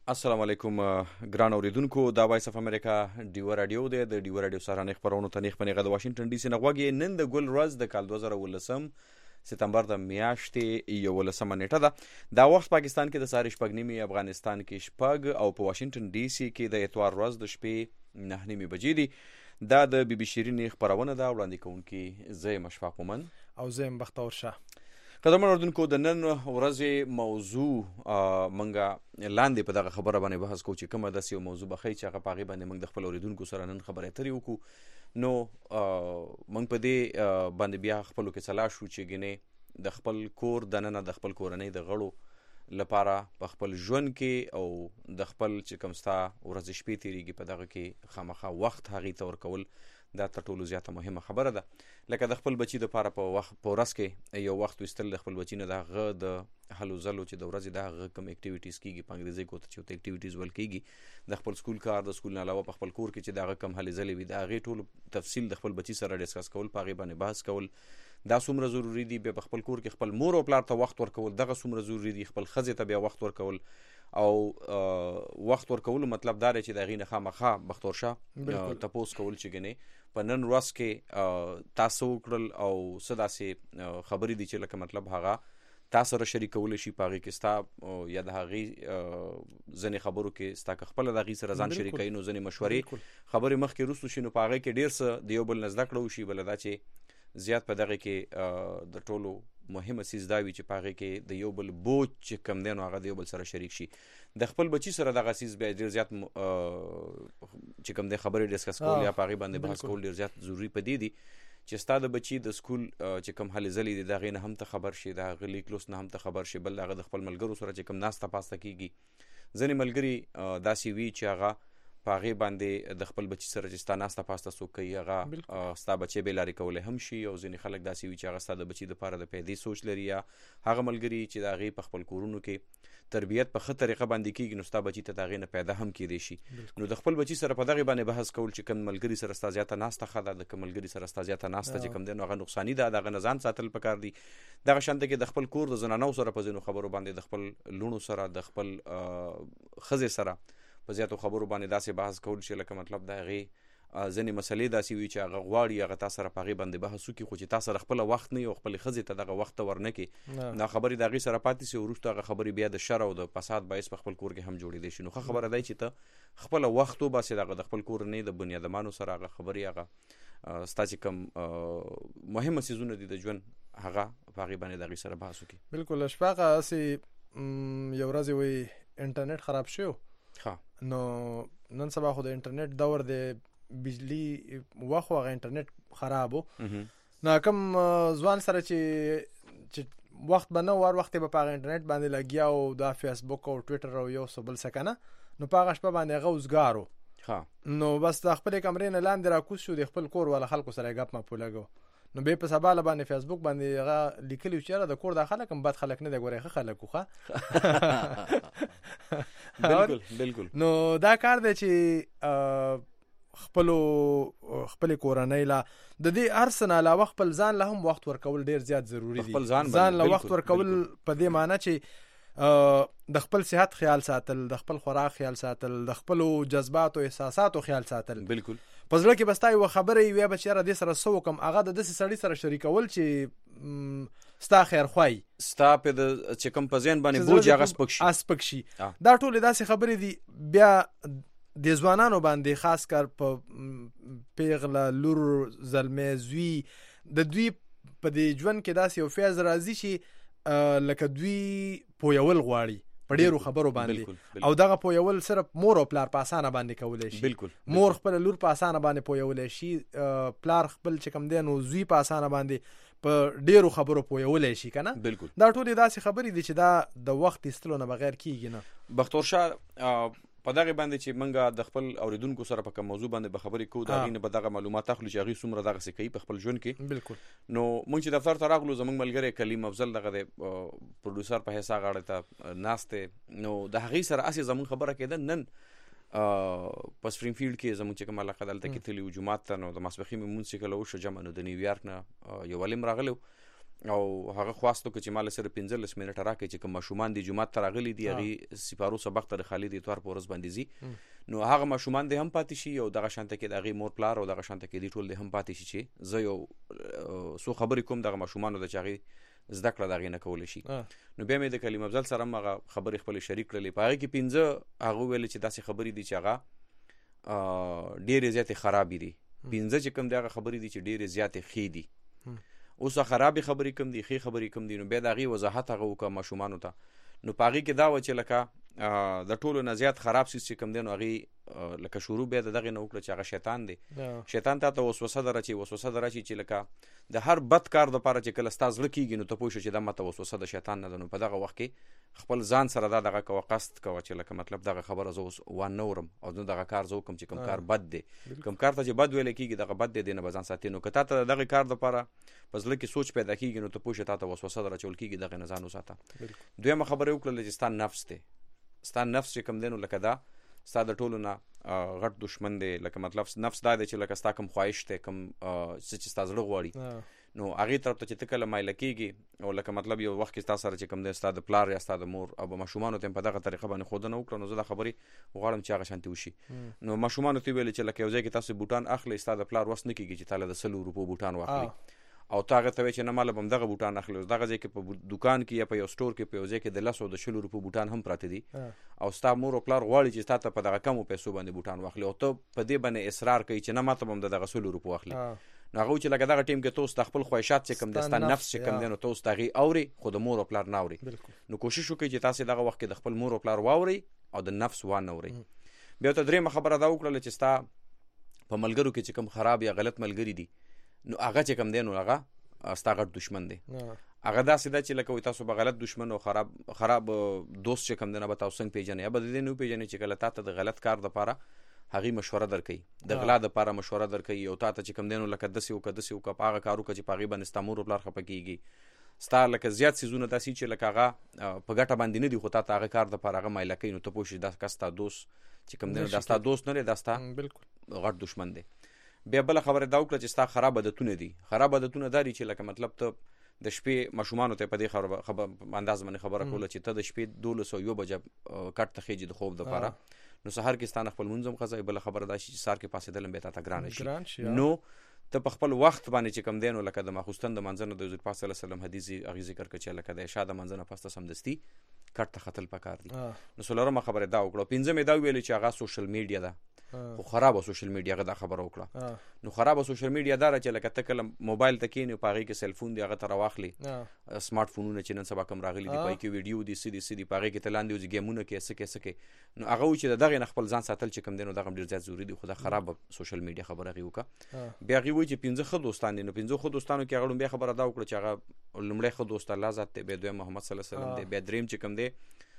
السلام علیکم ګران اوریدونکو، دا وایس اف امریکا ډیو رادیو دی. د ډیو رادیو سره خبرونه ته نیخ پنیغه د واشنگټن ډي سي نه غوږی. نن د ګل ورځ د کال 2019 سپتمبر د میاشتې 11 نیټه ده. دا وخت پاکستان کې د سهار شپږ نیمې، افغانستان کې شپږ او په واشنگټن ډي سي کې د اتوار ورځ د شپې 9 بجې دي. دا د بي بي شيرين خبرونه ده. وړاندې کوونکی زه مشفاق مومن او زه بختور شاه. قدرمن اوردونکو، د نن ورځې موضوع منګه لاندې په دغه خبره باندې بحث کوو چې کومه داسې یو موضوع بخی چې هغه په هغې باندې موږ د خپل اوریدونکو سره نن خبرې اترې وکړو. نو موږ په دې باندې بیا خپلو کې سلا شو چې ګنې د خپل کور دننه د خپل کورنۍ د غړو لپاره په خپل ژوند کې او د خپل چې کوم ستا ورځې شپې تېرېږي په دغه کې خامخا وخت هغې ته ورکول دا تر ټولو زیاته مهمه خبره ده. لکه د خپل بچي دپاره په ورځ کې یو وخت ویستل د خپل بچي نه د هغه د هلو ځلو چې د ورځې د هغه کوم اکټیویټیز کېږي، په انګریزي کې ورته چې ورته اکټیویټیز ویل کېږي، د خپل سکول کار، د سکول نه علاوه په خپل کور کې چې د هغه کوم هلې ځلې وي د هغې ټول تفصیل د خپل بچي سره ډسکس کول، په هغې باندې بحث کول، دا څومره ضروري دي. بیا په خپل کور کې خپل مور او پلار ته وخت ورکول دغه څومره ضروري دي. خپل ښځې ته بیا وخت ورکول او وخت ورکولو مطلب دا دی چې د هغې نه خامخا بختور شاه تپوس کول چې ګنې په نن ورځ کې تاسو وکړل او څه داسې خبرې دي چې لکه مطلب هغه تا سره شریکولی شي، په هغې کې ستا یا د هغې ځینې خبرو کې ستا که خپله د هغې سره ځان شریکوي نو ځینې مشورې خبرې مخکې وروستو شي، نو په هغې کې ډېر څه د یو بل نه زده کړه وشي. بله دا چې زیات په دغې کې د ټولو مهمه څیز دا وي چې په هغې کې د یو بل بوج چې کم دی نو هغه د یو بل سره شریک شي. د خپل بچي سره دغه څیز بیا ډېر زیات چې کوم دی خبرې ډسکس کول یا په هغې باندې بحث کول ډېر زیات ضروري په دې دي چې ستا د بچي د سکول چې کوم هلې ځلې دي د هغې نه هم ته خبر شي، د هغه لیک لوست نه هم ته خبر شي. بل د هغه د خپل ملګرو سره چې کوم ناسته پاسته کېږي، ځینې ملګري داسې وي چې هغه په هغې باندې د خپل بچي سره چې ستا ناسته پاسته څوک کوي هغه ستا بچی بې لارې کولی هم شي، او ځینې خلک داسې وي چې هغه ستا د بچي دپاره د پیدې سوچ لري، یا هغه ملګري چې د هغې په خپل کورونو کې تربیت په ښه طریقه باندې کېږي نو ستا بچي ته د هغې نه پیدا هم کېدی شي. نو د خپل بچي سره په دغې باندې بحث کول چې کوم ملګري سره ستا زیاته ناسته ښه ده، د کوم ملګري سره ستا زیاته ناسته چې کوم دی نو هغه نقصاني ده، د هغه نه ځان ساتل پکار دي. دغه شانته کې د خپل کور د زنانو سره په ځینو خبرو باندې، د خپل لوڼو سره، د خپل ښځې سره په زیاتو خبرو باندې داسې بحث کول چې لکه مطلب د هغې ځینې مسلې داسې وي چې هغه غواړي هغه تا سره په هغې باندې بحث وکړي، خو چې تا سره خپله وخت نه وي او خپلې ښځې ته دغه وخت ته ورنه کړي نو خبرې د هغې سره پاتې سي، وروسته هغه خبرې بیا د شر او د فساد باعث په خپل کور کې هم جوړېدی شي. نو ښه خبره دی چې ته خپله وخت وباسې، دغه د خپل کورنۍ د بنیادمانو سره هغه خبرې هغه ستا چې کوم مهمه څیزونه دي د ژوند هغه په هغې باندې د هغې سره بحث وکړي. بالکل اشفاقه، هسې یو ورځ وایي انټرنیټ خراب شو، نو نن سبا خو د انټرنیټ دور دی، بجلی وخت هغه انټرنیټ خراب و، نو کوم ځوان سره چې وخت به نه وار وخت به په هغه انټرنیټ باندې لګیا او دا فیسبوک او ټویټر او یو څه بل څه که نه، نو په هغه شپه باندې هغه اوزګار و، نو بس د خپلې کمرې نه لاندې راکوز شو، د خپل کور والا خلکو سره یې ګپ مپ ولګو، نو بیا په سبا باندې فیسبوک باندې هغه لیکلي و چې یاره د کور دا خلک هم بد خلک نه دی، ګورئ ښه خلک وو. بالکل نو دا کار دی چې خپلې کورنۍ له د دې هر څه نه علاوه خپل ځان له هم وخت ورکول ډېر زیات ضروري دي. ځان له وخت ورکول په دې معنی چې د خپل صحت خیال ساتل، د خپل خوراک خیال ساتل، د خپلو جذباتو احساساتو خیال ساتل. بالکل په زړه کې به ستا یوه خبره وي به چې یاره دې سره څه وکړم، هغه د داسې سړي سره شریکول چې ستا خیرخواهي، ستا په د چې کوم په ذهن باندې بوج هغه سپک شي. دا ټولې داسې خبرې دي. بیا د ځوانانو باندې خاص کر په پیغله، لور، زلمی، زوی، د دوی په دې ژوند کې داسې یو فیض راځي چې لکه دوی پویول غواړي په ډېرو خبرو باندې، او دغه پویول صرف مور او پلار په اسانه باندې کولی شي. بالکل مور خپل لور په اسانه باندې پویولی شي، پلار خپل چې کوم دی نو زوی په اسانه باندې په ډېرو خبرو پویولی شي که نه. بالکل دا ټولې داسې خبرې دي چې دا د وخت ایستلو نه بغیر کېږي نه. بختور شاه په دغې باندې چې موږ د خپل اوریدونکو سره په کوم موضوع باندې به خبرې کوو، د هغې نه به دغه معلومات اخلو چې هغوی څومره دغسې کوي په خپل ژوند کې. بالکل. نو موږ چې دفتر ته راغلو، زموږ ملګری کلیم افضل دغه د پروډوسر په حیث غاړې ته ناست دی، نو د هغې سره هسې زموږ خبره کېده. نن په سپرینګ فیلډ کې زموږ چې کوم علاقه دلته کې تللي وو جومات ته، نو د ماسپښین مونځ چې کله وشو جمع، نو د نیویارک نه یو عالم راغلی او هغه خواست وکړ چې مال سره 15 منټه راکړي چې کوم ماشومان دي جمعات ته راغلي دي هغې سپارو سبق ته د خالد اتوار په ورځ باندې ځي نو هغه ماشومان دې هم پاتې شي او دغه شانته کې د هغې مور پلار او دغه شانته کې دي ټول دې هم پاتې شي چې زه یو څو خبرې کوم دغه ماشومانو د چې هغې زده کړه د هغې نه کولی شي نو بیا مې د کلیم افضل سره هم هغه خبرې خپلې شریک کړلې په هغې کې 15 هغه وویلې چې داسې خبرې دي چې هغه ډېرې زیاتې خرابې دي 15 چې کوم دی هغه خبرې دي چې ډېرې زیاتې ښې دي اوس خرابې خبرې کوم دي ښې خبرې کوم دي نو بیا د هغې وضاحت هغه وکړه ماشومانو ته نو په هغې کې دا وه چې لکه د ټولو نه زیات خراب څیز چې کوم دی نو هغې لکه شروع بیا د دغې نه وکړه چې هغه شیطان دی شیطان تا ته وسوسه در اچي وسوسه در اچي چې لکه د هر بد کار دپاره چې کله ستا زړه کېږي نو ته پوه شو چې دا ماته وسوسه د شیطان نه ده نو په دغه وخت کې خپل ځان سره دا دغه کوه قصد کوه چې لکه مطلب دغه خبره زه اوس وانه ورم او زه دغه کار زه وکړم چې کوم کار بد دی کوم کار ته چې بد ویلی کېږي دغه بد دی دی نه به ځان ساتي نو که تا ته د دغې کار دپاره په زړه کې سوچ پیدا کېږي نو ته پوه شې تا ته وسوسه در اچول کېږي دغې نه ځان وساته دویمه خبره یې وکړله چې ستا نفس دی ستا نفس چې کوم دی نو لکه دا ستا د ټولو نه غټ دشمن دی لکه مطلب نفس دا دی چې لکه ستا کوم خواهش دی کوم څه چې ستا زړه غواړي نو هغې طرف ته چې ته کله مایله کېږي او لکه مطلب یو وخت کې ستا سره چې کوم دی ستا د پلار یا ستا د مور او ماشومانو ته په دغه طریقه باندې ښودنه وکړه نو زه دا خبرې غواړم چې هغه شانتې وشي نو ماشومانو ته ویلې چې لکه یو ځای کې تاسو بوټان اخلئ ستا د پلار وس نه کېږي چې تا له د 100 روپو بوټان واخلي او تا هغه ته وایي چې نه ماله به هم دغه بوټان اخلي اوس دغه ځای کې په دوکان کې یا په یو سټور کې په یو ځای کې د 10 او د 100 روپو بوټان هم پراته دي او ستا مور او پلار غواړي چې تا ته په دغه کمو پیسو باندې بوټان واخلي او ته په دې باندې اصرار کوي چې نه ماته به هم د دغه 100 روپو واخلي نو هغه چې لکه دغه ټیم کې ته اوس د خپل خواهشات چې کوم دی ستا نفس چې کوم دی نو ته اوس د هغې اوري خو د مور او پلار نه اوري نو کوشش وکړئ چې تاسې دغه وخت کې د خپل مور او پلار واورئ او د نفس وانه اورئ بیا ته درېیمه خبره دا وکړله چې ستا په ملګرو کې چې کوم خراب یا غلط ملګري دي نو هغه چې کوم دی نو هغه ستا غټ دشمن دی هغه داسې ده چې لکه وایي تاسو به غلط دشمن او خراب دوست چې کوم دی نه به تاسو څنګه پېژنئ یا به د دې نه وپېژنئ چې کله تا ته د غلط کار دپاره هغې مشوره درکوي د غلا دپاره مشوره درکوي او تا ته چې کوم دی نو لکه داسې وکړه داسې وکړه په هغه کار وکړه چې په هغې باندې ستا مور او پلار خفه کېږي ستا لکه زیات څیزونه داسې چې لکه هغه په ګټه باندې نه دي خو تا ته هغه کار دپاره هغه مایله کوي نو ته پوه شې دا کس ستا دوست چې کوم دی نو دا ستا دوست نه دی دا ستا غټ دشمن دی بیا بله خبره دا وکړه چې ستا خراب عادتونه دي خراب عادتونه دا دي چې لکه مطلب ته د شپې ماشومانو ته په دې انداز باندې خبره کوله چې ته د شپې 12 او 1 بجه کټ ته خېجي د خوب دپاره نو سهار کې ستانه خپل منځ هم قضا بله خبره دا شي چې سهار کې پاسېدل هم بیا تا ته ګرانه شي نو ته په خپل وخت باندې چې کوم دی نو لکه د ماخوستن د منځه نه د حضور پاک صلی الله علیه وسلم حدیث هغې ذکر کړه چې لکه د عشا د منځه نه پس ته سمدستي کټ ته ختل پکار دي نو څلورمه خبره دا وکړه پنځمې دا ویلې چې هغه سوشل میډیا ده خو خرابه سوشل میډیا هغه دا خبره وکړه نو خرابه سوشل میډیا دا چې لکه ته کله موبایل ته کښېنې په هغې کې سیلفون دی هغه ته راواخلي سمارټ فونونه چې نن سبا کوم راغلي دي په هغې کې ویډیو دي څه دي څه دي په هغې کې ته لاندې وځي ګیمونه کوې څه کوې څه کوې نو هغه وایي چې د دغې نه خپل ځان ساتل چې کوم دی نو دغه هم ډېر زیات ضروري دي خو دا خرابه سوشل میډیا خبره هغې وکړه بیا هغې وایي چې 15 ښه دوستان دي نو 15 ښه دوستانو کې هغه لومبۍ خبره دا وکړه چې هغه لومړی ښه دوست الله ذات دی بیا دویم محمد صلی الله علیه وسلم دی بیا درېیم چې کوم دی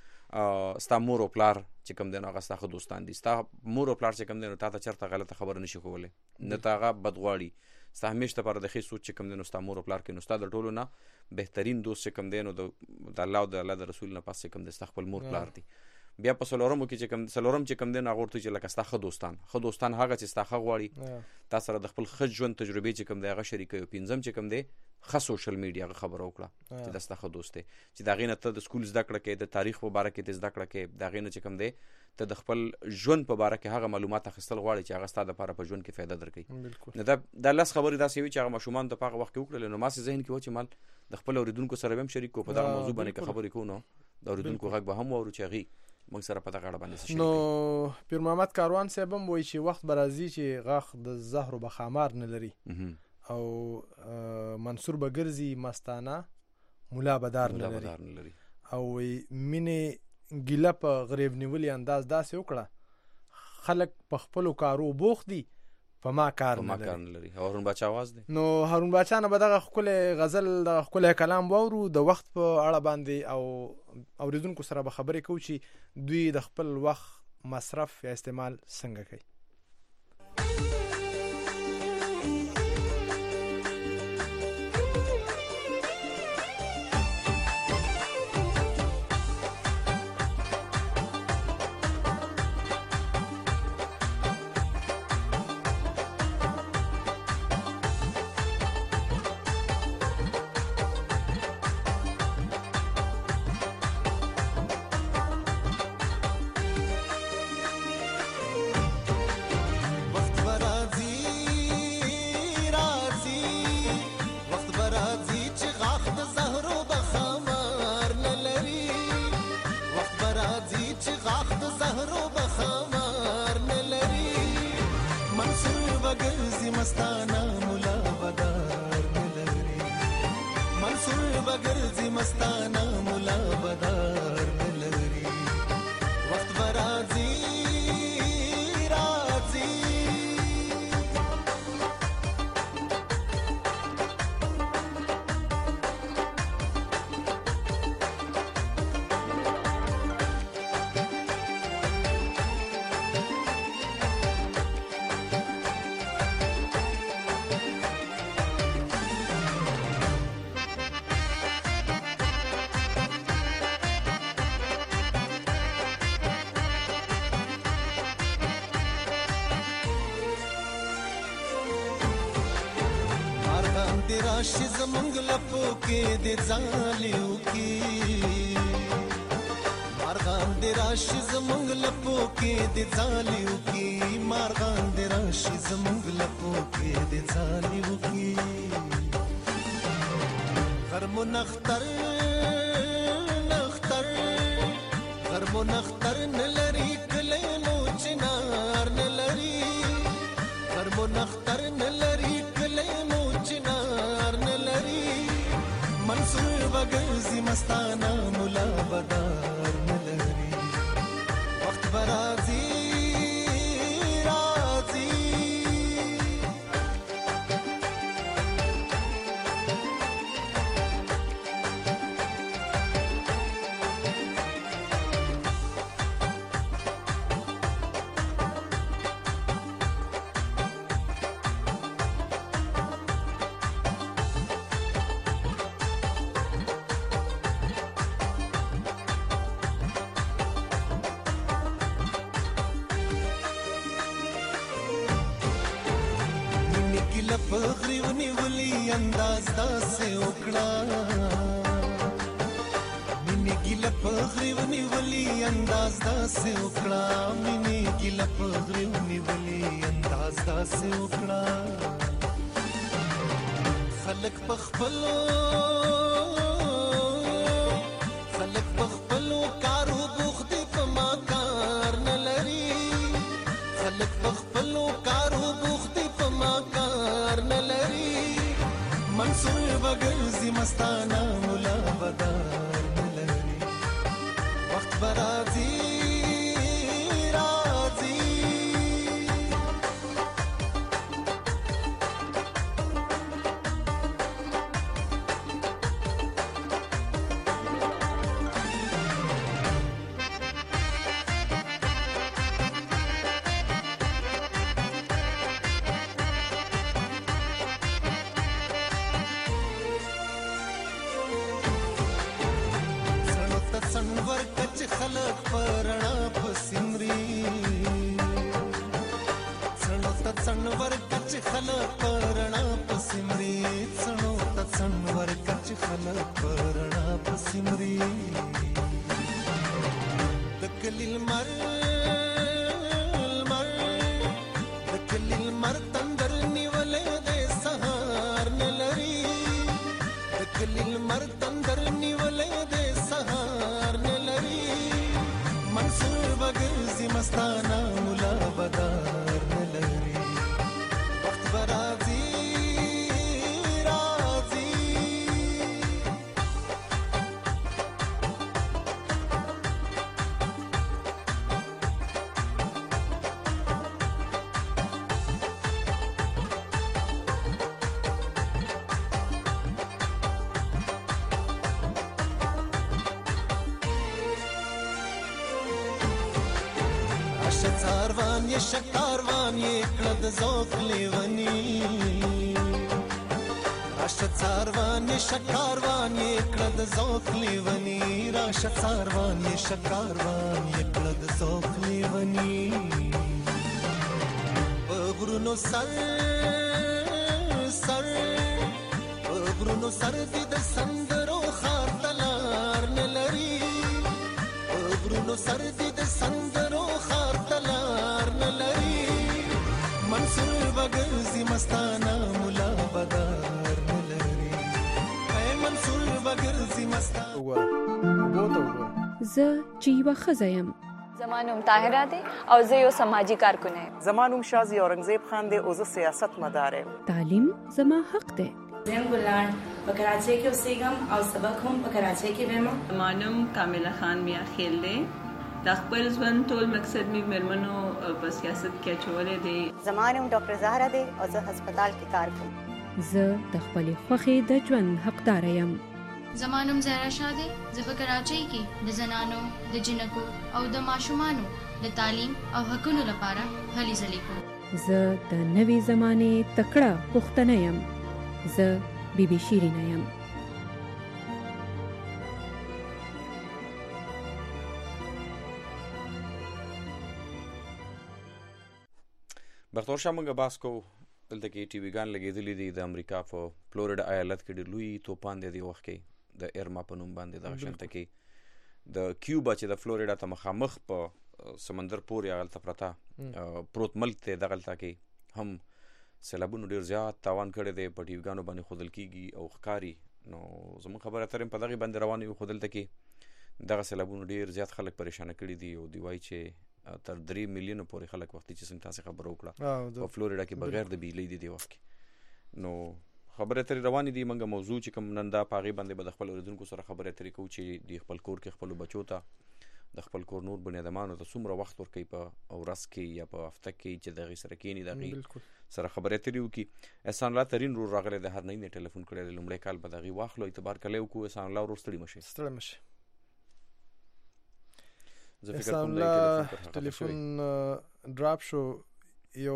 ستا مور او پلار چې کوم دی نو هغه ستا ښه دوستان دي ستا مور او پلار چې کوم دی نو تا ته چېرته غلطه خبره نشي کولی نه ته هغه بد غواړي ستا همیش دپاره د ښې سوچ چې کوم دی نو ستا مور او پلار کې نو ستا د ټولو نه بهترین دوست چې کوم دی نو د الله او د الله د رسول نه پس چې کوم دی ستا خپل مور پلار دي بیا په څلورمو کې چې کوم دی نو هغه ورته چې لکه ستا ښه دوستان هغه چې ستا ښه غواړي تا سره د خپل ښه ژوند تجربې چې کوم دی هغه شریکوي پنځم چې کوم دی ښه سوشل میډیا هغه خبره وکړه چې دا ستا ښه دوست دی چې د هغې نه ته د سکول زده کړه کوې د تاریخ په باره کې ته زده کړه کوې د هغې نه چې کوم دی ته د خپل ژوند په باره کې هغه معلومات اخیستل غواړي چې هغه ستا دپاره په ژوند کې فایده درکوي نو دا 10 خبرې داسې وي چې هغه ماشومانو ته په هغه وخت کې وکړلې نو ماسې ذهن کې و چې مال د خپل اورېدونکو سره به هم شریک کړو په دغه موضوع باندې که خبرې کوو نو د اورېدونکو غږ به هم واورو چې هغې موږ سره په دغه اړه باندې څه نو پیر محمد کاروان صاحب هم وایي چې وخت به راځي چې غاښ د زهرو به خامار نه لري او منصور به ګرځي مستانه ملا به دار نه لري او مینې ګیله په غریب نیولي انداز داسې وکړه خلک په خپلو کارو بوخت دي په ما کار نه لري هارون باچا آواز دی نو هارون باچا نه به دغه ښکلی غزل دغه ښکلی کلام واورو د وخت په اړه باندې او اورېدونکو سره به خبرې کوو چې دوی د خپل وخت مصرف یا استعمال څنګه کوي مستانه مولا بدار نلري وخت برازي رازي راشي زمونږ لپو کې د ځالیو کې مارغان د راشي زمونږ لپو کې د ځالیو کې مارغان د راشي زمونږ لپو کې د ځالیو کې غرمو نختر نختر غرمو نختر نلري کله مو چنار نلري غرمو نختر نلري کله مو چنار نلري منصور وګرځي مستانه مولا بدار نلري وخت برازي رازي پخری ونیولی انداز داسې وکړه مینې ګیله پخری ونیولی انداز داسې وکړه مینې ګیله پخری ونیولی انداز داسې وکړه خلک پخپلو کارو بوخت په ما کار نه لري خلک پخپلو کارو بوخت په ما منصور وګرځي مستانه مولا بدار نلري وخت برازي رازي خلق پرنا پسمري څنو تڅنور کچ خلق پرنا پسمري څنو تڅنور کچ خلق پرنا پسمري دکلیل مر دکلیل مر تندر نیولې د سهار نلري دکلیل مر تندر نیولې د سهار منصور وګرځي مستانه مولا بدار نلري وخت برازي رازي شکاروان یې شکاروان یې کړه د ذوق لیونی راشه څاروان یې شکاروان یې کړه د ذوق لیونی راشه څاروان یې شکاروان یې کړه د ذوق لیونی په غرونو سر په غرونو سر دې د سندرو خار تلار نه لري په غرونو سر دې د سندرو خار تلار نه لري منصور وګرځي مستانه مولا بدار نه لري اے منصور وګرځي مستانه زه چې یوه ښځه یم. زما نوم طاهره دی او زه یو سماجي کارکونه یم. زما نوم شازي اورنګزیب خان دی او زه سیاست مدار یم. تعلیم زما حق دی. زه ګلان په کراچۍ کې اوسېږم او سبق هم په کراچۍ کې وایم. مانم کامله خان میا خیل دی. د خپل ژوند ټول مقصد می مېرمنو په سیاست کې اچولې دی. زما نوم ډاکټر زهرا دی او زه هسپتال کې کار کوم. زه د خپلې خوښې د ژوند حقدار یم. زما نوم زهرا شاه دی. زه په کراچۍ کې د زنانو د جنکو او د ماشومانو د تعلیم او حقونو لپاره هلې ځلې کوم. زه د نوې زمانې تکړه پښتنه یم. زه بیبي شیرینه یم. بختور شاه موږ باس کو دلته کې ټي وي ګان لګېدلې دي د امریکا په فلوریډا ایالت کې ډېر لوی توپان دی د وخت کې د ایرما په نوم باندې دغه شانته کې د کیوبا چې د فلوریډا ته مخامخ په سمندر پورې هغلته پرته پروت ملک دی دغلته کې هم سیلابونو ډېر زیات تاوان کړی دی. په ټي وي ګانو باندې ښودل کېږي او ښکاري. نو زموږ خبره اترې په دغې باندې روانې یو خو دلته کې دغه سیلابونو ډېر زیات خلک پریشانه کړي دي او دوی وایي چې تر 3 میلیونو پورې خلک وختي چې څنګه تاسې خبره وکړه په فلوریډا کې بغیر د بجلۍ دي د وخت کې. نو خبرې اترې روانې دي. موږ موضوع چې کوم نن دا په هغې باندې به د خپل اورېدونکو سره خبرې اترې کوو چې د خپل کور کې خپلو بچو ته د خپل کور نور بنیادمانو ته څومره وخت ورکوي په ورځ کې یا په هفته کې چې د هغې سره کښېني د هغې سره خبرې اترې وکړي. احسان الله ترین ورور راغلی د هر نۍ نه ټلیفون کړی دی. لومړی کال به د هغې واخلو اعتبار کلی وکړو. احسان الله ورور ستړي مه شئ. احسان الله ټلیفون ډراپ شو. یو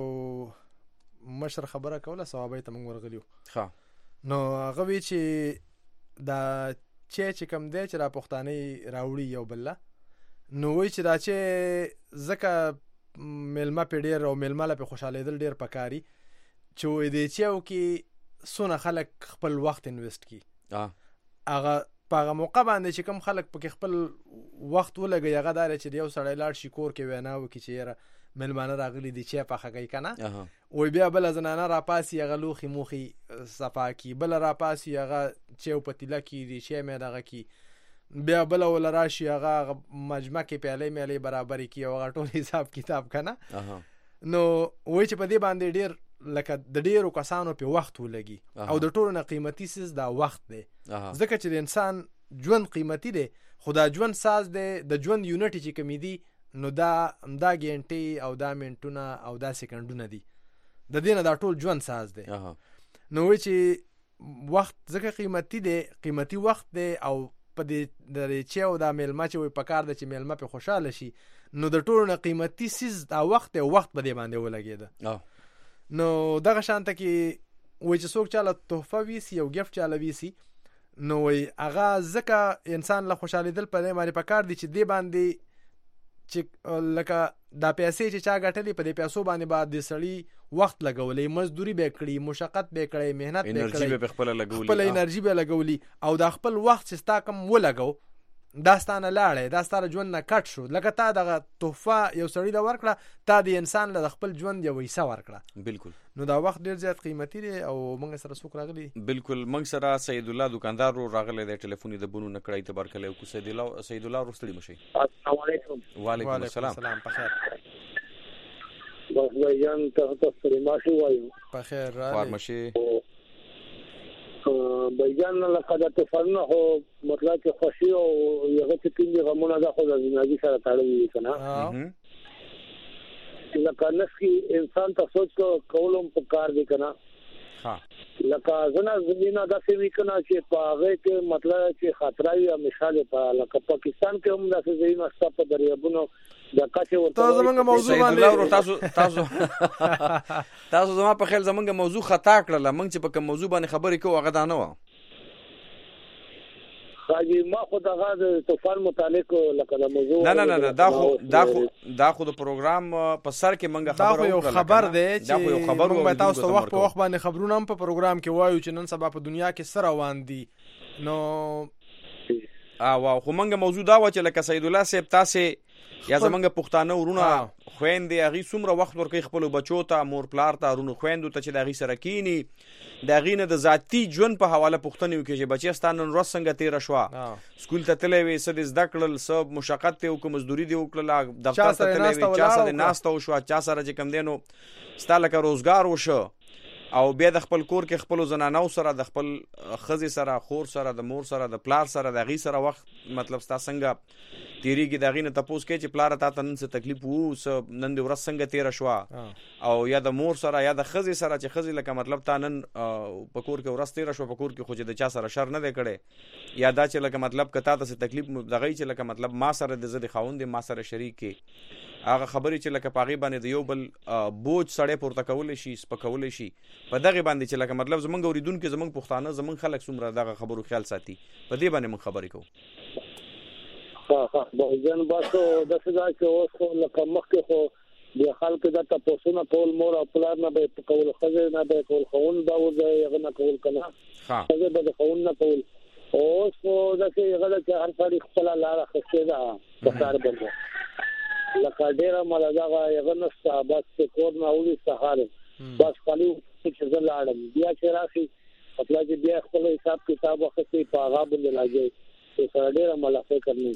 مشر خبره کوله صحابه ته موږ ورغلیو. نو هغه وی چې دا چې کوم دی چې را پښتانه راوړي یو بل نو وی چې دا چې ځکه میلمه په ډیر او میلمه له په خوشالیدل ډیر پکاري چې وې دی چې او کې سونه خلک خپل وخت انویسټ کی. هغه په هغه موقع باندې چې کوم خلک پکې خپل وخت ولګي هغه دار چې یو سړی لاړ شي کور کې وینا وکړي چې یاره مېلمانه راغلي دي چې پخه کوي کنه وای بیا بل زنانه را پاسي هغه لوخي موخي صفا کی بل را پاسي هغه چې په تله کې دي چې مې دغه کی بیا بل ول راشي هغه مجمع کې پیاله مېلې برابرې کی او هغه ټول حساب کتاب کنه. نو وای چې په دې باندې ډیر لکه د ډیرو کسانو په وخت ولګي او د ټولو نه قیمتي سیز دا وخت دی. ځکه چې د انسان ژوند قیمتي دی خو دا ژوند ساز دی د ژوند یونټ چې کمی دی نو دا ګنټې او دا منټونه او دا سکندونه دي د دې نه دا ټول ژوند ساز دی. نو وای چې وخت ځکه قیمتي دی قیمتي وخت دی او په دې د چې او دا میلمه چې وي په کار د چې میلمه په خوشاله شي نو د ټولو نه قیمتي سیز دا وخت دی وخت په دې باندې ولګېده. نو دغه شانته کې وای چې څوک چاله تحفه ویسي او ګفت چاله ویسي نو وای هغه ځکه انسان له خوشالیدل په دې باندې پکار دي چې دې باندې چې لکه دا پیسې چې چا ګټلې په دې پیسو باندې بعد د سړی وخت لګولې مزدوري به کړی مشقت به کړی مهنت به کړی خپل انرژي به لګولي او دا خپل وخت چې ستا کم ولګو دا ستانه لاړې دا ستاره ژوند نه کټ شو لکه تا دغه تحفه یو سړی له ورکړه تا د انسان له خپل ژوند یو حصہ ورکړه. بالکل. نو دا وخت ډیر زیات قیمتي دی او موږ سره څوک راغلی. بالکل موږ سره سید الله دکاندار راغلی دی ټلیفوني د بونو نکړای اعتبار کله کو سید الله ورستړي مشي. السلام علیکم. وعلیکم السلام. په خیر. بس وایان ته تاسو ماشي وایو. په خیر را فارمشي بیان لکه د تفرنه هو مطلب چې خوشي او یغه چې کیږي غمونه د خو د زندګي سره تړلي کنه لکه نسخي انسان ته سوچ کولم په کار دی کنه. لکه زنا زمينه د سوي کنه چې په هغه کې مطلب چې خطر یا مثال په لکه پاکستان کې هم د زمينه ست په دریابونو د کاچه ورته تاسو زمونږ موضوع باندې تاسو زما په خیال زمونږ موضوع خطا کړل. موږ چې په کوم موضوع باندې خبرې کوو هغه دا نه و. خاجي ما خو دغه د طوفان متعلق لکه د موضوع نه دا خو د پروګرام په سر کې موږ خبرو دا یو خبر دی چې موږ تاسو وخت په وخت باندې خبرونه هم په پروګرام کې وایو چې نن سبا په دنیا کې سره روان دي. نو واو خو موږ موضوع دا و چې لکه سید الله صاحب تاسو یا زمونږ پښتانه ورونه خويندې هغه څومره وخت ورکوي خپل بچو ته مور پلار ته ورونو خويندو ته چې د هغه سره کینی د هغه نه د ذاتی ژوند په حواله پوښتنه وکړي چې بچی ستانه ورځ څنګه تیر شو سکول ته تللی وي څه د زده کړل څه مشقت ته وکړه مزدوري دی وکړه دفتر ته تللی وي چا سره ناسته وشو چا سره چې کم دینو ستا لکه روزګار وشو او بیا د خپل کور کې خپل زنانو سره د خپل خزي سره خور سره د مور سره د پلار سره د غي سره وخت مطلب ستا څنګه تیریږي د غینه تاسو کې چې پلار ته نن څه تکلیف وو نن د ورځ څنګه تیر شو او یا د مور سره یا د خزي سره چې خزي لکه مطلب تا نن په کور کې ورځ تیر شو په کور کې خو چې د چا سره شر نه دی کړي یا دا چې لکه مطلب کته ته تکلیف دغه چې لکه مطلب ما سره د زړه خاوند ما سره شریک کې هغه خبرې چې لکه پاغي باندې د یو بل بوج سړې پورته کول شي سپکول شي په دغه باندې چې لکه مطلب زمونږ اوریدونکو زمونږ پښتانه زمونږ خلک څومره دغه خبرو خیال ساتي په دې باندې موږ خبرې کوو. ها ځان باسو د څه ځای کې اوس لکه مخکې خو د خلکو د تاسو نه کول مور او پلار نه به کول خزه نه به کول خون دا وځي نه کول کنه خزه به خون نه کول اوس دا چې هغه چې هر څړي خپل لار خسته ده په کار باندې لکه ډیره ملګا یغه نستا بس کور نه اولي سهار بس خالي چې زه لاړم بیا چې راشي خپل چې بیا خپل حساب کتاب وختي په هغه باندې لاګي چې ډیره ملګا کوي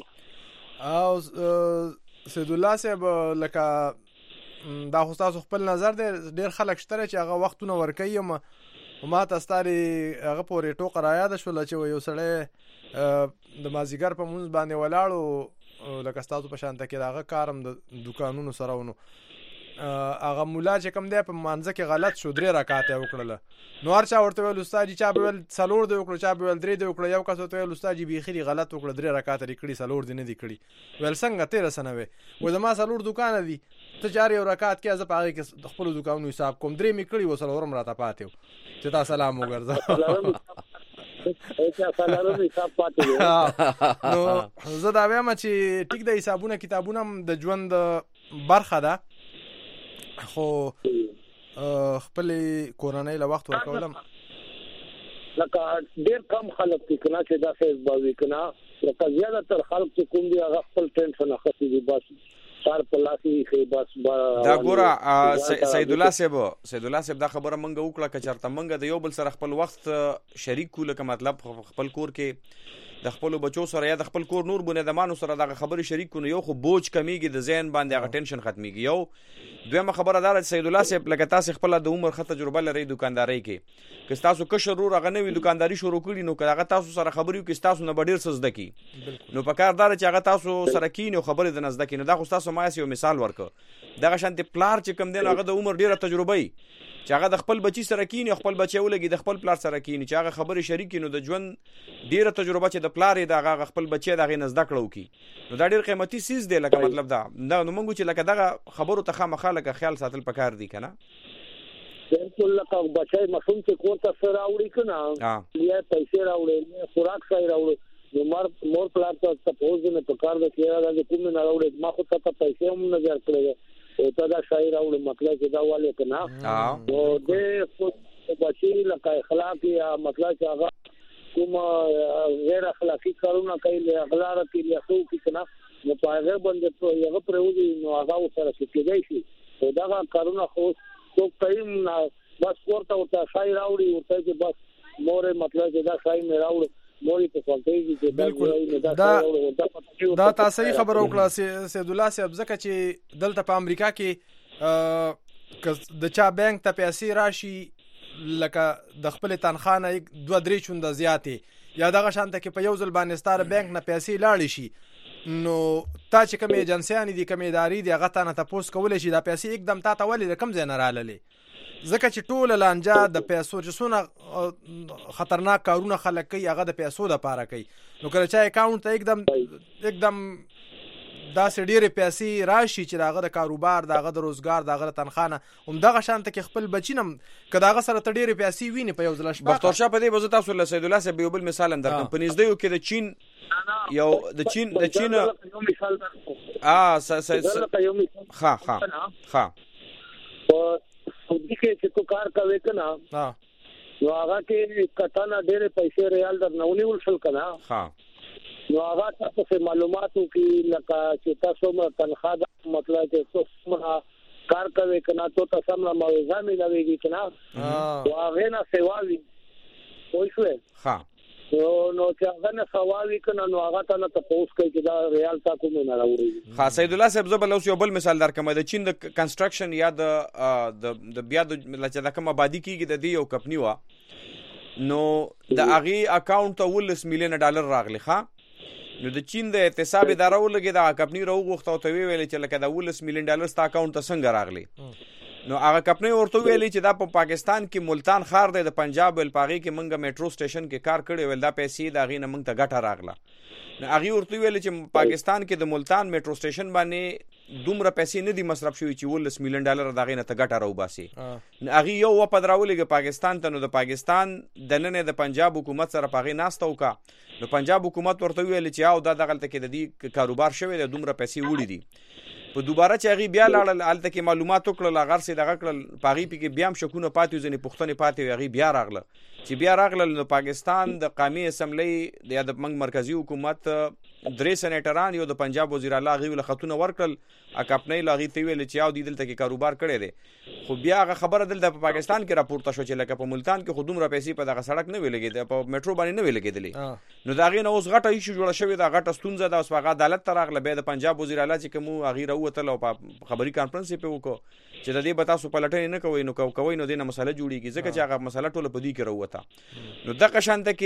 او سید الله صاحب لکه دا خو تاسو خپل نظر دی ډیر خلک شته چې هغه وختونه ورکوي ما تاسو ستاري هغه پورې ټوکر یاد شول چې یو سړی د مازیګر په مونږ باندې ولاړو لکه تاسو په شان ته کې داغه کارم د دکانونو سره ونو هغه مولا چې کوم دی په مانځه کې غلط شو 3 رکعات وکړل نو هر چا ورته ویل استاد چا به ول څلور دی وکړو چا به ول 3 دی وکړو یو کس ته ویل استاد به خيري غلط وکړو 3 رکعات لري کړي څلور دی نه دی کړي ول څنګه 13 سنوي و زما څلور دکان دي ته جاري یو رکعات کې از پاره کې خپل دکانونو حساب کوم 3 می کړي و څلورم راته پاتیو چې تا سلام وګرځا نو زه دا وایم چې ټیک د حسابونه کتابونه د ژوند برخه ده خو خپل کورنۍ له وخت ورکولم لکه ډیر کم خلک کنا چې دا فیس باوي کنا لکه زیاده تر خلک چې کوم دی هغه خپل ټینشن اخلي دي بس سار پلاسي خي بس دا ګوره سید الله صاحب دا خبره منګه وکړه چې چرته منګه د یو بل سره خپل وخت شریک کول که مطلب خپل کور کې د خپل بچو سره یا د خپل کور نور بنیادمانو سره دغه خبرې شریک کونه یو خو بوج کمیږي د ذهن باندې هغه ټینشن ختميږي یو دویمه خبره دار سید الله صاحب لکه تاسو خپل د عمر خط تجربه لري دکانداري کې که تاسو کشر ور غنوي دکانداري شروع کړی نو که هغه تاسو سره خبرې کې تاسو نه ډیر څه زده کی نو په کار دار چې هغه تاسو سره کینو خبرې د نزد کې نو دا خو تاسو ما یو مثال ورکړ دغه شانتي پلار چې کم دی هغه د عمر ډیره تجربه چې هغه د خپل بچی سره کینی خپل بچی ولګي د خپل پلار سره کینی چې هغه خبرې شریک نو د ژوند ډیره تجربه چې د پلار د هغه خپل بچی دغه نزد کړو کی نو دا ډیر قیمتي سیز دی لکه مطلب دا نو موږ چې لکه دغه خبرو ته خامخاله لکه خیال ساتل پکار دی کنه بالکل لکه بچی مفهوم چې کوته سره راوړي کنه یا پیسې راوړي خوراک ځای راوړي نو مور پلار ته پوز نه پکار د کیرا د کوم نه راوړي ما خو ته پیسې هم نه ځار کړی او ته دا شاعر راوړي مطلب چې دا والے کنه او د بچی لکه اخلاق یا مطلب چې هغه کوم غیر اخلاقی کارونه کوي اغلار کوي یا خو کنه نو په هغه باندې یو پرودي نو هغه سره کېږي شي او دا کارونه خو کوم بس ورته شاعر راوړي ورته چې بس مور مطلب چې دا شاعر مې راوړي موري په فلټي کې بالکل دا تاسو خبرو کړه سید الله صاحب زکه چې دلته په امریکا کې د چا بانک ته پیسې راشي لکه د خپل تنخواه 2-3 چنده زیاتې یا دغه شانته کې په یو ځل باندې ستاره بانک نه پیسې لاړ شي نو تا چې کوم ایجنسیان دي کوم ادارې دي هغه ته تاسو کولای شي دا پیسې एकदम تا ته ولې کم ځای نه راللې ځکه چې ټول لانجا د پیسو چې څونه خطرناک کارونه خلک کوي هغه د پیسو د پاره کوي نو کله چې اکاونټ ته एकदम دا سړي پیسې راشي چې داغه د کاروبار داغه د روزګار داغه د تنخانه هم دغه شانته کې خپل بچینم کداغه سره تډيري پیسې ویني په یو ځل شپه بختور شاه په دې وزه تاسو له سید الله صاحب یو بل مثال هم در کمپنیز دی کې د چین یو د چین ها خودی کې چې تو کار کوي کنه نو هغه کې کټانه ډېر پیسې ریال در نونی ولشل کنه نو هغه تاسو معلوماتو کې لکه چې تاسو مې تنخواه مطلب چې تاسو کار کوي کنه ته تاسو مې موازنه ملويږي کنه او هغه نه سیوا وي وایي ها نو چې هغه نه سوال وکړ نو هغه ته نه تاسو کوي چې دا ریال تا کوم نه راوړي. خاص سید الله صاحب زبل اوس یو بل مثال درکمه د چین د کنستراکشن یا د بیا د لچ د کوم آبادی کیږي د دې یو کمپنی وا نو د اغي اکاونټ ته $10 مليون راغلی ښا نو د چین د احتساب اداره ولګي دا کمپنی راوغوښته او ته ویل چې لکه دا $10 مليون ستا اکاونټ ته څنګه راغلی نو هغه کمپنی ورته ویلي چې دا په پاکستان کې ملتان ښار دی د پنجاب ولپاغي کې منګه میټرو سټیشن کې کار کړی ول دا پیسې د هغې نه موږ ته ګټه راغله نو هغې ورته ویلي چې پاکستان کې د ملتان میټرو سټیشن باندې دومره پیسې نه دي مصرف شوي چې $10 مليون د هغې نه ته ګټه راوباسي نو هغې یو وپد راولېږه پاکستان ته نو د پاکستان دننه د پنجاب حکومت سره په هغې ناسته وکړه نو پنجاب حکومت ورته ویلي چې او دا دغلته کې د دې کاروبار شوی دی دومره پیسې وړي دي په دوباره چې هغې بیا لاړل هلته کې معلومات وکړل هغه هر څه دغه کړل په هغې کې بیا هم شکونه پاتې وو ځینې پوښتنې پاتې وې هغې بیا راغله چې بیا راغلل نو پاکستان د قومي اسمبلی یا د موږ مرکزي حکومت 3 سېنیټران یو د پنجاب وزیر اعلی هغې له خطونه ورکړل کمپنۍ له هغې ته ویل چې یو دوی دلته کې کاروبار کړی دی خو بیا هغه خبره دلته په پاکستان کې راپورته شوه چې لکه په ملتان کې خو دومره پیسې په دغه سړک نه وې لګېدې په میټرو باندې نه وې لګېدلې نو د هغې نه اوس غټه ایشو جوړه شوې ده غټه ستونزه ده اوس هغه عدالت ته راغله بیا د پنجاب وزیر اعلی چې کوم هغې راووتل او په خبري کانفرنس یې پرې وکړو چې د دې به تاسو پلټنې نه کوئ نو کوئ نو دې نه مسله جوړېږي ځکه چې هغه مسله ټوله په دوی کې راووته نو دغه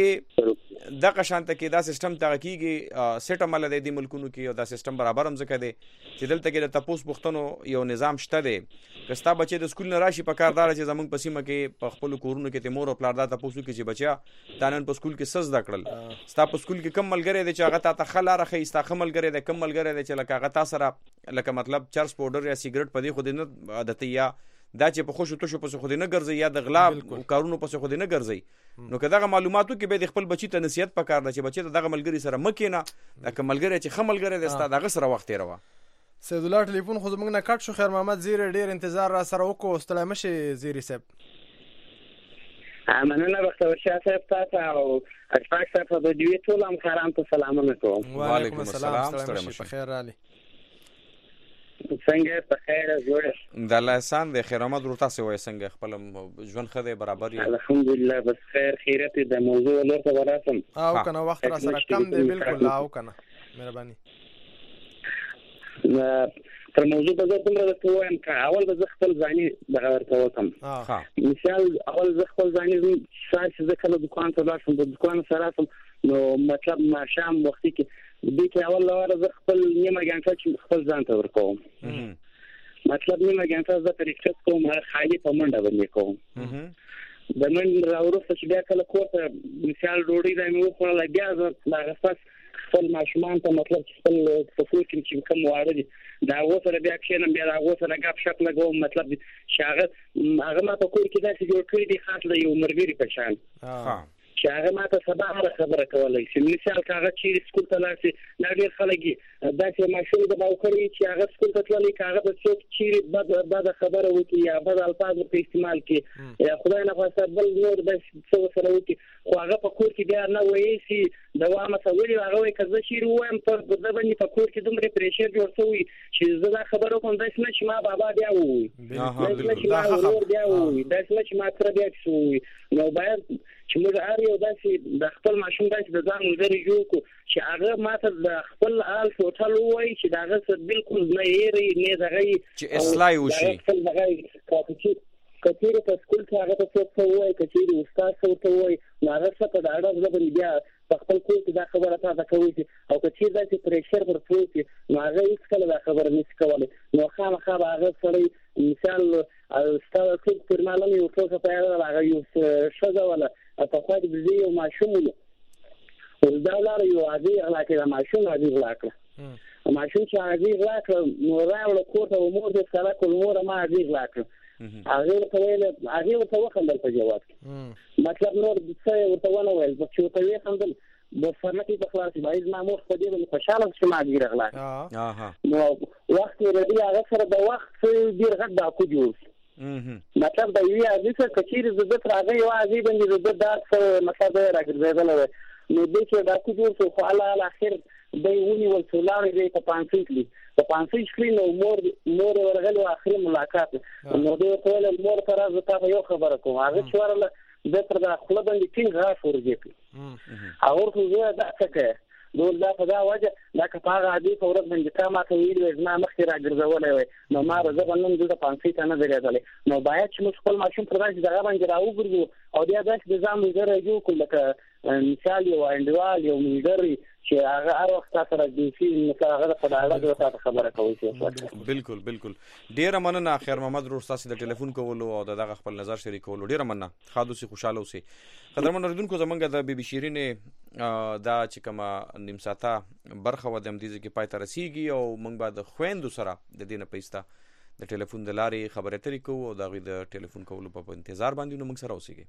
شانته کې دا سیستم دغه کېږي سیټ عمله دی دې ملکونو کې او دا سیستم برابر هم ځکه دی چې دلته کې د تپوس پوښتنو یو نظام شته دی که ستا بچی د سکول نه راشي په کار داره چې زموږ په سیمه کې په خپلو کورونو کې ته مور او پلار دا تپوس وکړي چې بچیا تا نن په سکول کې څه زده کړل ستا په سکول کې کوم ملګری دی چې هغه تا ته ښه لاره ښیي ستا ښه ملګری دی کوم ملګری دی چې لکه هغه تا سره لکه مطلب چرس پوډر یا سیګرټ په دې خو دې نه عادتي یا دا چې په خوشو توشو پسې خو دې نه ګرځئ یا د غلا کارونو پسې خو دې نه ګرځئ نو که دغه معلوماتو کې به د خپل بچي ته نصیحت پکار ده چې بچي ته دغه ملګري سره مه کښېنه لکه ملګری چې ښه ملګری دی ستا د هغه سره وخت تېروه سید الله ټلیفون خو زموږ نه کټ شو خیر محمد زیری ډېر انتظار را سره وکړو ستړی مه شې زیری صاحب مننه بختور شاه صاحب تاسو او اشفاق صاحب په دوی ټول همکارانو ته سلامونه کوم وعلیکم السلام ستړی مه شې په خیر رالي څنګه په خیر جوړ د الله احسان دی خیر محمد ورته تاسو وایي څنګه خپل ژوند ښه دی برابر یې الحمدلله بس خیر خیرت د موضوع لور ته ورسم او کنه وخت را سره کم دی بالکل او کنه مهرباني تر موضوع به زه دومره درته ووایم که اول به زه خپل ځاني دغه درته وکړم مثال اول زه خپل ځاني سهار چې زه کله دوکان ته لاړ شم د دوکان سره راسم نو مطلب ماښام وختي کې دې کې اول لواره زه خپل نیمه ګنټه چې خپل ځان ته ورکوم مطلب نیمه ګنټه زه په رکشت کوم خالي په منډه باندې کوم د منډې راوروسته چې بیا کله کور ته مثال ډوډۍ دا مې وخوړله بیا زه له هغه پس خپل ماشومان ته مطلب چې خپل په کور کې چې کوم واړه دي د هغو سره بیا کښېنم بیا د هغو سره ګپ شپ لګوم مطلب چې هغه ما په کور کې داسې جوړ کړي دي خاص د یو ملګري په شان چې هغه ما ته سبا هره خبره کولی شي مثال که هغه چیرې سکول ته لاړ شي دا ډېر خلک داسې ماشوم د باو کړي چې هغه سکول ته تللی که هغه ته څوک چیرې بده خبره وکړي یا بد الفاظ ورته استعمال کړي یا خدای نخواسته بل نور داسې څه ورسره وکړي خو هغه په کور کې بیا نه ویلی شي دوامه ته ولې هغه وایي که زه چیرې ووایم په ده باندې په کور کې دومره پرېشر جوړ شوی چې زه دا خبره وکړم داسې نه چې ما بابا بیا ووایي داسې نه چې ما ورور بیا ووایي داسې نه چې ما تره بیا کیسه ووایي نو باید چې موږ هر یو داسې د خپل ماشوم داسې د ځان ملګري جوړ کړو چې هغه ما ته د خپل حال ټوټل ووایي چې د هغه څه بالکل نه هېرئ نه دغه چې اصلاح یې وشي خپل دغه که چیرې په سکول کې هغه ته څوک څه ووایي که چیرې استاد څه ورته ووایي نو هغه څه په د اړه زه باندې بیا په خپل کور کې دا خبره تازه کوي او که چیرې داسې پرېشر ورته وکړي نو هغه هېڅکله دا خبره نشي کولی نو خامخا به هغه سړی مثال ستا څوک پر ما لم یو ټوکه په یاده ده هغه یو ښځه وله په خوا کې د دې یو ماشوم و دا ولاړه یو عادي غلا کړې دا ماشوم عادي غلا کړه ماشوم چې عادي غلا کړه نو راوړه کور ته مور دې سره کړل موره ما عادي غلا کړه هغې ورته ویل هغې ورته وخندل په جواب کې مطلب نور څه ورته ونه ویل چې ورته ویې خندل د فرنکې په خلاص باید زما مور په دې باندې خوشحاله چې ما عادي غلا کړه نو وخت یې د دې هغه سره د وخت ډېر غټ ډاکو جوړ شي مطلب د یوې عادي سره که چیرې زه ده تر هغه یوه عادي باندې د ده دا څه مطلب دی راګرځېدلی دی نو دی چې ډاکو جوړ شو خو الاخر دی ونیول چې ولاړې دی په پانسۍ کړي په پانسۍ کړي نو مور یې ورغلې و آخري ملاقات نو دی ورته ویل مور ته راځه تا ته یو خبره کوم هغه چې ورغله د تر د خپل باندې ټینګ غاښ ورځي هغه ورته دا څه دول دا په دا وجه دا که په هغه عادي په ورځ باندې تا ماته ویلي وې زما مخکې راګرځولی وی نو ما به زه به نن دلته پانسۍ ته نه درېدلی نو باید چې موږ خپل ماشوم پر داسې دغه باندې راوګرځو او بیا داسې د ځان ملګری جوړ کړو لکه مثال یو انډیوال یو ملګری چې هغه هر وخت تا سره جنسي هغه په ډاډه تا ته خبره کوي چې بالکل بالکل ډېره مننه خیر محمد ورور ستاسو د ټلیفون کولو او دغه خپل نظر شریکولو ډېره مننه ښاد اوسئ خوشحاله اوسئ قدرمن اورېدونکو زمونږ د بي بي شیرینې دا چې کومه نیم ساعته برخه وه د همدې ځای کې پای ته رسیږي او موږ به د خویندو سره د دې نه پیسته د ټلیفون د لارې خبرې اترې کوو او د هغوی د ټلیفون کولو په انتظار باندې نو موږ سره اوسیږئ.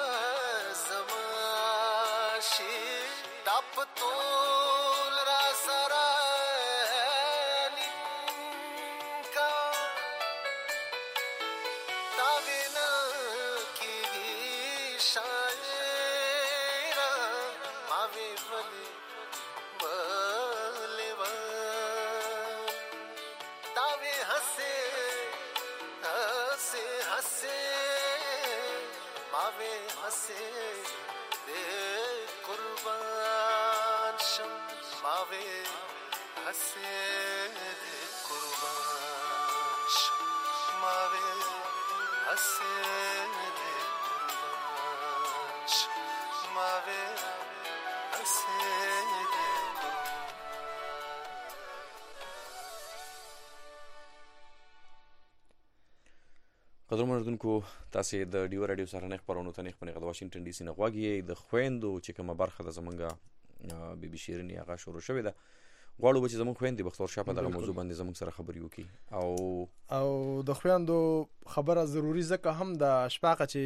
Top tool rasa شاعرا ماوي ولي ولي تاوي حسي حسي حسي ماوي حسي دے قربان شم ماوي حسي دے قربان شم ماوي حسي دے قربان شم ماوي حسي دے قدرمن اردوونکو تاسې د ډیو راډیو سهارنۍ خپرونو ته نیغ په نیغه د واشنګټن ډي سي نه غوږ یې د خویندو چې کومه برخه ده زمونږ بي بي شیرینې هغه شروع شوې ده غواړو به چې زمونږ خویندې بختور شاه په دغه موضوع باندې زمونږ سره خبرې وکړي او د خویندو خبره ضروري ځکه هم د شپاقه چې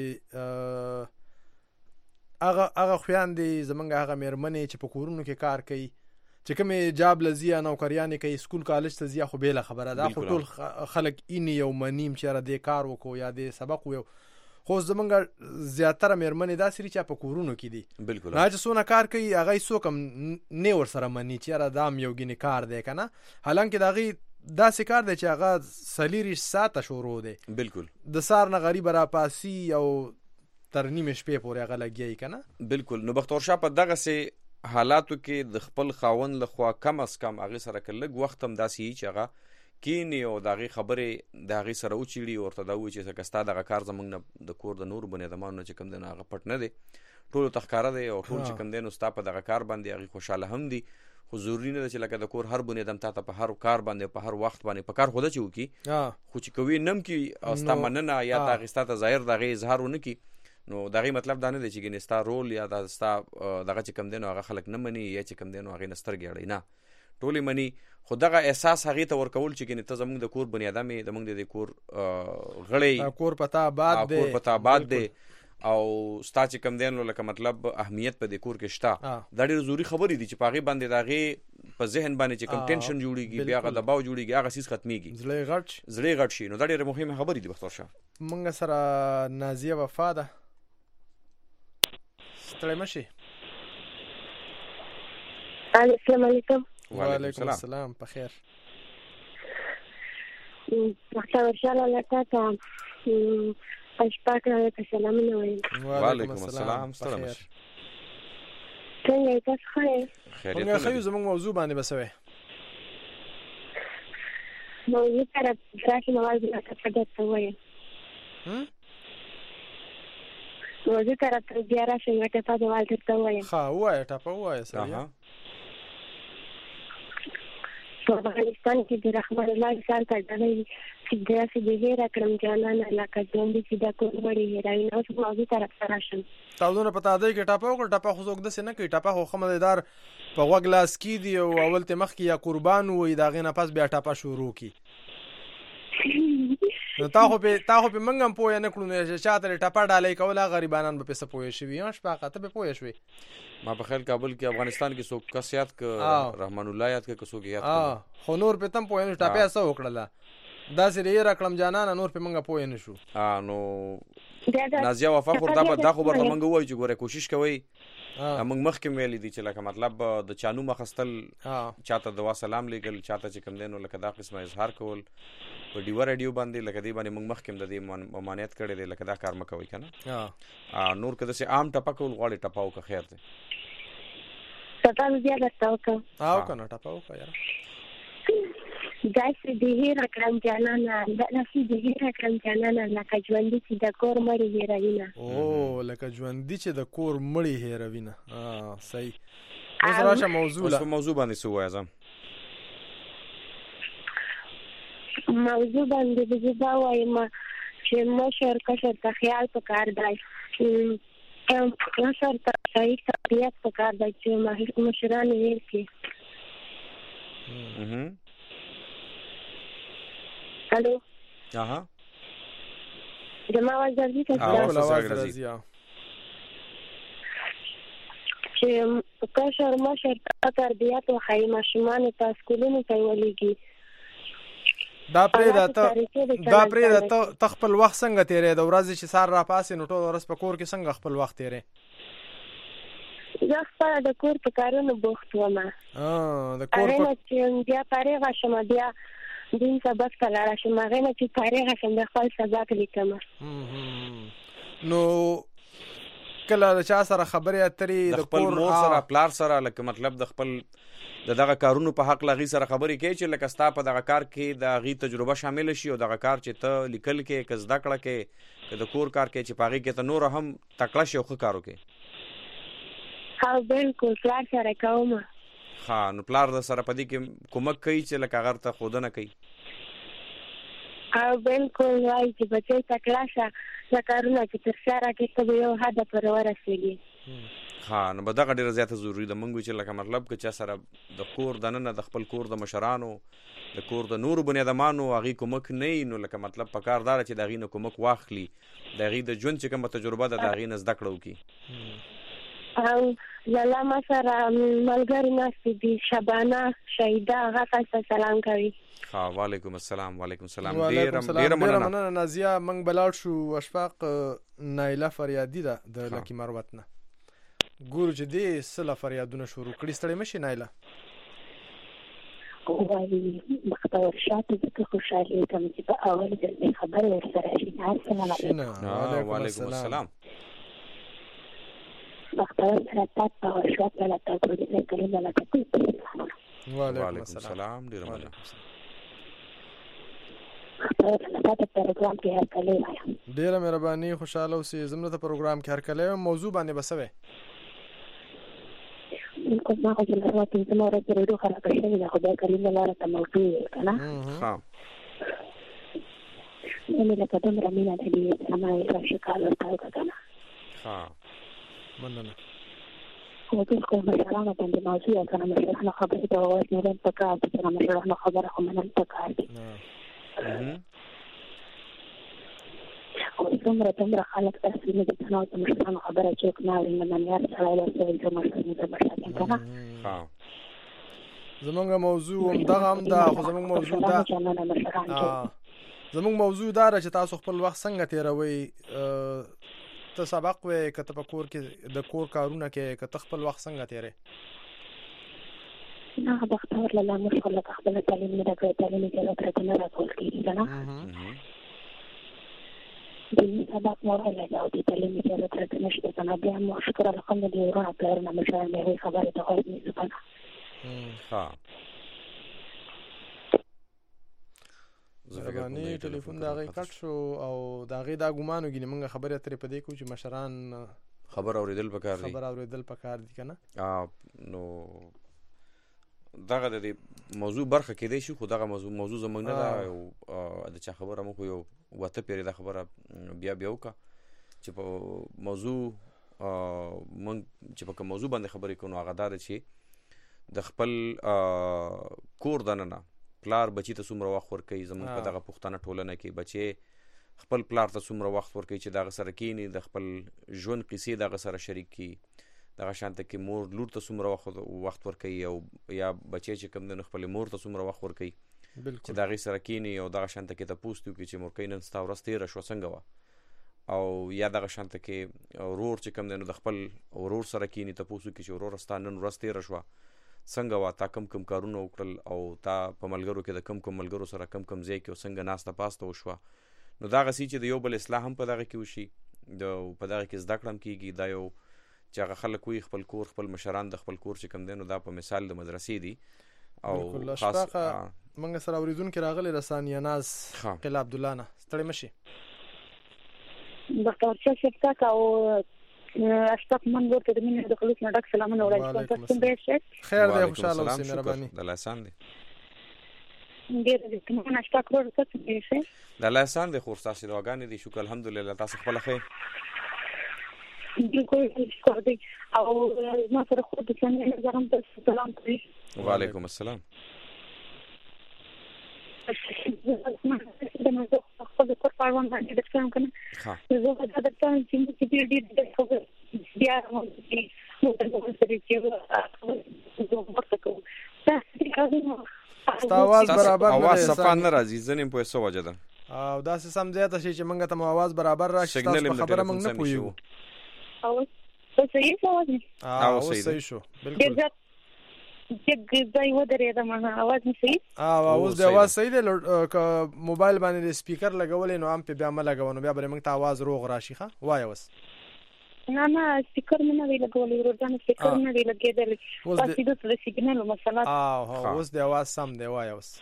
هغه خویندې زمونږ هغه مېرمنې چې په کورونو کې کار کوي چې کومې جاب لزی یا نوکریانې کوي سکول کالج ته ځي خو بیله خبره ده خو ټول خلک اینې یو منیم چې یاره دې کار وکړو یا دې سبق ویو خو زمونږ زیاتره مېرمنې داسې دي چې په کورونو کې دي بالکل چې څونه کار کوي هغه څوک هم نه ورسره مني چې یاره دا هم یو ګینې کار دی که نه حالانکې د هغې داسې کار دی چې هغه 40 ساعته شروع دی بالکل د سهار نه غریبه راپاسي او تر نیمې شپې پورې هغه لګیایي که نه بالکل نو بختور شاه په دغسې حالاتو کې د خپل خاوند لخوا کم از کم هغې سره که لږ وخت هم داسې وي چې هغه کینې او د هغې خبرې د هغې سره وچیړي او ورته دا ووایي چې که ستا دغه کار زموږ نه د کور د نورو بنیادمانو نه چې کوم دی نو هغه پټ نه دی ټولو ته ښکاره دی او ټول چې کوم دی نو ستا په دغه کار باندې هغې خوشحاله هم دي خو ضروري نه ده چې لکه د کور هر بنیادم تا ته په هر کار باندې په هر وخت باندې په کار خو ده چې وکړي خو چې کوي نم کي او ستا مننه یا د هغې ستا ته ظاهر د هغې اظهار ونه کړي نو د هغې مطلب دا نه دی چې ګینې ستا رول یا دا ستا دغه چې کوم دی نو هغه خلک نه مني یا چې کوم دی نو هغې نه سترګې اړوي نه ټولې مني خو دغه احساس هغې ته ورکول چې ګینې ته زموږ د کور بنیادم یې زموږ د دې کور غړی کور په تا آباد دی او ستا چې کوم دی نو لکه مطلب اهمیت په دې کور کې شته دا ډېرې ضروري خبرې دي چې په هغې باندې د هغې په ذهن باندې چې کوم ټینشن جوړېږي بیا هغه دباو جوړېږي هغه څیز ختمېږي زړه غټ شي نو دا ډېرې مهمې خبرې دي بختور شاه موږ سره نازیه وفا ده ستړی مه شي السلام علیکم وعلیکم السلام په خیر بختور شاه لاله تا ته شپاک راته سلامونه وایم وعلیکم السلام ستړی مه شي څنګه یې تاسو ښه یې موږ ښه یو زموږ موضوع باندې به څه وی موضوع سره داسې مواد راته په درته ووایم موضوع طرف ته بیا راشئ یوه ټپه د وال درته ووایم ښه ووایه ټپه ووایه سړیه په افغانستان کې د رحمان الله مثال ته ډالۍ چې داسې د هېره کړم جانانه لکه ژوندي چې د کور وړې هېروي اوس موضوع طرف ته راشم تاسو په تادۍ کې ټپه وکړه ټپه خو څوک داسې نه کوي ټپه خو ښه مزیدار په غوږ لاس کېږدي او اول ته مخکې یا قربان ووایي د هغې نه پس بیا ټپه شروع کړي نو تا خو په موږ هم پوهه نه کړو نو چا ته ټپه ډالۍ کول هغه غریبانان به پسې پوهه شوي شپاقه ته به پوهه شوې ما په خیال کابل کې افغانستان کې څوک کس یاد که رحمان الله یاد که څوک یاد خو نور په تم پوهه نه ټپه څه وکړله داسې یې راکړم جانانه نور په موږ پوهه نه شو نو نازیه وفا خو دا خو به موږ ووایو چې ګوره کوشش کوئ موږ مخکې ویلي دي چې لکه مطلب د چا نوم اخیستل چاته دعا سلام لیږل چاته چې کوم دی نو لکه دا قسمه اظهار کول په ډیوه راډیو باندې لکه دې باندې موږ مخکې د دې ممانعت کړی دی لکه دا کار مه کوئ که نه نور که داسې عام ټپه کول غواړې ټپه وکړه خیر دی ټپه مې بیا درته وکړم وکړه نو ټپه وکړه یاره داسې د هېره کړم جانانه داسې د هېره کړم جانانه لکه ژوندي چې د کور مړي هېروینه لکه ژوندي چې د کور مړي هېروینه صحیح اوس راشه موضوع اوس په موضوع باندې څه ووایه ځم موضوع باندې به زه دا وایم چې مشر کشر ته خیال پکار دی مشر ته صحیح تربیت پکار دی چې مشران یې هېر کړي الو زما آواز درځي چې کشر مشر ته تربیت وښایي ماشومانو ته سکولونو ته یې ولېږي دا پرې د خپل وخت څنګه تیرې د ورځې چې سار را پاسې نو ټول ورځ په کور کې څنګه خپل وخت تیرې؟ زه خپل د کور په کارونو بوخت وم. د کور په چې بیا فارغه شم بیا دین سبق ته لاړه شم. هغه نه چې فارغه شم د خپل سبق لیکم. نو کله د چا سره خبرې اترې د خپل مور سره پلار سره لکه مطلب د خپل دغه کارونو په حق لغي سره خبرې کوي چې لکه ستا په دغه کار کې د غي تجربه شامل شي او دغه کار چې ته لیکل کې کزدا کړه کې د کور کار کې چې پاغي کې ته نور هم تکړه شي او ښه کارو کې. ها بالکل پلار سره کوم. ها نو پلار د سره پدې کې کومک کوي چې لکه هغه ته خودنه کوي. ها بالکل وایي چې بچي تکړه شه د کارونه چې تر سره کې ته یو هدف پر ورسېږي. ها نو به دغه ډیره زیاته ضروری ده مونږ چې لکه مطلب که چا سره د کور دننه د خپل کور د مشرانو د کور د نورو بنیادمانو هغې کومک نه نو لکه مطلب په کار داره چې د هغې نه کومک واخلي د هغې د ژوند چې کومه تجربه ده د هغې نه زده کړه وکړي. او لالا ما سره ملګري ناستې دي شبانه شهیده هغه تاسو سلام کوي. ها وعلیکم السلام. وعلیکم السلام. ډیره مننه نازیه. موږ بلاړ شو اشفاق نایله فریادي ده د لکی مروت نه ګورو چې دې سله فریادونه شروع کړي. ستړی مشي نایله؟ وایي مختار شاته ځکه خوشحالي کوم چې په اول ځل خبرې ورسره شي. السلام علیکم. وعلیکم السلام. مختار سره تاسو او شاته ولا تاسو دې کلمه لا تاسو. وعلیکم السلام. ډیر مننه. ډیره مهرباني. خوشاله اوسې. زموږ ته پروګرام کې هر کله موضوع باندې بسوي بالکل ما خو له راته زما راته ورو خراب شي نه خدای کریم لاره ته موضوع کنه. ها نو له کډم رمینا دې سمای راشي کال ورته کنه. ها مننه. خو ټول کوم مشرانو باندې موضوع کنه مشرانو خبرې ته وایي نو د پکا چې مشرانو خبره خو منل پکار دي. او څومره خلک تاسو نه د تناو د مشرانو خبره چې نه لري نه یاد سره له څه د مشرانو د مشرانو کنه. ها زمونږ موضوع هم دا خو زمونږ موضوع دا چې تاسو خپل وخت څنګه تیروي. ته سبق وې کته په کور کې د کور کارونه کې کته خپل وخت څنګه تیرې؟ نه بختور لاله مشکل له خپل تعلیم نه راځي تعلیم کې له ترته نه راځي کنه. د سبق مورله دا د تعلیم کې له ترته نشته کنه. بیا مو شکر الحمد لله ورته کارونه مشاهده خبره ته وایي کنه. ها زبانی ټلیفون دا غي کټ شو او دا غي دا ګمانو غني موږ خبره اترې پدې کو چې مشران خبر اوریدل پکار دي کنه. نو دغه د موضوع برخه کې دی شو خو دغه موضوع زمونږ نه دا د چا خبره مو یو وته پیری دا خبره بیا وکړه چې په موضوع مونږ چې په موضوع باندې خبرې کوو هغه دا چې د خپل کور دننه پلار بچی ته څومره وخت ورکوي. زمونږ په دغه پښتنه ټولنه کې بچي خپل پلار ته څومره وخت ورکوي چې دغه سره کینی د خپل ژوند قصې دغه سره شریک کی. دغه شانته کې مور لور ته څومره وخت ورکوي او یا بچي چې کوم د خپل مور ته څومره وخت ورکوي چې دغه سره کینی او دغه شانته کې ته پوښتنه کوي چې مور کینن ستا ورسته راشو څنګه و او یا دغه شانته کې ورور چې کوم د خپل ورور سره کینی ته پوښتنه کوي چې ورور ستانن ورسته راشو څنګه وا تا کم کارونه وکړل او تا په ملګرو کې د کم ملګرو سره کم ځای کې څنګه ناسته پاسته وشو. نو دا غسی چې د یو بل اصلاح هم په دغه کې وشي د په دغه کې زده کړم کیږي. دا یو چې هغه خلک وي خپل کور خپل مشران د خپل کور چې کم دي نو دا په مثال د مدرسې دي. او خاص موږ سره اوریدونکو راغلي رسانیا ناز قل عبد الله نه ستړي مشي. ډاکټر شفقت او اشتاق من ورته د مینې د خلوص نه ډک سلامونه وړاندې کوم. تاسو څنګه یاست؟ خیر دی خوشاله اوسئ مهرباني. د لاسان دي ډیر دې کوم اشتاق ورته تاسو یې د لاسان دي خو تاسو دواګانې دي شکر الحمدلله تاسو خپل خیر بالکل شکر دی او ما سره خو د څنګه نظرم ته سلام کوي. وعلیکم السلام. د موضوع خپل کور پاروان باندې د څنګه کنه. زه دا د څنګه چې دې د خبر بیا مو د سره چې زه ورته کوم. تاسو आवाज برابر आवाज صفا نه راځي ځنې په څه وجه ده او دا څه سم زیاته شي چې موږ ته आवाज برابر راشي تاسو خبره موږ نه پوهیو او څه صحیح څه او صحیح شو بالکل چې ځای ودرې ده ما आवाज نه صحیح اوس د आवाज صحیح دی موبایل باندې سپیکر لګولې نو هم په بیا ما لګونو بیا به موږ ته आवाज روغ راشي ښه وای اوس نه سپیکر نه وی لګولې ورته سپیکر نه وی لګېدل تاسو د سیګنال مسله اوس د आवाज سم دی وای اوس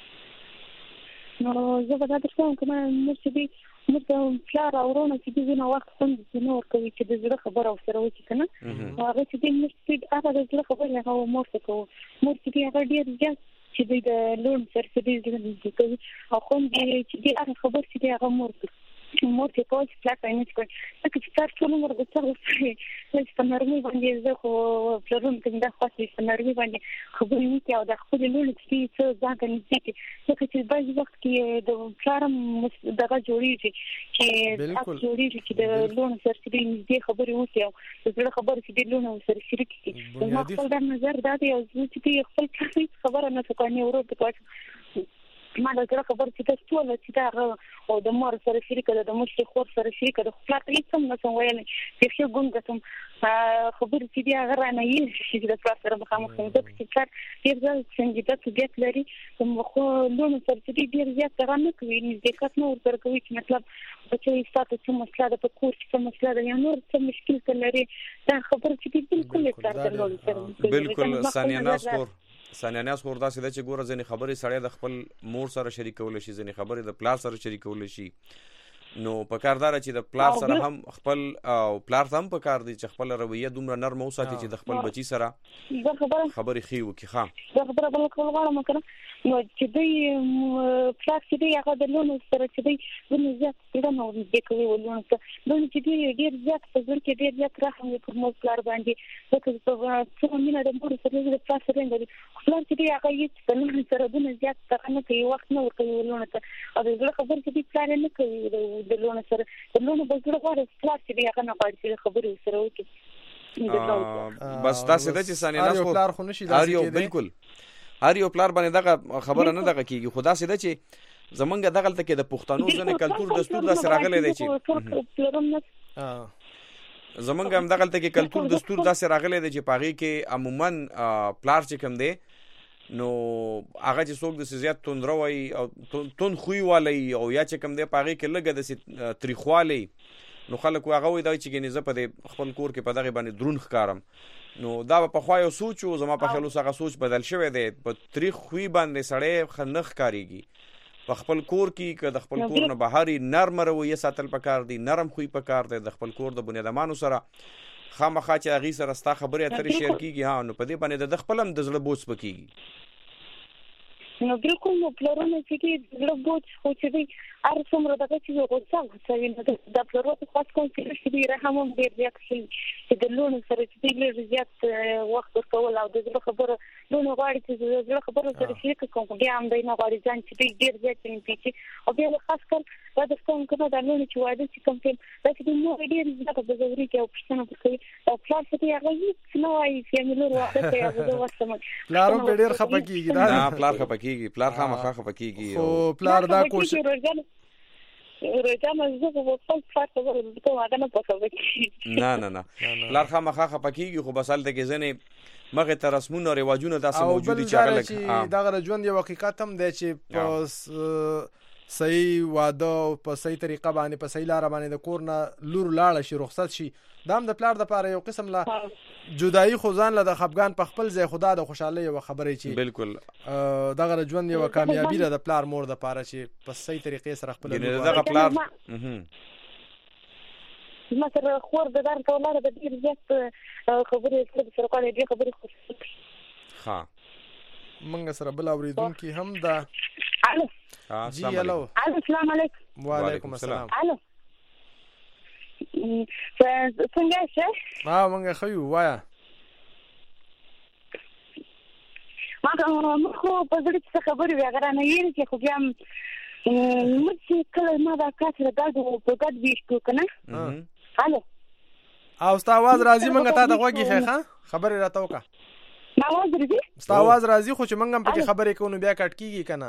نو زه به دا درته کوم چې موږ پلار او ورونه چې دې نه وخت څنګه نور کوي چې د زړه خبره او سره وکړي کنه هغه چې دې موږ هغه د زړه خبره هغه مور څه کوو مور چې هغه ډیر ځان چې د لون سره دې کوي او کوم چې هغه خبر چې هغه مور ته پوهه پلاټ نه کوي چې تاسو نو ورته څه په نرمي باندې زه خو پلرون کې دا خاصه په نرمي باندې خبرې نه کوي او د خپل لون چې څه ځان نه کوي چې بعض وخت کې د پلارم دغه جوړیږي چې تاسو جوړیږي چې د لون سره دې خبرې وکړي او زړه خبرې چې د لون سره شریک کړي نو خپل د نظر دا دی او چې خپل خبره نه کوي ورته ما دا خبر چې تاسو ټول چې دا او د مور سره شریک ده د مشر خور سره شریک ده خپل هیڅ هم نه ویل چې څه ګونګتم خبر چې دی هغه رانه یې چې د پلار سره مخامخ ده چې کار ډیر ځل څنګه د توګه لري کوم خو لون سره چې ډیر زیات څنګه نه کوي نږدې کټ نو ورته کوي چې مطلب چې تاسو څه مسله ده په کور کې څه مسله ده یا نور څه مشکل لري دا خبر چې بالکل څه بالکل ثانیانه خور دا سده چې ګوره ځنې خبرې سړی د خپل مور سره شریکول شي ځنې خبرې د پلار سره شریکول شي نو په کاردار چې د پلار سره هم خپل او پلار هم په کار دي چې خپل رویه دومره نرم او ساتي چې د خپل بچی سره خبرې خي وکي ها دا خبره بل کول غواړم کنه نو چې دی پلار چې دی هغه د لون سره چې دی ونه زیات د نو د کوي ولون ته نو چې دی ډیر زیات په ځل کې ډیر زیات راهم په مو پلار باندې ځکه په څو مینه د مور سره د پلار سره دی پلار چې دی هغه یې په لون سره د زیات څنګه کوي وخت نه ورکوي ولون ته او د خبر چې دی پلار نه کوي د لون سره د لون په ځړ غواړي پلار چې دی هغه نه غواړي خبرې سره وکړي بس تاسو د چې ثانیه پلار خو نشي دا بالکل هر یو پلار باندې دغه خبره نه دغه کیږي خدا سده چې زمونږ دغه ته کې د پښتنو ځنه کلچر دستور د سراغله دی چې زمونږ هم دغه ته کې کلچر دستور د سراغله دی چې پاغي کې عموما پلار چې کم دی نو هغه چې څوک د زیات توندروي او تون خوې والی او یا چې کم دی پاغي کې لګه د تاریخوالي نو خلک هغه وای دا چې ګنې زه په خپل کور کې په دغه باندې درون ښکارم نو دا په خوا یو سوچ او زما په خلوص هغه سوچ بدل شوی دی په تاریخ خوې باندې سړی خنخ کاریږي په خپل کور کې که د خپل کور نه بهاري نرم رویه ساتل پکار دي نرم خوې پکار دي د خپل کور د بنیادمانو سره خامخا چې هغه سره ستا خبرې اترې شیر کیږي ها نو په دې باندې د خپلم د زړه بوج پکېږي نو بالکل نو پلرونه چې د بوج خو چې دی هر څومره دغه چې غوڅه وي د پلرونو خاص کوم چې دی رحم هم ډیر زیات شي چې د لون سره چې ډیر زیات وخت ورکول او د زړه خبره لون غواړي چې د زړه خبره سره شریک کوم بیا هم دی نه غواړي ځان چې ډیر زیات چې او بیا خاص کر دا د کوم کنه د لون چې واده چې کوم دا چې نو ډیر زیات د ضروري کې او پښتنه کوي او پلار چې هغه هیڅ نه وايي چې موږ واده کوي او زه وسم پلار هم ډیر خپکیږي دا پلار خپکیږي پلار خامخا خپکیږي او پلار دا کوشش روزانه زه په خپل کار کوم ته واده نه پکوي نه پلار خامخا خپکیږي خو بسال ته کې ځنه مغه تر رسمونو او رواجونو داسې موجود دي چې هغه دغه ژوند یو حقیقت هم دی چې په صحیح واده په صحیح طریقه باندې په صحیح لار باندې د کور نه لور لاړ شي رخصت شي دا هم د پلار د لپاره یو قسم لا جدایي خو ځان له د خفګان په خپل ځای خدا د خوشحالي او خبرې چې بالکل دغه ژوند یو کامیابی ده د پلار مور د لپاره چې په صحیح طریقې سره خپل دغه پلار ما سره خور د دار کولاره د ډیر زیات خبرې سره کولای دي خبرې ها منګ سره بل اوریدونکو هم دا الو جی الو السلام علیکم وعلیکم السلام الو څنګه شه منګ خو وایا ما خو په دې څه خبرې وغیرہ نه یې چې خو بیا موږ کله ما دا کار دا په ګډ ویشتو کنه الو او ستا आवाज راځي منګ ته د غوږی ښه خبرې راته وکړه आवाज راځي ستا आवाज راځي خو چې موږ هم پکې خبرې کوو نو بیا کټ کیږي کنه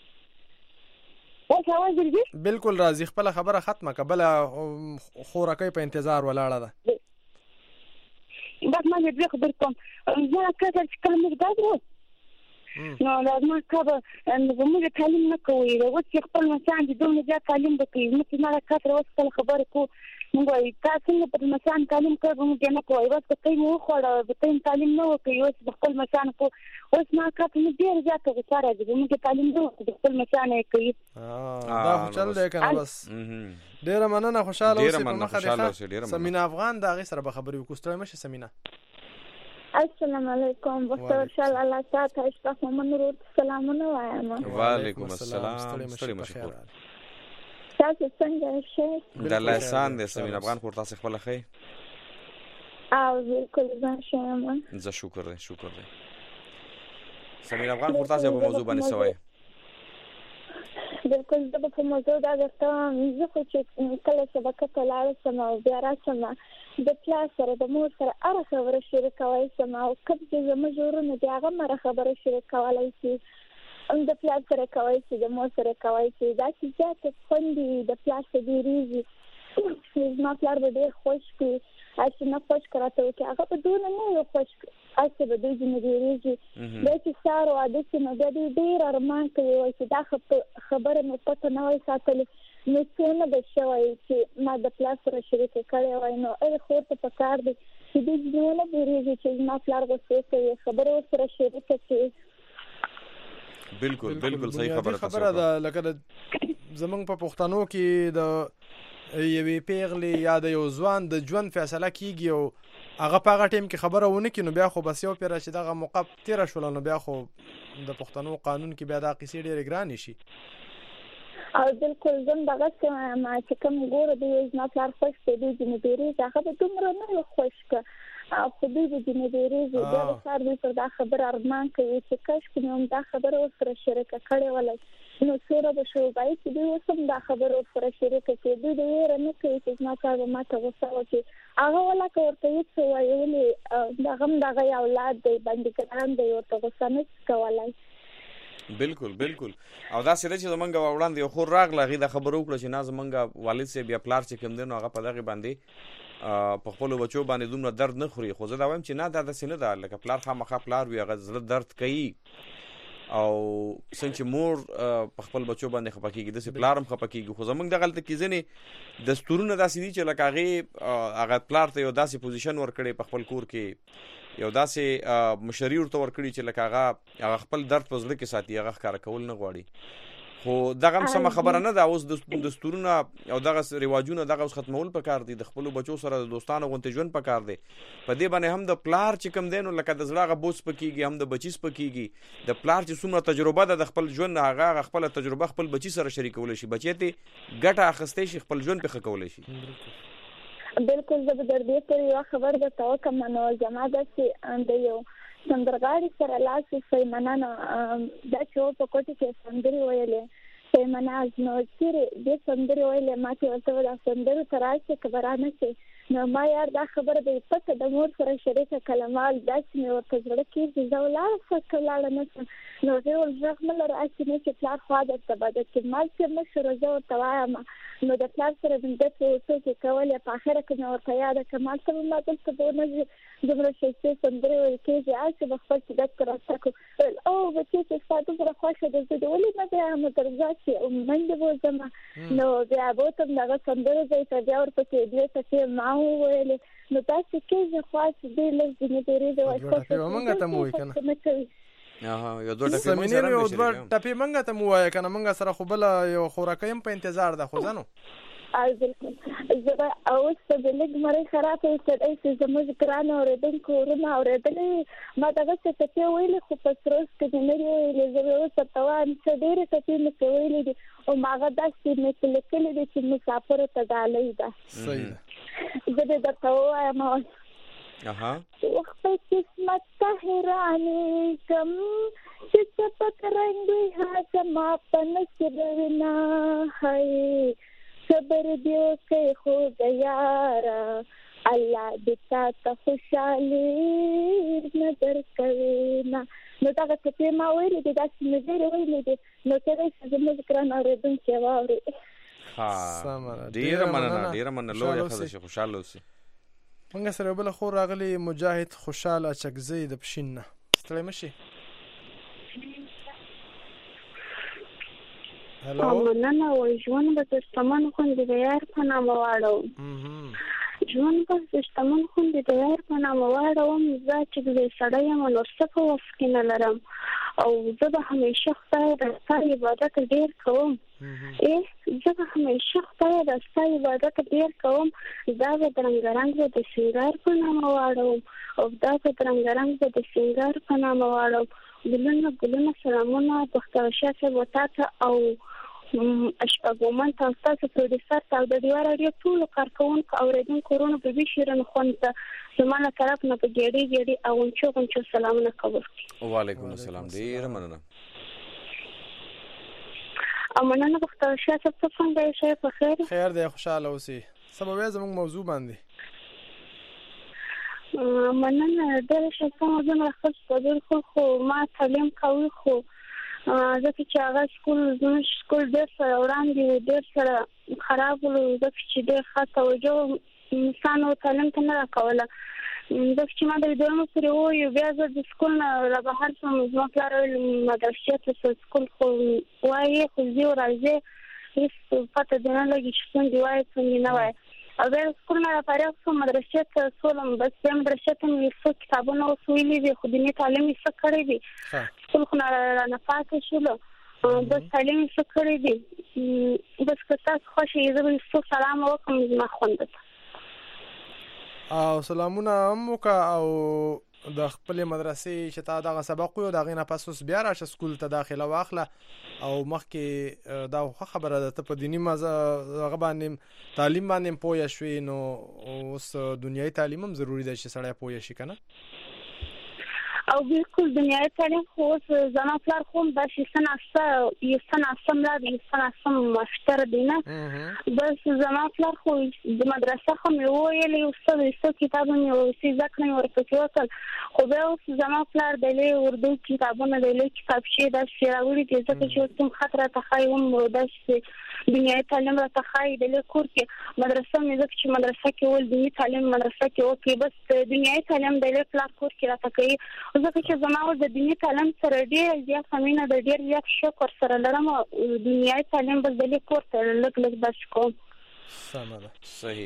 اوس आवाज راځي بالکل راځي خپل خبره ختمه کبل خورکې په انتظار ولاړه ده بس ما دې خبر کوم زه کله چې کلمه درو نو لازم کبه موږ تعلیم نه کوي او چې خپل مسان دي دوه ځای تعلیم وکړي مته ما کاتره اوس خبر کو موږ تاسو په مسان تعلیم کوو موږ نه کوي بس کوي مو خوړه په تعلیم نه وکړي اوس خپل مسان کو اوس ما کاتره ډیر ځکه وساره دي موږ تعلیم نه وکړو خپل مسان کوي دا چل دی کنه بس ډیر مننه خوشاله اوسې په مخه ده سمینا افغان دا غي سره به خبرې وکړو مشه سمینا السلام علیکم بخیر شال الله تعالی اشرف محمد نور سلامونه وایم وعلیکم السلام ستړي مشکور تاسو څنګه شئ د الله احسان دې سمین افغان خور تاسو خپل خیر او بالکل ځان شم زه شکر دې سمین افغان خور تاسو په موضوع باندې سوای بالکل د په موضوع دا درته زه خو چې کله شبکه ته لاړم سم او بیا راشم د پلار سره د مور سره هغه خبره شریکوي سم او کوم چې زموږ ورونه دی هغه مره خبره شریکولای شي د پلار سره کوي چې د مور سره کوي چې دا چې ځکه خوندي د پلار سره ډیریږي زما پلار به ډیر خوش کړي چې نه خوش کراته چې هغه په دونه نه یو خوش اته به دوی نه ډیریږي دا چې سارو عادت نه د ډیر ارمان کوي چې دا خبره مې پته نه وای ساتلې نو څنګه به شوی چې ما د پلار سره شریک کړی وای نو خو ته پکار دي چې دې نه ډیریږي چې ما پلار غوښته کوي خبره سره شریک کړي بالکل صحیح خبره ده لکه زمونږ په پښتنو کې د یوې پیغلې یا د یو ځوان د ژوند فیصله کیږي او هغه په هغه ټیم کې خبره ونه کړي نو بیا خو بس یو پیر چې دغه موقع تیر شول نو بیا خو د پښتنو قانون کې بیا دا قصې ډېرې ګرانې شي او بالکل زم دغه ما چې کوم ګوره دی زما پلار خوښ دی د جنبيري هغه به دومره نه خوښ که خو دوی د جنبيري زیاده سر دې پر دا خبر ارمان کوي چې کاش کوم دا خبره سره شریک کړي ولای نو سره به شو بای چې دوی سم دا خبره سره شریک کړي دوی دې نه کوي چې ما کار ما ته وسو چې هغه ولا کوته یې وایي دغه دغه اولاد دی باندې کړان دی او ته وسنه کولای بالکل او دا سره چې زمونږ وړاندې یو خور راغله غي دا خبرو وکړه چې ناز زمونږ والد سي بیا پلار چې کوم دنو هغه په دغه باندې په خپل بچو باندې دومره درد نه خوري خو زه دا وایم چې نه دا سینه ده لکه پلار خامخا پلار وي هغه زړه درد کوي او څنګه چې مور په خپل بچو باندې خپکیږي د پلارم خپکیږي خو زمونږ د غلطه کې ځنه دستورونه داسې دي چې لکه هغه پلار ته یو داسې پوزیشن ورکړي په خپل کور کې یو داسې مشري ورته ورکړي چې لکه هغه خپل درد په زړه کې ساتي هغه ښکار کول نه غواړي خو دغه هم سم خبره نه ده اوس د دستورونه او دغه رواجونه دغه اوس ختمول پکار دي د خپل بچو سره د دوستانو غونډه ژوند پکار دي په دې باندې هم د پلار چې کم دینو لکه د زړه غبوس پکېږي هم د بچیس پکېږي د پلار چې څومره تجربه ده د خپل ژوند هغه خپل تجربه خپل بچی سره شریکول شي بچی ته ګټه اخستې شي خپل ژوند په خکول شي بالکل زه به در دې پورې یو خبر درته وکړم نو زما داسې د یو سندرغاړي سره لاس سیمنه دا چې په کوټه کې سندري ویلې سیمنه نو چې دې سندري ویلې ماته ورته دا سندري تراشي خبرانه شي نو ما یار دا خبره به پته د مور سره شریک کلمات داسې مې ورته زړه کې چې زولا فکلاله نه نو زه ولځم لراسي نه چې پلار خوا د تبادل کې مال چې مشر زه ورته وایم نو د پلار سره د څه چې کولې په اخر کې نو ورته یاد کمال ته ما دلته به نه دومره شي چې سندري ورکې چې اته په خپل کې د ترڅکو او به چې ستاسو سره خوښه د دې ولې نه بیا هم درځي او منډه وځم نو بیا به ته دغه سندري ځای ته بیا ورته کې دې څه ما ویلې نو تاسو کې چې خاص دې لږ نه لري د وایي مونږ ته مو کنه یو دوه ټپی منګه ته مو وای کنه منګه سره خو بل یو خوراکیم په انتظار ده خو ځنو بالکل زه اوس په دې مری خرابې چې زموږ ګران اوریدونکو ورونه اوریدلې ما دغه څه ته ویلې خو په سروس کې نه ویلې زه اوس ته وایم چې ډېر څه مې ویلې او ماغه داسې مې لیکلې چې مسافر ته دالې ده صحیح زه دې ته وایم وقت قسمت کا حیرانی کم جس پک رنگی ہاتھ ماپن سرنا ہے صبر دیو کے خود یارا الله دې تاسو خوشاله نظر کوي نو دا چې ما ویل دي دا چې مې ویل دي نو ته دې زموږ ګران اوریدونکو واوري. ډیره مننه لویه ښځه خوشاله اوسئ. موږ سره بل خو راغلی مجاهد خوشاله چکزی د پښین نه ستړی مشي. هلو مننه وای ژوند به شتمن خوندې د یار په نامه واړو ژوند به شتمن خوندې د یار په نامه واړوم زه چې د سړی یم نور څه په وس کې نه لرم او زه به همیشه خدای د ستا عبادت ډېر کوم زه به همیشه خدای د ستا عبادت ډېر کوم دا به د رنګارنګ به د سینګار په نامه واړوم او دا به د رنګارنګ به د سینګار په نامه واړوم. ګلونه سلامونه بخترشاه صاحب وتا ته او اشپاګومن تاسو پروډوسر ته د دیوار راډیو ټول کارکونکو اوریدونکو ورونو په بي شیرن خوند ته زمانه طرف نه په ګډي او چوغنچو سلامونه کوم. وعلیکم السلام ډیر مننه. امنه بخترشاه صاحب څنګه یې په خیر دی خوشاله اوسئ. سبب زموږ موضوع باندې مننه ډېر شکر زه راخص بدل خو ما تعلیم کوي خو ځکه چې هغه سکول ډېر سره وړاندې ډېر سره خراب ول ځکه چې ډېر ښه توجه انسان تعلیم ته نه راکوله ځکه چې ما د دویمه پورې وایو بیا زه د سکول نه را بهر شوم زما پلار ویل مدرسې ته سکول خو وایي خو ځي او راځي هېڅ پته دې نه لګي چې څنګه وایي څنګه نه وایي او بیا سکول نه فارغ شوم مدرسې ته سولم بس بیا مدرسې ته مې څو کتابونه اوس ویلي دي خو دیني تعلیم یې څه کړی دي سکول خو رانه پاتې شولو بس تعلیم یې څه کړی دي بس که تاسو خوښ یې زه به څو سلام وکړم زما خویندو ته او سلامونه هم وکړه او د خپلې مدرسې چې تا دغه سبق ویو د هغې نه پس اوس بیا راشه سکول ته داخله واخله او مخکې دا ښه خبره ده ته په دیني هغه باندې تعلیم باندې پوه شوې نو اوس دنیایي تعلیم هم ضروري ده چې سړی پوه شي که نه او بالکل دنیایي تعلیم خو اوس زما پلار خو هم داسې څه ناسته ملا دی څه ناسته مشتر دی نه بس زما پلار خو د مدرسه خو مې وویلې استاد څه کتاب مې څه زده کړې ورپسې وکړل خو بیا اوس زما پلار د لوی اردو کتابونه د لوی کتابچې داسې راوړي دي ځکه چې اوس کوم خط راته ښایي هم داسې دنیایي تعلیم راته ښایي د لوی کور کې مدرسه مې ځکه چې مدرسه کې ول دیني تعلیم مدرسه کې وکړي بس دنیایي تعلیم د لوی پلار کور کې راته کوي ځکه چې زما اوس د دیني تعلیم سره ډېر زیات مینه ده ډېر زیات شکر سره لرم او دنیایي تعلیم بس د لوی کور ته لږ بس کوم. سمه ده صحیح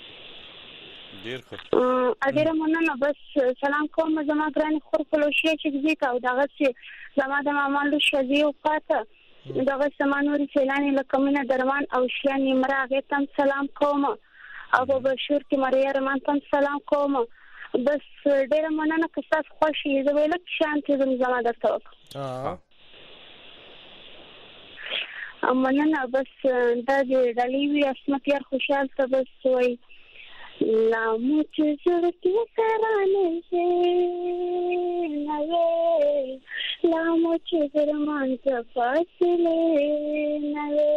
ډېر ښه ډېره مننه بس سلام کوم زما ګرانې خور پلوشې چې ځي ته او دغسې زما د ماما لوښه ځي وفاته دغسې زما نورې سیلانې لکه مینه درمان او شیان عمره هغې ته هم سلام کوم او په بشور کې ماریا رمان ته هم سلام کوم بس ډېره مننه که ستاسو خوښ یې زه به یې لږ شانتې زما درته وکړم مننه بس دا د ډالۍ وي عصمت یار خوشحال ته بس وایي لا مو چې زړه کې سره نشي نه وې لا مو چې درمان ته فاصلې نه وې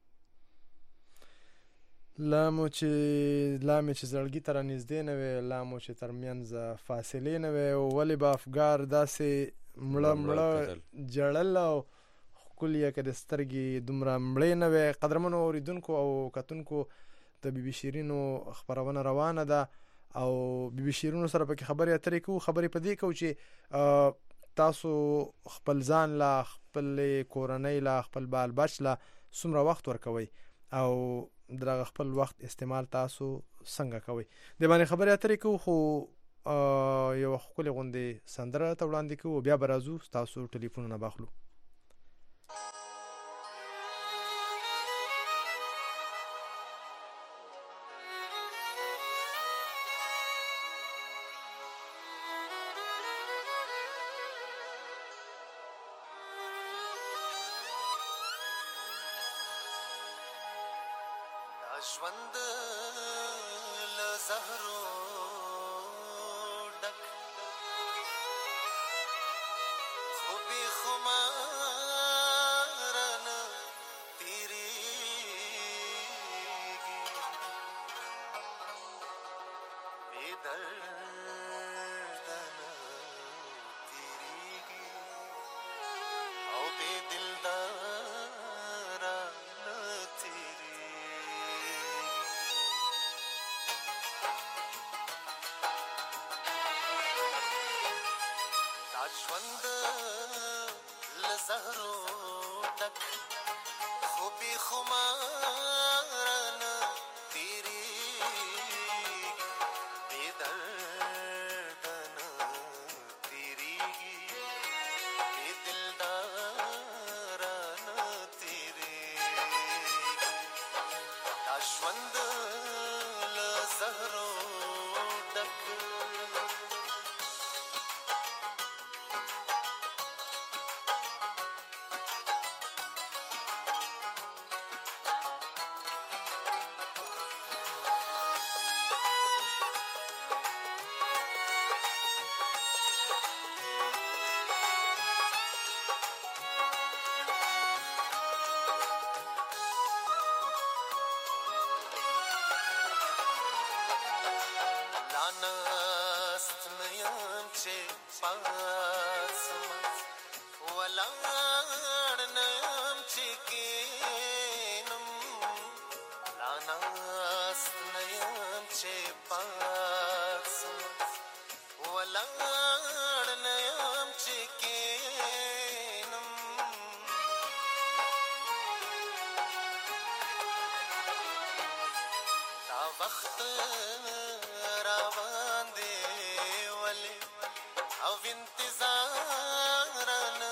لا مې چې زړګي ته رانږدې نه وې لا مو چې تر منځ فاصلې نه وې ولې به افګار داسې مړه جړل او ښکلي یې که د سترګې دومره مړې نه وې. قدرمنو اورېدونکو او کتونکو د بي بي شیرینو خپرونه روانه ده او بي بي شیرینو سره پکې خبرې اترې کوو خبرې په دې کوو چې تاسو خپل ځان لا خپل کورنۍ لا خپل بال بچ لا څومره وخت ورکوئ او دغه خپل وخت استعمال تاسو څنګه کوئ د باندې خبرې اترې کوو خو یو ښکلې غوندې سندره ته وړاندې کوو بیا به راځو ستاسو ټلیفونونه باخلو. ژوند له زهرو ډک خو بې خماره نه تېرېږي زهرو ډک خوبي خمارانه تیریږي بې درده نه تیریږي بې دلدارانه تیریږي دا ژوند له زهرو ډک ناست نیم چې پاسم ولاړ نیم چې کینم لا ناست نیم چې پاسم ولاړ نیم چې کینم دا وخت روان دی ولی او انتظارنا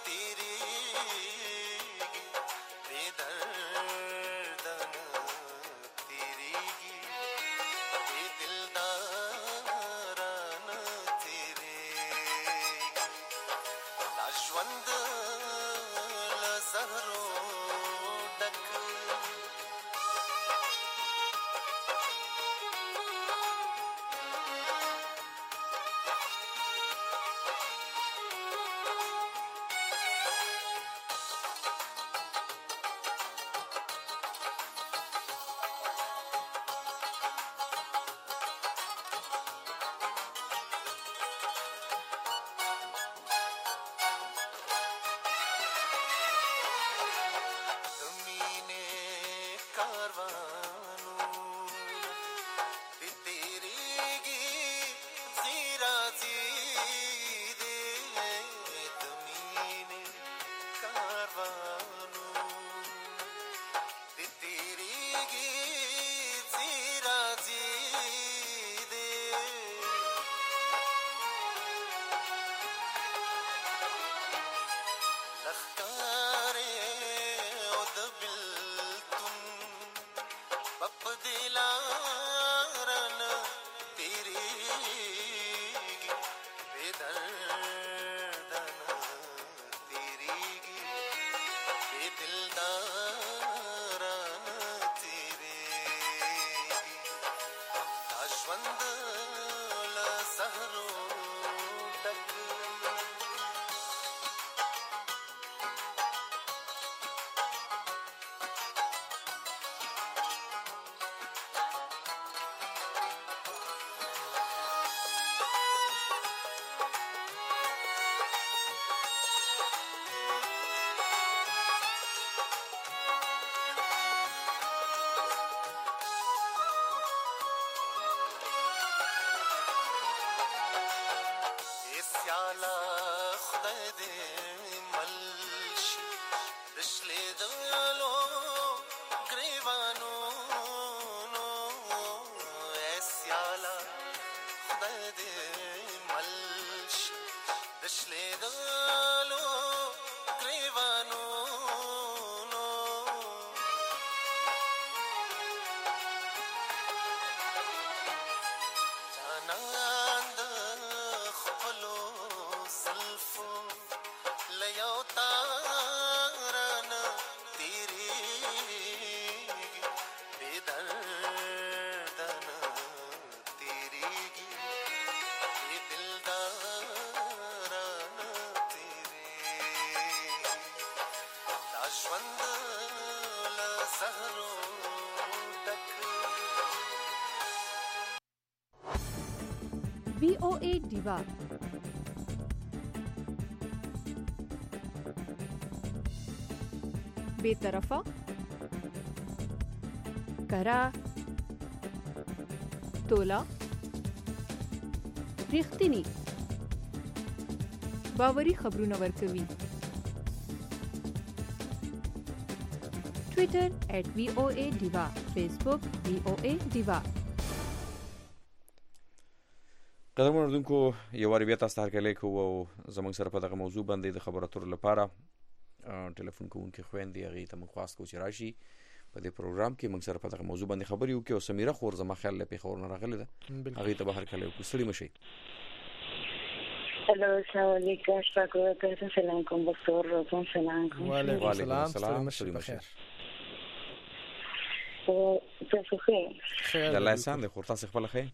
تیریږي بې دردنا تیریږي بې دلدارنا تیریږي دا ژوند له زهرو ډک VOA Diva बेतरफा करा तोला ریښتینی باوري خبرونه ورکوي ټوئیټر @VOA Diva فیسبوک VOA Diva. قدرمن اردوونکو یو واری بیا تاسو ته هرکلی کوو او زموږ سره په دغه موضوع باندې د خبرو اترو لپاره ټلیفون کوونکې خویندې هغې ته موږ خواست کوو چې راشي په دې پروګرام کې موږ سره په دغه موضوع باندې خبرې وکړي. او سمیره خور زما خیال له پېښور نه راغلې ده، هغې ته به هرکلی وکړو. ستړي مه شئ. هلو السلام علیکم. شپږ ورځې سلام کوم دکتور روزان سلام کوم. وعلیکم السلام. ستړي مه شئ. تاسو ښه د الله احسان دی. خور تاسې خپله ښه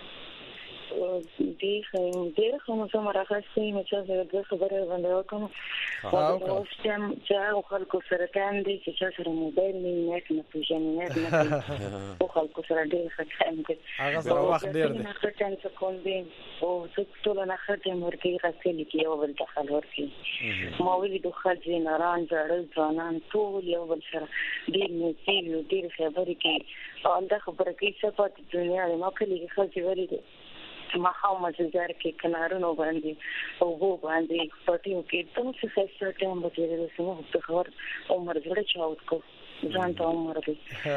ډېر ښه موسم راغلی مې چې زه خبرې باندې وکړم. اوس چې هغو خلکو سره ټایم دی چې چا سره موبایل نه نیټ نه پېژني نیټ نه کوي هغو خلکو سره ډېر ښه ټایم دی. هغه سره وخت ډېر دی. ښه ټایم څه کوم دی او زه ټوله نه ښه ټایم ورکوي غسلې کې یو بل ته خل ورکوي. ما ولیدو ښځې نران زاړه ځوانان ټول یو بل سره ډېر نږدې وي، ډېر خبرې کوي. او همدا خبره کوي څه پاتې دنیا دی. ما کلي کې ښځې ولیدې ماښام مازدیګر کې کنارونو باندې اوبو باندې پټیو کې داسې ښایسته ټایم به تېرېده چې موږ د خبر عمر زړه چاود کړو ځان ته عمر دی.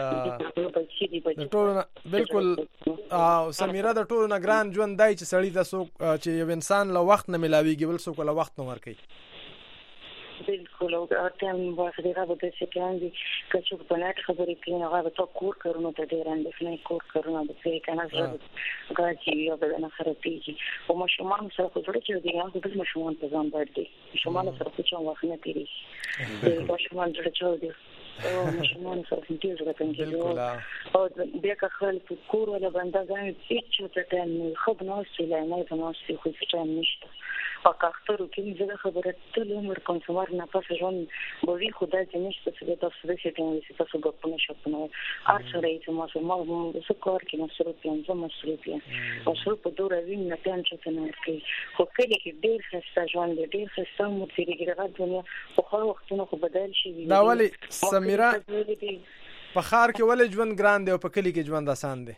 بالکل سمیره د ټولو نه ګران ژوند دی چې سړي ته څوک چې یو انسان له وخت نه میلاویږي بل څوک له وخت نه ورکوي. بالکل او ټایم واخلې هغه د څه کې اندي که څوک په نت خبرې کوي هغه ته کور کارونه ته ډېر اندېښنې کور کارونه د څه کنه زړه غاړي یو بدن خرابېږي. او ماشومان سره خو ډېر چې دی هغه د ماشومان په ځان باندې ماشومان سره څه چا وخت نه تیریږي. ماشومان ډېر چا دی او ماشومان سره ډېر ډېر کنجي او بیا که خلک کور ولا بندګان هیڅ څه ته نه خو نو سیلای نه نو سې خو څه نشته. پاکستانو کې زه خبره ټول عمر کوم څومره نه پاسه ژوند بوي خدای دې نشته چې تاسو دې څه ته تاسو غوښتنه شپنه ارڅره یې ما څه کار کې مسرو پیان زما مسرو پیان او څو په دوره وین نه پیان چې نه کوي. خو کله کې ډېر خسته ژوند ډېر خسته مو تیریږي دغه دنیا خو وختونه خو بدل شي. دا ولی سمیره په ښار کې ولې ژوند ګران دی او په کلي کې ژوند آسان دی؟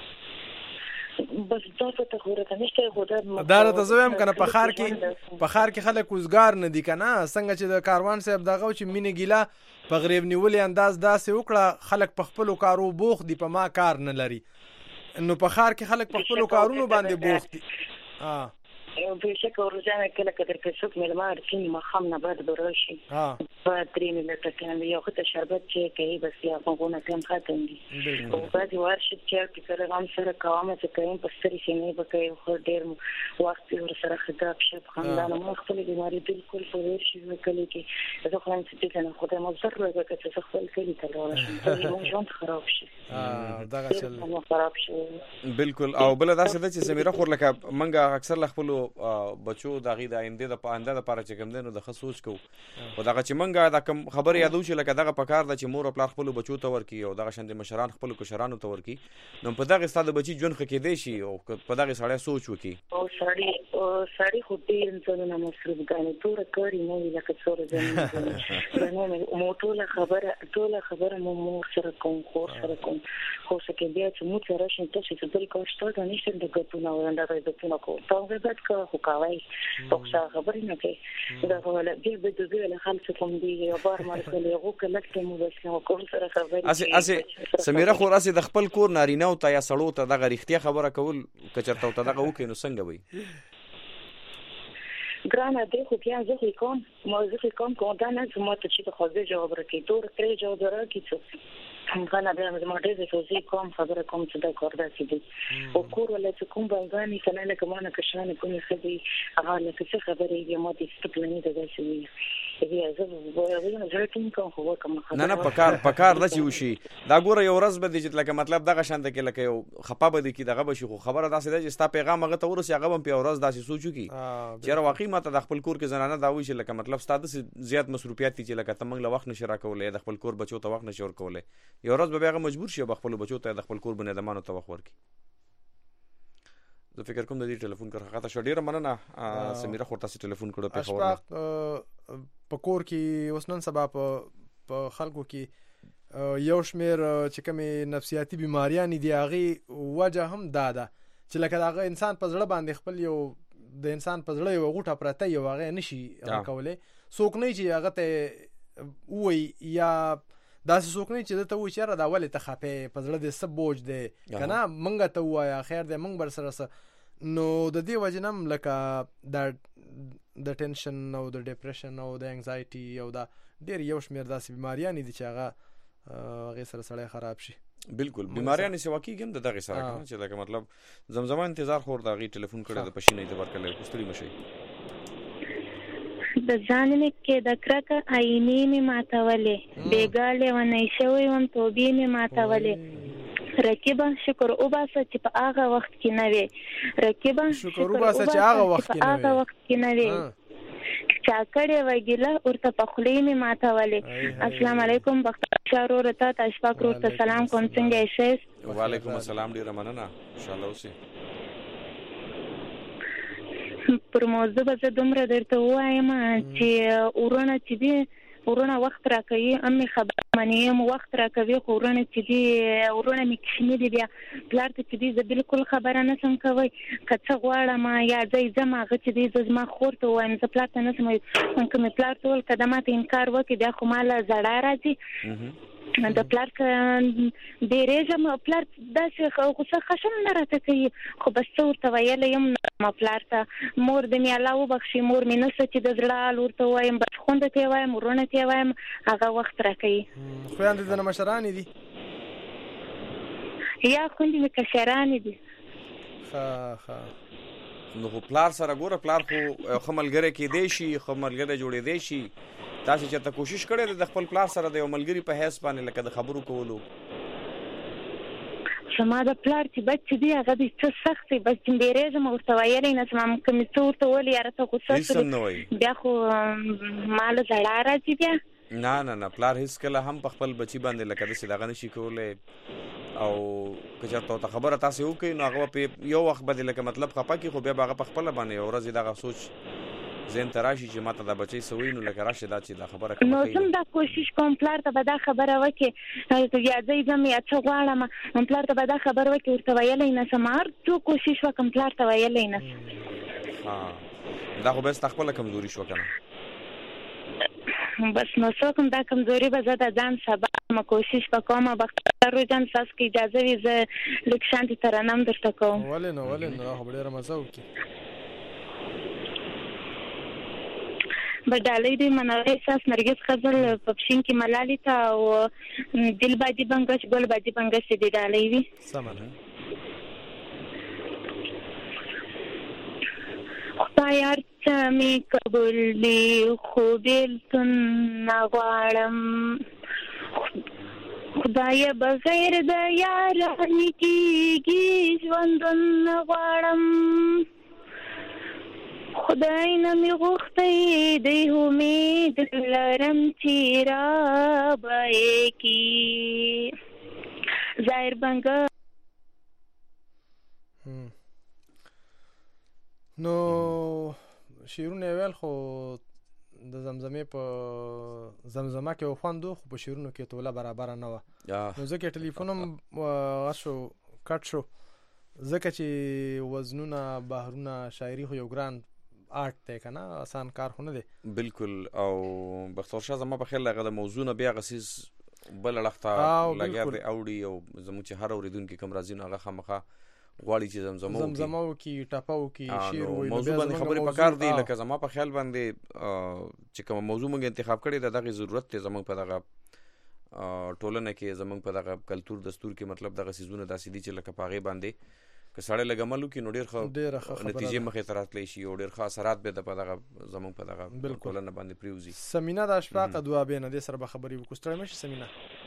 بس دا ته خبره نشته خو دا راته زه وایم کنه په ښار کې خلک وزګار نه دي کنه څنګه چې د کاروان صاحب دغه چې مینه ګیله په غریب نیولې انداز داسې وکړه خلک په خپلو کارو بوخت دي په ما کار نه لري. نو په ښار کې خلک په خپلو کارونو باندې بوخت دي. په شکه ورځانه کله کله که څوک مېلمه ورکړي ماښام نه بعد به راشي په 3 منټه کې یو ښه شربت چې کوي بس یا هغونه ټایم ختم دي. او بعضې ورشي چې کله هم سره کوم چې کوم په سترې سینې به کوي خو ډېر وخت ورسره ښه ګپ شپ خندانه ما خپلې بیماري بالکل په ډېر شي کلي کې زه خو هم چې دې نه خدای مو زر وکړه چې زه خپل کلي ته لاړه شم زموږ ژوند خراب شي. دغه چل خراب شي بالکل. او بل داسې ده چې سمیره خور لکه موږ اکثر له خپلو بچو د هغې د آینده د پاره چې کوم دی نو د ښه سوچ کوو او دغه چې موږ دا کوم خبرې یادو چې لکه دغه پکار ده چې مور او پلار خپلو بچو ته ورکړي او دغه شانې مشران خپلو کشرانو ته ورکړي نو په دغې ستا د بچي ژوند ښه کېدی شي او په دغې سړی سوچ وکړي. او سړی خو ډېر انسانونه مصروف ګڼي توره کاري نه وي لکه څوره زمونږ مو ټوله خبره مو مور سره کوم خور سره کوم خو څه کې بیا چې موږ سره شي تاسو چې بل کار شته دا نشته د ګټونه ورنده د ګټونه کو تاسو به کا خو کوي تاسو خبرې نه کوي دا ولا دې به دې له خلک کوم دی یو بار مرکه له هغه کلکته مو بس نو کوم سره خبرې اسه سمیره خور اسه د خپل کور نارینه او تا یا سړو ته دغه رښتیا خبره کول کچرته او دغه وکړي نو څنګه وي ګرانه دې خو بیا زه کوم کوم دا نه زما ته چې خو دې جواب راکې تور ترې جواب راکې څه غنا به زما دې چې کوم خبره کوم چې دا کار داسې دي او کور ولا چې کوم باندې کنه لکه ما نه کښانه کومې خدي هغه لکه څه خبرې یې ما دې ستپلنې ده داسې وي نه پکار د چې وشي دا ګوره یو ورځ به دي چې لکه مطلب دغه شانته کې لکه یو خپه به دي کې دغه بشي خو خبره داسې ده چې ستا پیغام هغه ته ورسي هغه هم په ورځ داسې سوچو کې چې واقعي ماته د خپل کور کې زنانه دا وایي چې لکه مطلب ستا د زیات مصروفیات دي چې لکه ته موږ له وخت نشي راکولې د خپل کور بچو ته وخت نشي ورکولې یو ورځ به هغه مجبور شي د خپل بچو ته د خپل کور بنیادمانو ته وخت ورکړي. زه فکر کوم د دې ټلیفون کړه هغه ته ډیره مننه سمیره خور تاسو ټلیفون کړو په خبره په کور کې وسنن سبا په خلکو کې یو شمیر چې کومې نفسیاتي بیماریاں دي هغه وجه هم داده چې لکه هغه انسان په زړه باندې خپل یو د انسان په زړه یو غوټه پرته یو هغه نشي کولای څوک نه چې هغه ته وای یا داسې څوک نه چې ته وایي چېرې دا ولې ته خفې په زړه دې څه بوج دی که نه مونږ ته ووایه خیر دی مونږ به سره څه نو د دې وجې نه هم لکه د ټینشن او د ډپریشن او د انزایټي او دا ډېر یو شمېر داسې بیماریانې دي چې هغې سره سړی خراب شي. بالکل بیماریانې سیوا کېږي هم د دغې سره که نه چې لکه مطلب زمزمه انتظار خور د هغې ټلیفون کړی د پشي نه یې د ورکړلی ستړي مه شئ. د ځان مې کې د کرکه آینې مې ماتولې بېګا لیونی شوی وم توبې مې ماتولې رقیبه شکر وباسه چې په هغه وخت کې نه وې رقیبه شکر وباسه چې هغه وخت کې نه وې چا کړې وه ګیله ورته په خولې مې ماتولې. السلام علیکم بختیار وروره ته اشفاق ورور ته سلام کوم څنګه یې ښه؟ وعلیکم السلام ډېره مننه انشاءالله اوسې. پر موضوع به زه دومره درته ووایم چې ورونه وخت راکوي هم مې خبر منې هم وخت راکوي خو ورونه چې دي ورونه مې کښېني دي بیا پلار ته چې دي زه بالکل خبره نشم کوی که څه غواړم یا ځای ځم هغه چې دی زه زما خور ته ووایم زه پلار ته نشم وایي که مې پلار ته وویل که دا ماته انکار وکړي بیا خو ما له زړه راځي د پلار که ډېرېږم پلار داسې غوسه خشم نه راته کوي خو بس څه ورته ویلی یم نه پلار ته مور دې مې الله وبخښي مور مې نشته چې د زړه حال ورته ووایم بس خونده ته یې وایم ورونه ته یې وایم هغه وخت راکوي. خویندې دې نه مشرانې دي یا خویندې مې کشرانې دي. نو خو پلار سره ګوره پلار خو ښه ملګری کېدی شي ښه ملګری جوړېدی شي تاسې چېرته کوشش کړی دی د خپل پلار سره د یو ملګري په حیث باندې لکه د خبرو کولو؟ زما د پلار چې بچ چې دی هغه دې څه سخت دی بس چې ډېرېږم ورته ویلی نه شم که مې څه ورته وویل یاره ته غوسه شولې بیا خو ما له ژړا راځي بیا. نه پلار هېڅکله هم په خپل بچي باندې لکه داسې دغه نشي کولی او که چېرته ورته خبره تاسې وکړئ نو هغه به یو وخت به دې لکه مطلب خفه کړي خو بیا به هغه په خپله باندې یو ورځ دغه سوچ ذهن ته راشي چې ما ته دا بچی څه وایي نو لکه راشي دا چې دا خبره کوي. نو زه دا کوشش کوم پلار ته به دا خبره وکړي یا ځای ځم یا څه غواړم پلار ته به دا خبره وکړي ورته ویلی نه شم هر څو کوشش وکړم پلار ته ویلی نه شم. دا خو بیا ستا خپله کمزوري شوه که نه بس نو څه کوم دا کمزوري به زه د ځان سبا کوشش به کوم بختیار جان ستاسو که اجازه وي زه لږ شانتې ترنم درته کوم. ولې نه دا خو به ډېره مزه وکړي. بډالۍ دی منوی احساس نرګس خزل په پښین کې ملالي ته او دل باجی بنګش ګل باجی بنګش دی ډالۍ وي سمه خدای ارڅ می قبول دی خو بیلتون نغواړم خدای بغیر د یارانې کېږي ژوندون نغواړم خدای نه مې غوښتی دی امید لرم چې رابه کي ظاهر بنګه. نو شعرونه یې ویل خو د زمزمې په زمزمه کې خوند خو په شعرونو کې توله برابره نه وه نو ځکه ټلیفون هم شو کټ شو ځکه چې وزنونه بحرونه شاعري خو یو ګران آرټ دی که نه آسان کار خو نه دی. بالکل او بختیار شاه زما په خیال هغه د موضوع نه بیا هغه څیز بل اړخ ته لګیا دی اوړي او زموږ چې هر اورېدونکي کوم راځي نو هغه خامخا غواړي چې زمزمه وکړي ټپه وکړي شعر ووایي موضوع باندې خبرې پکار دي لکه زما په خیال باندې چې کومه موضوع موږ انتخاب کړې ده دغې ضرورت دی زموږ په دغه ټولنه کې زموږ په دغه کلتور دستور کې مطلب دغه څیزونه داسې دي چې لکه په هغې باندې که سړی لږ عمل وکړي نو ډېر ښه نتیجې مخې ته راتلی شي او ډېر ښه اثرات به د په دغه زموږ په دغه ټولنه باندې پرېوځي. سمینا د اشفاق دوابې نه دې سره به خبرې وکړو ستړی مه شي سمینا.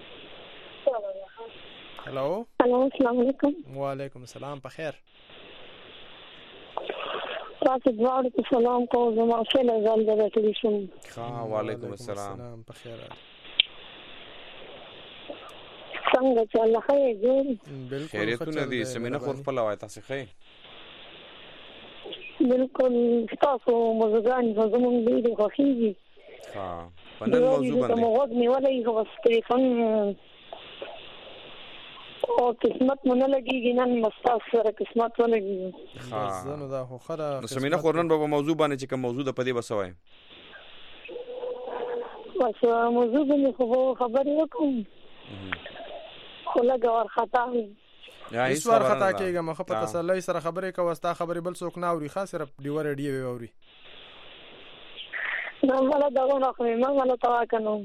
هلو السلام علیکم. وعلیکم السلام په خیر. تاسو دواړو ته سلام کوم زما ښه نظام د ټلیفون. وعلیکم السلام په خیر څنګه چې الله خیر جوړ خیریتونه دي سمینا خو خپله وایي تاسې ښه بالکل ستاسو موضوعګانې خو زموږ ډېرې خوښېږي په نن موضوع باندې مو غوږ نیولی خو بس ټلیفون او قسمت مو نه لګېږي نن مو ستاسو سره قسمت ولګېږي نو سمینا خو نن به په موضوع باندې چې کوم موضوع ده په دې به څه وایي بس موضوع باندې خو خبرې وکړم خو لږ ورخطا وي هیڅ ورخطا کېږم خو په تسلۍ سره خبرې کوه ستا خبرې بل څوک نه اوري خاص صرف ډیوه ریډیو اوري نه مله دغه نه خو ما مله توا کنو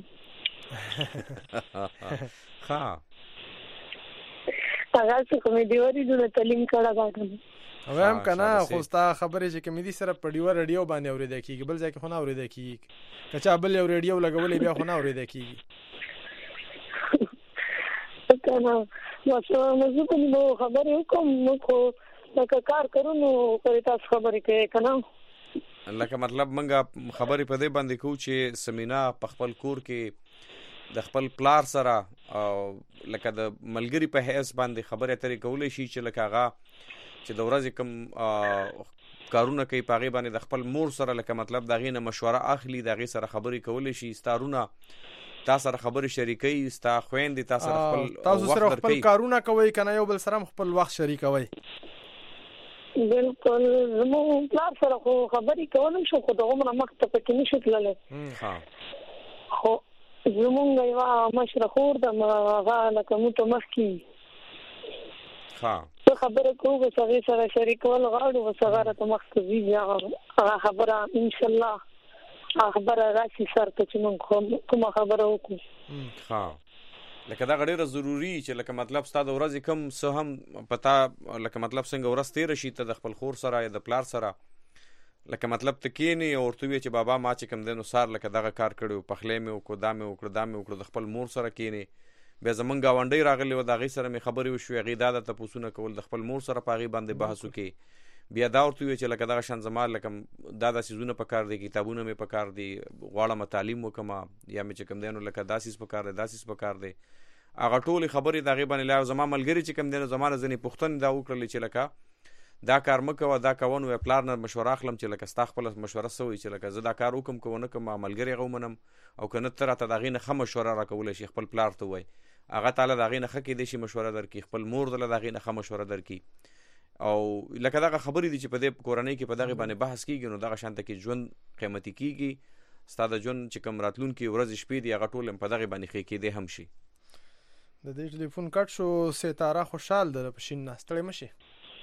ها هغه څه کومې ډیوه ریډیو تعلیم کړه غواړم هم کنه خو ستا خبرې چې کمیدي سره په ډیوه ریډیو باندې اورېدل کېږي بل ځای کې خو نه اورېدل کېږي که چا بل یو ریډیو لګولې بیا خو نه اورېدل کېږي کنه نو موږ په نو خبرې وکم نو خو لکه کار کوو نو پرې تاسو خبرې کوي کنه لکه مطلب منګه خبرې په دې باندې کوو چې سمینا په خپل کور کې د خپل پلار سره لکه د ملګری په حیث باندې خبرې اترې کولای شي چې لکه هغه چې د ورځې کوم کارونه کوي په هغې باندې د خپل مور سره لکه مطلب د هغې نه مشوره اخلي د هغې سره خبرې کولی شي ستارونه تا سره خبرې شریکوي ستا خویندې تا سره خپل تاسو سره خپل کارونه کوئ که نه یو بل سره هم خپل وخت شریکوئ بالکل زموږ پلار سره خو خبرې کولی شو خو د عمره مخته پکې نشو تللی خو زمونږ یوه مشره خور ده هغه لکه موږ ته مخکې څه خبره کوو بس هغې سره شریکول غواړو بس هغه راته مخته ځي بیا هغه خبره انشاءالله خبره راشي سر ته چې موږ کومه خبره وکړو لکه دا ډېره ضروري چې لکه مطلب ستا د ورځې کم څه هم پتا لکه مطلب څنګه ورځ تېره شي ته د خپل خور سره یا د پلار سره لکه مطلب ته کېنې او ورته ووایې چې بابا ما چې کوم دی نو سار لکه دغه کار کړی و پخلی مې وکړو دا مې وکړو د خپل مور سره کېنې بیا زمونږ ګاونډۍ راغلې وه د هغې سره مې خبرې وشوې هغې دا د تپوسونه کول د خپل مور سره په هغې باندې بحث وکړې بیا دا ورته ووایې چې لکه دغه شان زما لکه دا څیزونه په کار دی کتابونه مې په کار دي غواړم تعلیم وکړم یا مې چې کوم دی نو لکه دا څیز په کار دی دا څیز په کار دی هغه ټولې خبرې د هغې باندې لا زما ملګري چې کوم دی نو زما نه ځینې پوښتنې دا وکړلې چې لکه دا کار مه کوه دا کوه نو پلار نه مشوره اخلم چې لکه ستا خپله مشوره څه وایي چې لکه زه دا کار وکړم که ونه کړم ملګري هغه ومنم او که نه ته راته د هغې نه ښه مشوره راکولی شي خپل پلار ته ووایي هغه تعالی د هغې نه ښه کیدی شي مشوره درکړي خپل مور دله د هغې نه ښه مشوره درکړي او لکه دغه خبرې دي چې په دې کورنۍ کې په دغې باندې بحث کېږي نو دغه شانته کې ژوند قیمتي کېږي ستا د ژوند چې کوم راتلونکي ورځې شپې دي هغه ټول په دغې باندې ښې کېدی هم شي د دې ټلیفون کټ شو ستاره خوشحال ده په شین نه ستړی مه شي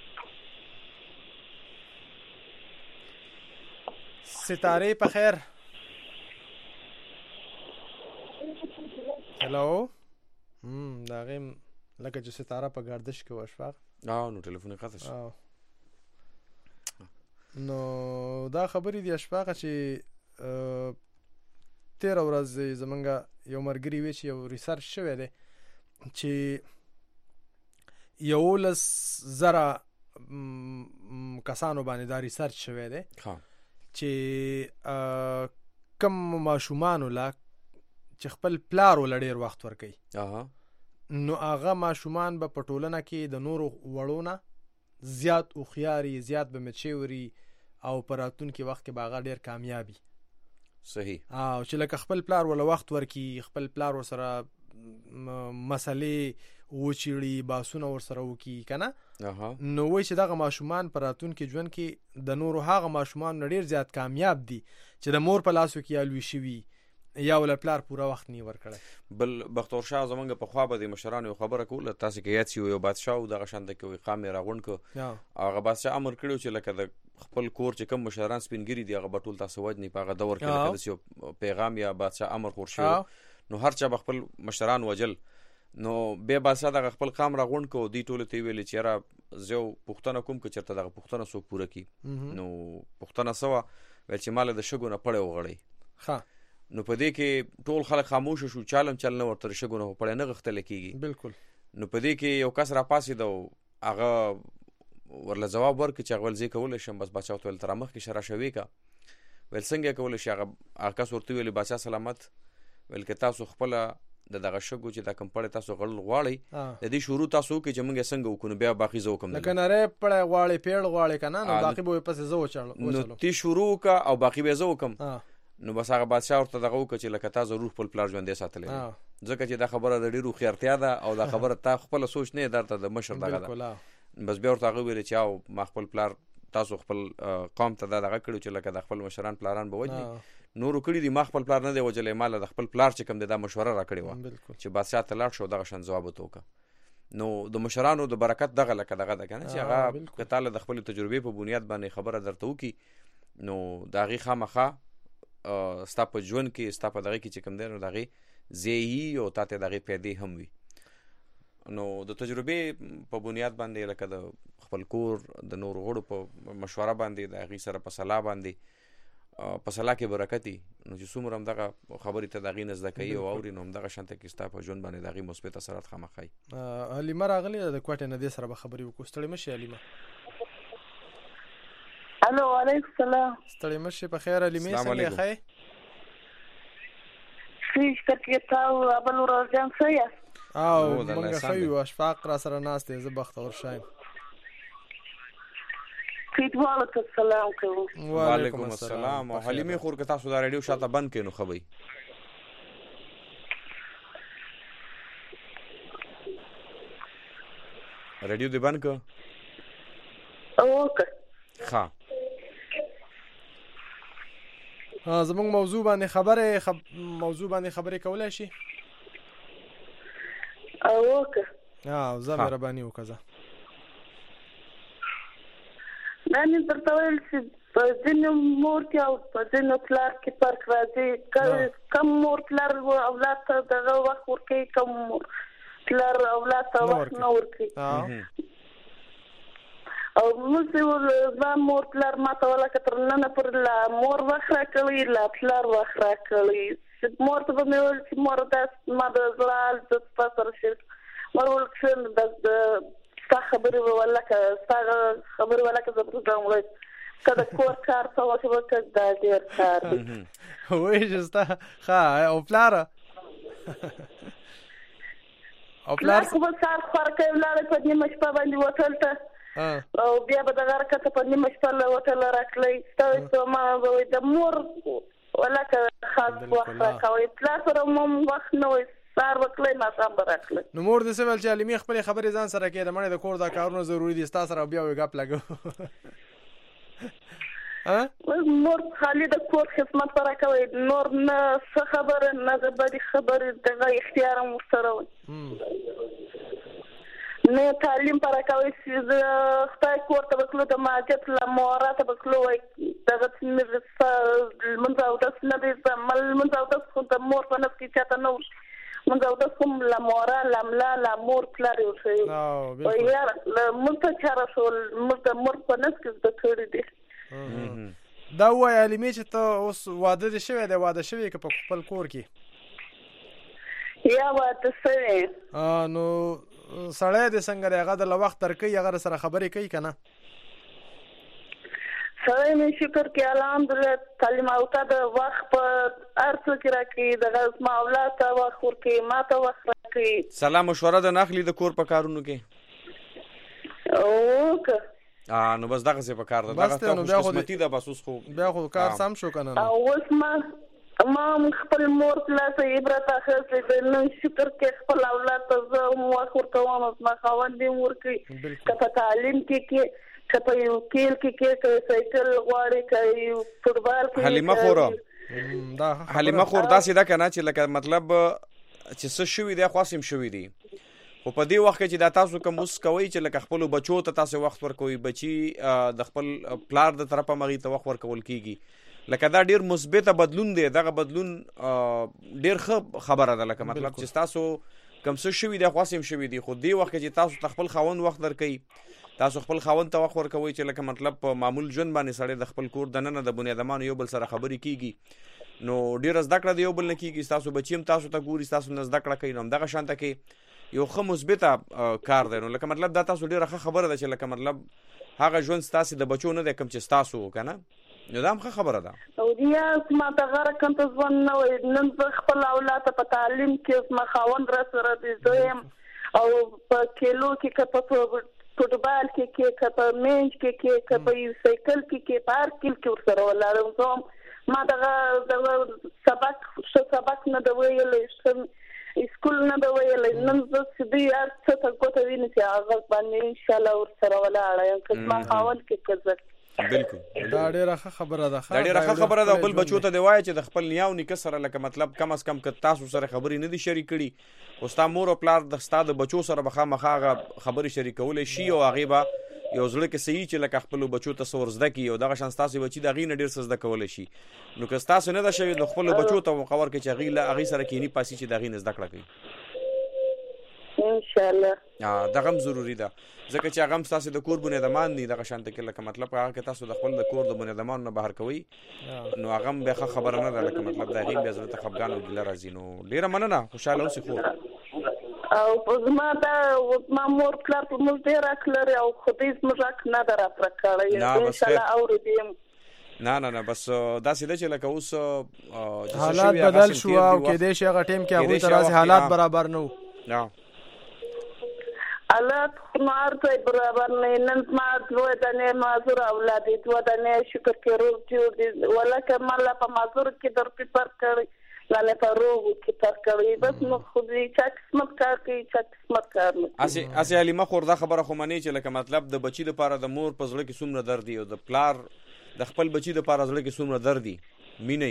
ستاره په خیر هلو دا غیم لکه چې ستاره په گردش کې وشفاق نو ټلیفون یې قطع شو نو دا خبرې دي اشفاقه چې تېره ورځ زمونږ یو ملګري وی چې یو ریسرچ شوی دی چې 11,000 کسانو باندې دا ریسرچ شوی دی چې کم ماشومانو لا چې خپل پلار ول ډېر وخت ورکوي نو هغه ماشومان به په ټولنه کې د نورو وړونه زیات هوښیاري زیات به مچوري او په راتلونکي وخت کې به هغه ډېر کامیابي صحیح چې لکه خپل پلار ول وخت ورکي خپل پلار ورسره مسلې وچیړي باسونه ورسره وکي کنه نو وای چې دغه ماشومان په راتلونکي ژوند کې د نورو هغه ماشومان ډېر زیات کامیاب دي چې د مور په لاسو کې الوي شوي یا ول پلار پوره وخت نه ورکړي بل بختور شاه زمونږ په خوا به د مشرانو خبره کوله تاسو کې یاد شي یو بادشاه او دغه شانته کې قام راغون کو هغه بادشاه امر کړو چې لکه د خپل کور چې کوم مشران سپینګری دي هغه بټول تاسو وجنی په هغه دور کې لکه یو پیغام یا بادشاه امر خور شو نو هر چا خپل مشران وجل نو به بادشاه دغه خپل قام راغون کو دی ټول ته ویل چې را زو پښتنه کوم که چرته دغه پښتنه څوک پوره کی نو پښتنه سوا ول چې مال د شګو نه پړې وغړی نو په دې کې ټول خلک خاموش شو چالم چل نه ورته شګو نه پړې نه غختل کیږي بالکل نو په دې کې یو کس را پاسې دو هغه ورله جواب ورکړي چې غول زی کول شم بس بچاو ته تر مخ کې شرا شوي کا ول څنګه کول شي هغه کس ورته ویل بچا سلامت ول کې تاسو خپل دغه شګو چې دا کم پړې تاسو غړل غواړي د دې شروع تاسو کې چې موږ څنګه وکړو بیا باقي زو کوم لکه نره پړې غواړي پیړ غواړي کنه نو باقي به پس زو چړل نو تی شروع کا او باقي به زو کوم نو بس هغه بادشاه ورته دغه وکړي چې لکه تاسو روح خپل پلار ژوندې ساتلې ځکه چې دا خبره د ډیرو خیرتیا ده او دا خبره تا خپل سوچ نه درته د مشر دغه ده بس بیا ورته ویل چې او ما خپل پلار تاسو خپل قوم ته دغه کړو چې لکه د خپل مشران پلاران به وځي نورو کړي دي، ما خپل پلار نه دی وجلی، ما له د خپل پلار چې کوم دی دا مشوره راکړې وه چې بادشاه ته لاړ شو دغه شان ځواب ورته وکړه. نو د مشرانو د برکت دغه لکه دغه ده که نه چې هغه که تا له د خپلې تجربې په بنیاد باندې خبره درته وکړي نو د هغې خامخا ستا په ژوند کې ستا په دغه کې چې کوم دی نو د هغې ځایي او تا ته د هغې پیدې هم وي. نو د تجربې په بنیاد باندې لکه د خپل کور د نورو غړو په مشوره باندې د هغې سره په صلاح باندې په صلاح کې برکت وي نو چې څومره همدغه خبرې ته د هغې نه زده کوي او اوري نو همدغه شانته کې ستا په ژوند باندې د هغې مثبت اثرات خامخا وي. حلیمه راغلې ده د کوټې نه، دې سره به خبرې وکړو. ستړې مه شي حلیمه. الو وعلیکم السلام. ستړې مه شي. په خیر حلیمې څنګه ښه یې؟ ښه شکر کې تا او ابل ورځ جان ښه یاست؟ او موږ ښه یو. اشفاق را سره ناست دی، زه بختور ښه یم. وعلیکم السلام کوم. وعلیکم السلام. او حلیمې خور که تاسو دا ریډیو شاته بند کړئ نو ښه به وي. ریډیو دې بند کړه. اوکې ښه. زموږ موضوع باندې خبرې کولی شي؟ اوکې. زه مهرباني وکړه. دا مې درته ویل چې په ځینو مور کې او په ځینو پلار کې فرق راځي. کم مور پلار اولاد ته دغه وخت ورکوي، کم مور پلار اولاد ته وخت نه ورکوي. او موږ زما مور پلار ما ته ولکه تر ننه پورې لا مور وخت راکوي لا پلار وخت راکوي. مور ته به مې ویل چې مور دا ما د زړه حال زه ستا سره شریک مور ویل چې ستا خبرې ولکه زه پروګرام وایي که د کور کار ته وکړې وکړه دا ډېر کار دی. وایي چې ستا ښه او پلاره پلار خو به سهار خوار کوي ولاړی په نیمه شپه باندې هوټل ته او بیا به دغه حرکته په نیمه شپه له هوټله راکړی. ستا ما به وایي د مور ولکه خاص وخت راکوئ، پلار سره مو وخت نه وایي سهار وکړئ ماښام به راکړئ. نو مور دې څه ویل چې حلیمې خپلې خبرې ځان سره کوي د مړې د کور دا کارونه ضروري دي ستا سره بیا وایي ګپ لګو؟ مور خالي د کور خدمت سره کوي، نور نه څه خبره نه د بدې خبرې دغه اختیار هم ورسره وي. نه تعلیم پر کوي چې خدای کور ته به تلو د ماجد له مورا ته به تلو وایي دغه لمونځ اودس نه دی لمونځ اودس خو د مور په نفس کې چاته نه وشي. مونږ اودس کوم له مورا له ملا له مور پلار یې ورښیي وایي یاره مونږ ته چاره شول مونږ د مور په نفس کې زده کړي دي. دا ووایه حلیمې چې ته اوس واده دې شوی دی، واده شوی که په خپل کور کې؟ یا واده شوی. نو سړی دې څنګه دی؟ هغه دله وخت درکوي، هغه سره خبرې کوي که نه؟ سړی مې شکر کې الحمدلله تعلیم یافته د وخت په هر څه کې راکوي، دغه زما اولاد ته وخت ورکوي، ما ته وخت راکوي. سلا مشوره ده نه اخلي د کور په کارونو کې؟ اوکه نو بس دغسې په کار ده، دغه ستا خوشقسمتي ده. بس اوس خو بیا خو کار سم شو که نه؟ اوس ما خپل مور پلار ته عبرت اخیستی دی. نن شکر کې خپل اولاد ته زه هم وخت ورکوم، زما خاوند یې هم ورکوي، که په تعلیم کې که په یو کیل کې که سایکل غواړي که یو فوټبال کې. حلیمه خور داسې ده که نه چې لکه مطلب چې څه شوي دی خو هسې هم شوي دي، خو په دې وخت کې چې دا تاسو کوم اوس کوئ چې لکه خپلو بچو ته تاسو وخت ورکوئ، بچي د خپل پلار د طرفه هغې ته وخت ورکول کېږي، لکه دا ډېر مثبته بدلون دی. دغه بدلون ډېر ښه خبره ده، لکه مطلب چې تاسو کوم څه شوي دی خو هسې هم شوي دي، خو دې وخت کې چې تاسو ته خپل خاوند وخت درکوئ، تاسو خپل خاوند ته وخت ورکوئ چې لکه مطلب په معمول ژوند باندې سړی د خپل کور دننه د بنیادمانو یو بل سره خبرې کېږي، نو ډېره زده کړه د یو بل نه کېږي. ستاسو بچي هم تاسو ته ګوري، ستاسو نه زده کړه کوي، نو همدغه شانته کې یو ښه مثبته کار دی. نو لکه مطلب دا تاسو ډېره ښه خبره ده چې لکه مطلب هغه ژوند ستاسې د بچو نه دی کوم چې ستاسو و که نه، نو دا هم ښه خبره ده. او یا ما ته غره کمته ژوند نه وایي. نن زه خپل اولاد ته په تعلیم کې زما خاوند را سره دی، زه یم او په کیلو کې که په فوټبال کې که په مینج کې که په یو سایکل کې په هر کیل کې ورسره ولاړم. زه ما دغه سبق نه ده ویلی، اسکول نه ده ویلی. نن زه چې دوی هر څه ته ګوته ویني چې هغه باندې انشاءالله ورسره ولاړه یم، که زما خاوند کې که زه. بالکل دا ډیره ښه خبره ده. دا ډیره ښه خبره ده. بل بچو ته دی وایي چې د خپل نیاو نیکه سره لکه مطلب کم از کم که تاسو سره خبرې نه دي شریک کړي او ستا مور او پلار د ستا د بچو سره به خامخا هغه خبرې شریکولی شي او هغې به یو زړه کې صحیح چې لکه خپلو بچو ته څه ور زده کړي او دغه شان ستاسې بچي د هغې نه ډېر څه زده کولی شي. نو که ستاسو نه ده شوې نو خپلو بچو ته موقع ورکړئ چې هغې سره کیني پاسي چې د هغې نه زده کړه کوي انشاءالله. دغه هم ضروري ده ځکه چې هغه هم ستاسې د کور بنیادمان دي. دغه شانته کې لکه مطلب هغه که تاسو د خپل د کور د بنیادمانو نه بهر کوئ نو هغه هم بیا ښه خبره نه ده. لکه مطلب د هغې بیا زړه ته خفګان او ګیله راځي. نو ډېره مننه، خوشحاله اوسې خور. او زما مور پلار په موږ ډېر حق لري او خدای زموږ حق نه ده راپوره کړی. انشاءالله اورېدی یم. نه بس داسې ده چې لکه اوس حالات بدل شو او کېدای شي هغه ټایم کې هغوی ته راسې حالات برابر نه وو. حالات خو نو هر ځای برابر نه. نن زما دوه دانې معذور اولاد دي، 2 دانې شکر کې روغ جوړ دي. ولکه ما لا په معذور کې در پیپر کړی لاله په روغو کې پر کړی. بس نو خو دې چا قسمت کار کوي چا قسمت کار نه کوي. اسې حلیمه خور دا خبره خو منې چې لکه مطلب د بچي دپاره د مور په زړه کې څومره درد دي او د پلار د خپل بچي دپاره زړه کې څومره درد دي مینه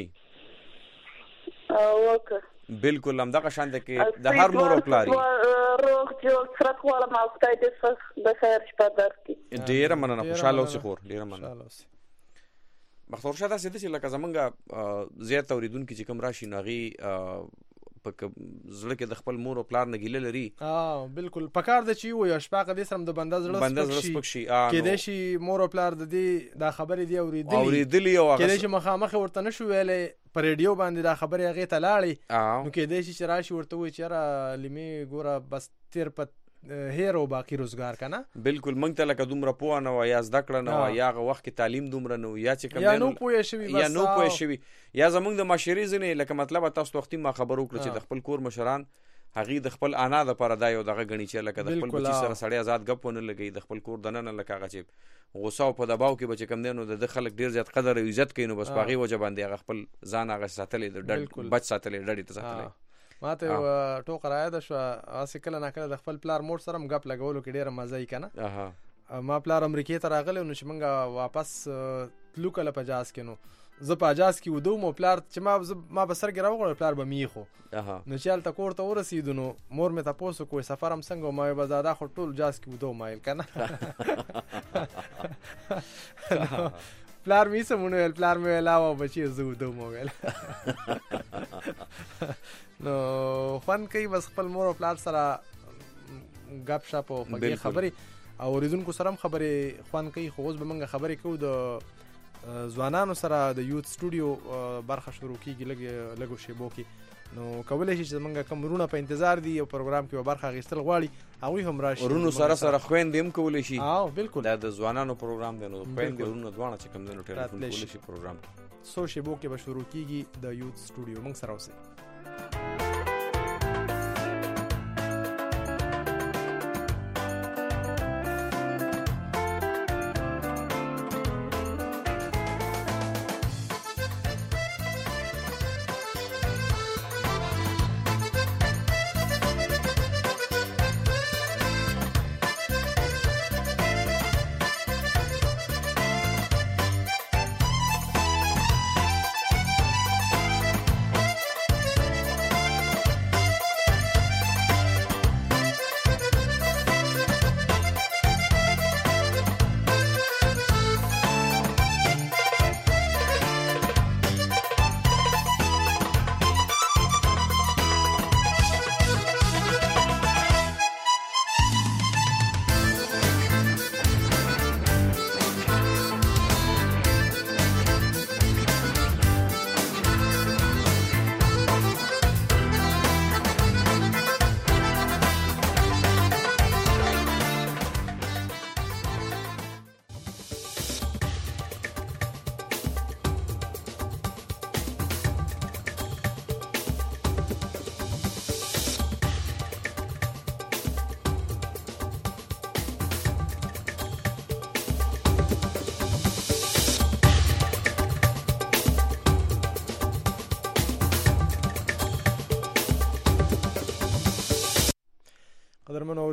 وکړه. بالکل همدغه شان ده کې د هر مور او پلار روغ جوړ سره غواړم او خدای دې د خیر شپه درکړي. ډېره مننه، خوشحاله اوسې خور، ډېره مننه. بختور شه داسې ده چې لکه زمونږ زیات اورېدونکي چې کوم راشي نو هغې په زړه کې د خپل مور او پلار نه ګیله لري. بالکل پکار ده چې وایو شپه قدې سره د بنده زړه سپک شي. کېدای شي مور او پلار د دې دا خبرې دي اورېدلي او کېدای شي مخامخ ورته نه شو ویلی په ریډیو باندې دا خبرې هغې ته لاړې نو کېدای شي چې راشي ورته وایي چې یاره لیمې ګوره بس تیر په هیر او باقي روزګار کنه. بالکل موږ ته لکه دومره پوهه نه وه یا زده کړه نه وه یا هغه وخت کې تعلیم دومره نه و یا چې یا نو پوهه شوي یا زموږ د معاشرې ځینې لکه مطلب تاسو وختي ما خبر وکړه چې د خپل کور مشران هغې د خپل انا دپاره دا یو دغه ګڼي چې لکه د خپل بچي سره سړی ازاد ګپ ونه لګوي د خپل کور دننه لکه هغه چې غوسه او په دباو کې به چې کوم دی نو د خلک ډېر زیات قدر او عزت کوي نو بس په هغې وجه باندې هغه خپل ځان هغه ساتلی د بچ ساتلی ډډې ته ساتلی. ما ته یو ټوکه رایاده شوه هسې کله ناکله د خپل پلار مور سره هم ګپ لګولو کې ډېره مزه وي که نه. ما پلار امریکې ته راغلی نو چې موږ واپس تلو کله په جاز کې نو زه په اجاز کې وده وم او پلار چې ما به سرګې راوغړل پلار به میخو نو چې هلته کور ته ورسېدو نو مور مې تپوس وکړو سفر هم څنګه ما ویل به دا خو ټول جاز کې وده وم ویل که نه. پلار مې څه مونږ ویل پلار مې ویل او بچي زه وده وم ویل. نو خوند کوي بس خپل مور او پلار سره ګپ شپ او خوږې خبرې او اورېدونکو سره هم خبرې خوند کوي. خو اوس به موږ خبرې کوو د ځوانانو سره د یوت سټوډیو برخه شروع کېږي لږو شیبو کې نو کولی شي چې زمونږ کوم وروڼه په انتظار دي یو پروګرام کې به برخه اخیستل غواړي هغوی هم راشي. وروڼو سره خویندې هم کولی شي. بالکل دا د ځوانانو پروګرام دی نو خویندې وروڼه دواړه چې کوم دی نو ټلیفون کولی شي پروګرام کې. څو شیبو کې به شروع کېږي د یوت سټوډیو. موږ سره اوسئ.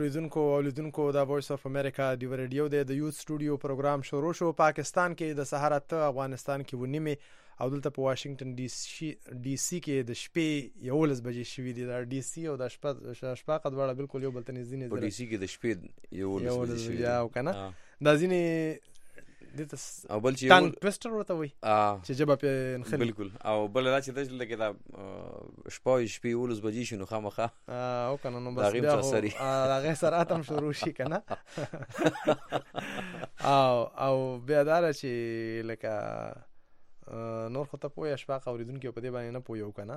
اوریدونکو او لیدونکو د وایس اف امریکا دی ریډیو د یوث سټوډیو پروګرام شروع شو. پاکستان کې د سهار ته، افغانستان کې ونیمه او دلته په واشنگټن ډي سي کې د شپې 11 بجې شوې دي. د ډي سي او د شپه قدواړه بالکل یو بل ته نږدې نه دي. په ډي سي کې د شپې 11 بجې شوې دي او کنه دا ځینې دته او بل چې ټانګ ټويستر ورته وي چې جبه په نخل بالکل. او بل دا چې دلته کې دا شپې 11 بجې شنو خامخه او کنه نو بس بیا هغه سرعت هم شروع شي کنه او بیا دا چې لکه نور خو ته پوهه شپه اوریدونکو په دې باندې نه پوهیو کنه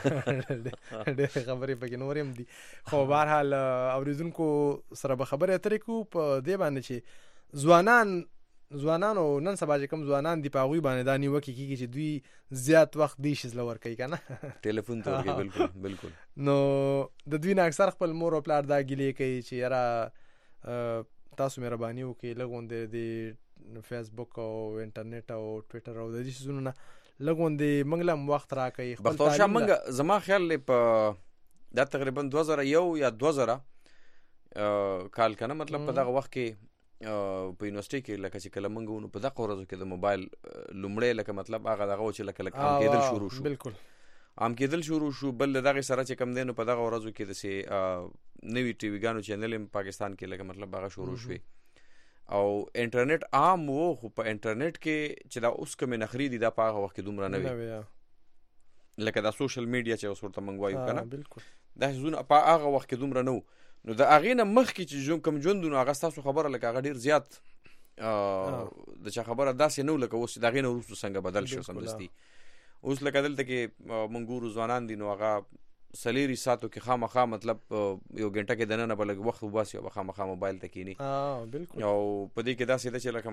ډېر خبرې پکې نورم دي. خو بهر حال اوریدونکو سره به خبرې اترې کو په دې باندې چې ځوانانو نن سبا چې کوم ځوانان دی په هغوی باندې دا نیوکې کېږي چې دوی زیات وخت دی شیزله ورکوي که نه ټلیفون ته ورکوي. بالکل نو د دوی نه اکثر خپل مور او پلار دا ګیلې کوي چې یاره تاسو مهرباني وکړئ لږ غوندې د فیسبوک او انټرنیټ او ټویټر او د دې څیزونو نه لږ غوندې موږ له هم وخت راکوي. بختور شاه موږ زما خیال دی په دا تقریبا 2001 یا 2000 کال که نه مطلب په دغه وخت کې په یونیورسيټي کې لکه چې کله موږ ونو په دغه ورځو کې د موبایل لومړی لکه مطلب هغه دغه چې لکه عام کېدل شروع شو. بالکل عام کېدل شروع شو. بل دغه سره چې کم دی نو په دغه ورځو کې د سي نوی ټي وی ګانو چینل هم پاکستان کې لکه مطلب هغه شروع شوی او انټرنیټ عام وو. خو په انټرنیټ کې چې دا اوس کوم نخري دي دا په هغه وخت کې دومره نه وي لکه دا سوشل میډیا چې اوس ورته موږ وایو کنه. بالکل دا ځونه په هغه وخت کې دومره نه نو د هغې نه مخکې چې کوم ژوندونو هغه ستاسو خبره لکه هغه ډېر زیات د چا خبره داسې نه و لکه اوس د هغې نه وروسته څنګه بدل شو سمدستي. اوس لکه دلته کې موږ ګورو ځوانان دي نو هغه 4 ساعتو کې خامخا مطلب یو غنټه کې دننه به لږ وخت وباسي او خامخا موبایل ته کینی. بالکل او په دې کې داسې ده چې لکه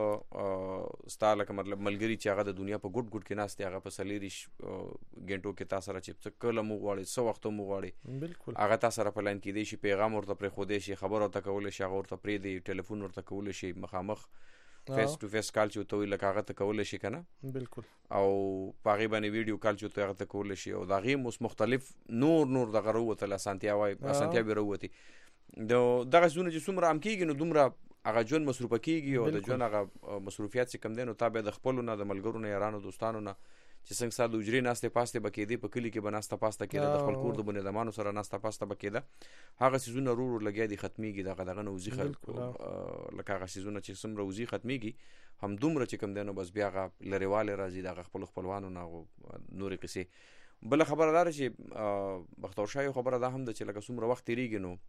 مطلب ستا لکه مطلب ملګري چې هغه د دنیا په ګډ کې ناست هغه په 4 غنټو کې تاسو سره چې کله مو غواړي څو وخت مو غواړي بالکل هغه تاسو سره پلان کې دی شي پیغام ورته پرې خو دی شي خبر ورته کول شي هغه ورته پرې دی ټلیفون ورته کول شي مخامخ فیس ټو فیس کال چې تو لکه هغه ته کول شي کنه. بالکل او پاغي باندې ویډیو کال چې تو هغه ته کول شي او دا غي مختلف نور د غروته لاسانتیا وای اسانتیا به وروتي دغه زونه چې څومره ام کېږي نو دومره هغه ژوند مصروف کېږي او د ژوند هغه مصروفیات چې کم دي نو تابع د خپلو نه د ملګرو نه یارانو دوستانو نه چې څنګه ساده اجري ناسته پاسته بکې په کلی کې بناسته پاسته کې د خپل کور د بنیادمانو سره ناسته پاسته بکې هغه سيزونه ورو لګیا دي ختميږي دغه نوزي خلک لکه هغه سيزونه چې سم روزي ختميږي هم دومره چې کم دنو بس بیا غ لریواله راځي دغه خپلوانو نه نورې قصې. بل خبردار چې بختور شاه خبره ده هم د چې لکه څومره وخت تیریږي نو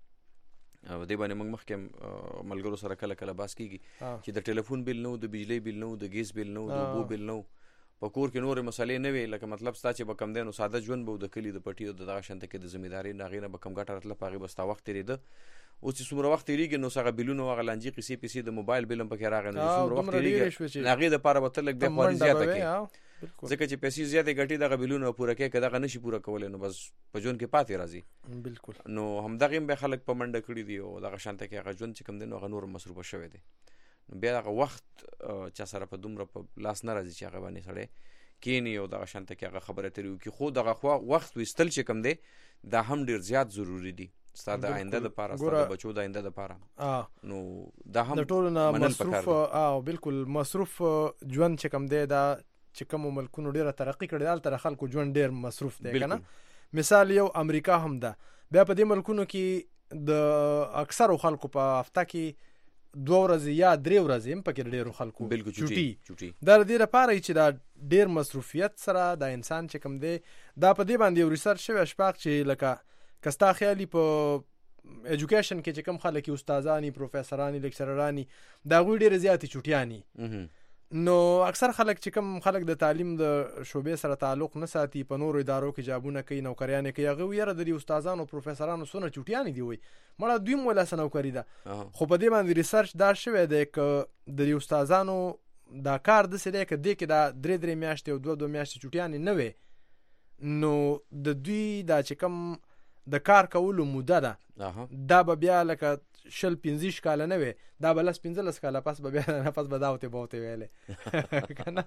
دې باندې موږ مخکې ملګرو سره کله باس کیږي چې د ټلیفون بیل نو د بجلی بیل نو د ګیس بیل نو د اوبو بیل نو په کور کې نورې مسلې نه وي لکه مطلب ستا چې به کم دی نو ساده ژوند به د کلي د پټي او د دغه شانته کې د ذمہداري نه هغې نه به کم ګټه راتله په هغې به ستا وخت تېرېده. اوس چې څومره وخت تېرېږي نو هغه بیلونه هغه لانجې قصې پیسې د موبایل بیل هم پکې راغی نو څومره وخت تېرېږي هغې دپاره به ته لږ بیا خواري زیاته کوې ځکه چې پیسې زیاتې ګټي دغه بیلونه پوره کوې که دغه نشي پوره کولی نو بس په ژوند کې پاتې راځي. بالکل نو همدغې هم بیا خلک په منډه کړي دي او دغه شانته کې هغه ژوند چې کوم دی نو هغه نور مصروفه شوی دی نو بیا دغه وخت چا سره په دومره په لاس نه راځي چې هغه باندې سړی کینی او دغه شانته کې هغه خبره ترې وکړي. خو دغه وخت ویستل چې کوم دی دا هم ډېر زیات ضروري دي ستا د آینده دپاره ستا د بچو د آینده دپاره نو دا هم د ټولو نه مصروف بالکل مصروف ژوند چې کوم دی دا چې کومو ملکونو ډېره ترقي کړې ده هلته خلکو ژوند ډېر مصروف دی که نه. مثال یو امریکا هم ده بیا په دې ملکونو کې د اکثرو خلکو په هفته کې 2 ورځې یا 3 ورځې هم پکې ډېرو خلکو چوټي دا د دې لپاره چې دا ډېر مصروفیت سره د انسان چې کوم دی دا په دې باندې یو ریسرچ شوی اشفاق چې لکه که ستا خیالي په ایجوکیشن کې چې کوم خلک استادانی پروفیسورانی لیکچررانی دا هغوی ډېرې زیاتې چوټیانې نو اکثر خلک چې کوم خلک د تعلیم د شعبې سره تعلق نه ساتي په نورو ادارو کې جابونه کوي نوکریانې کوي هغه یاره د دې استادانو پروفیسورانو څونه چوټیانې دي وایي مړه دوی هم ولاسه نوکري ده خو په دې باندې ریسرچ دا شوی دی که د دې استادانو دا کار داسې دی که دې کې دا 3 میاشتې او 2 میاشتې چوټیانې نه وي نو د دوی دا چې کوم د کار کولو موده ده دا به بیا لکه 15 کاله نه وي دا به 15 کاله پس به بیا نه پس به داوتې بوتې ویلې کنه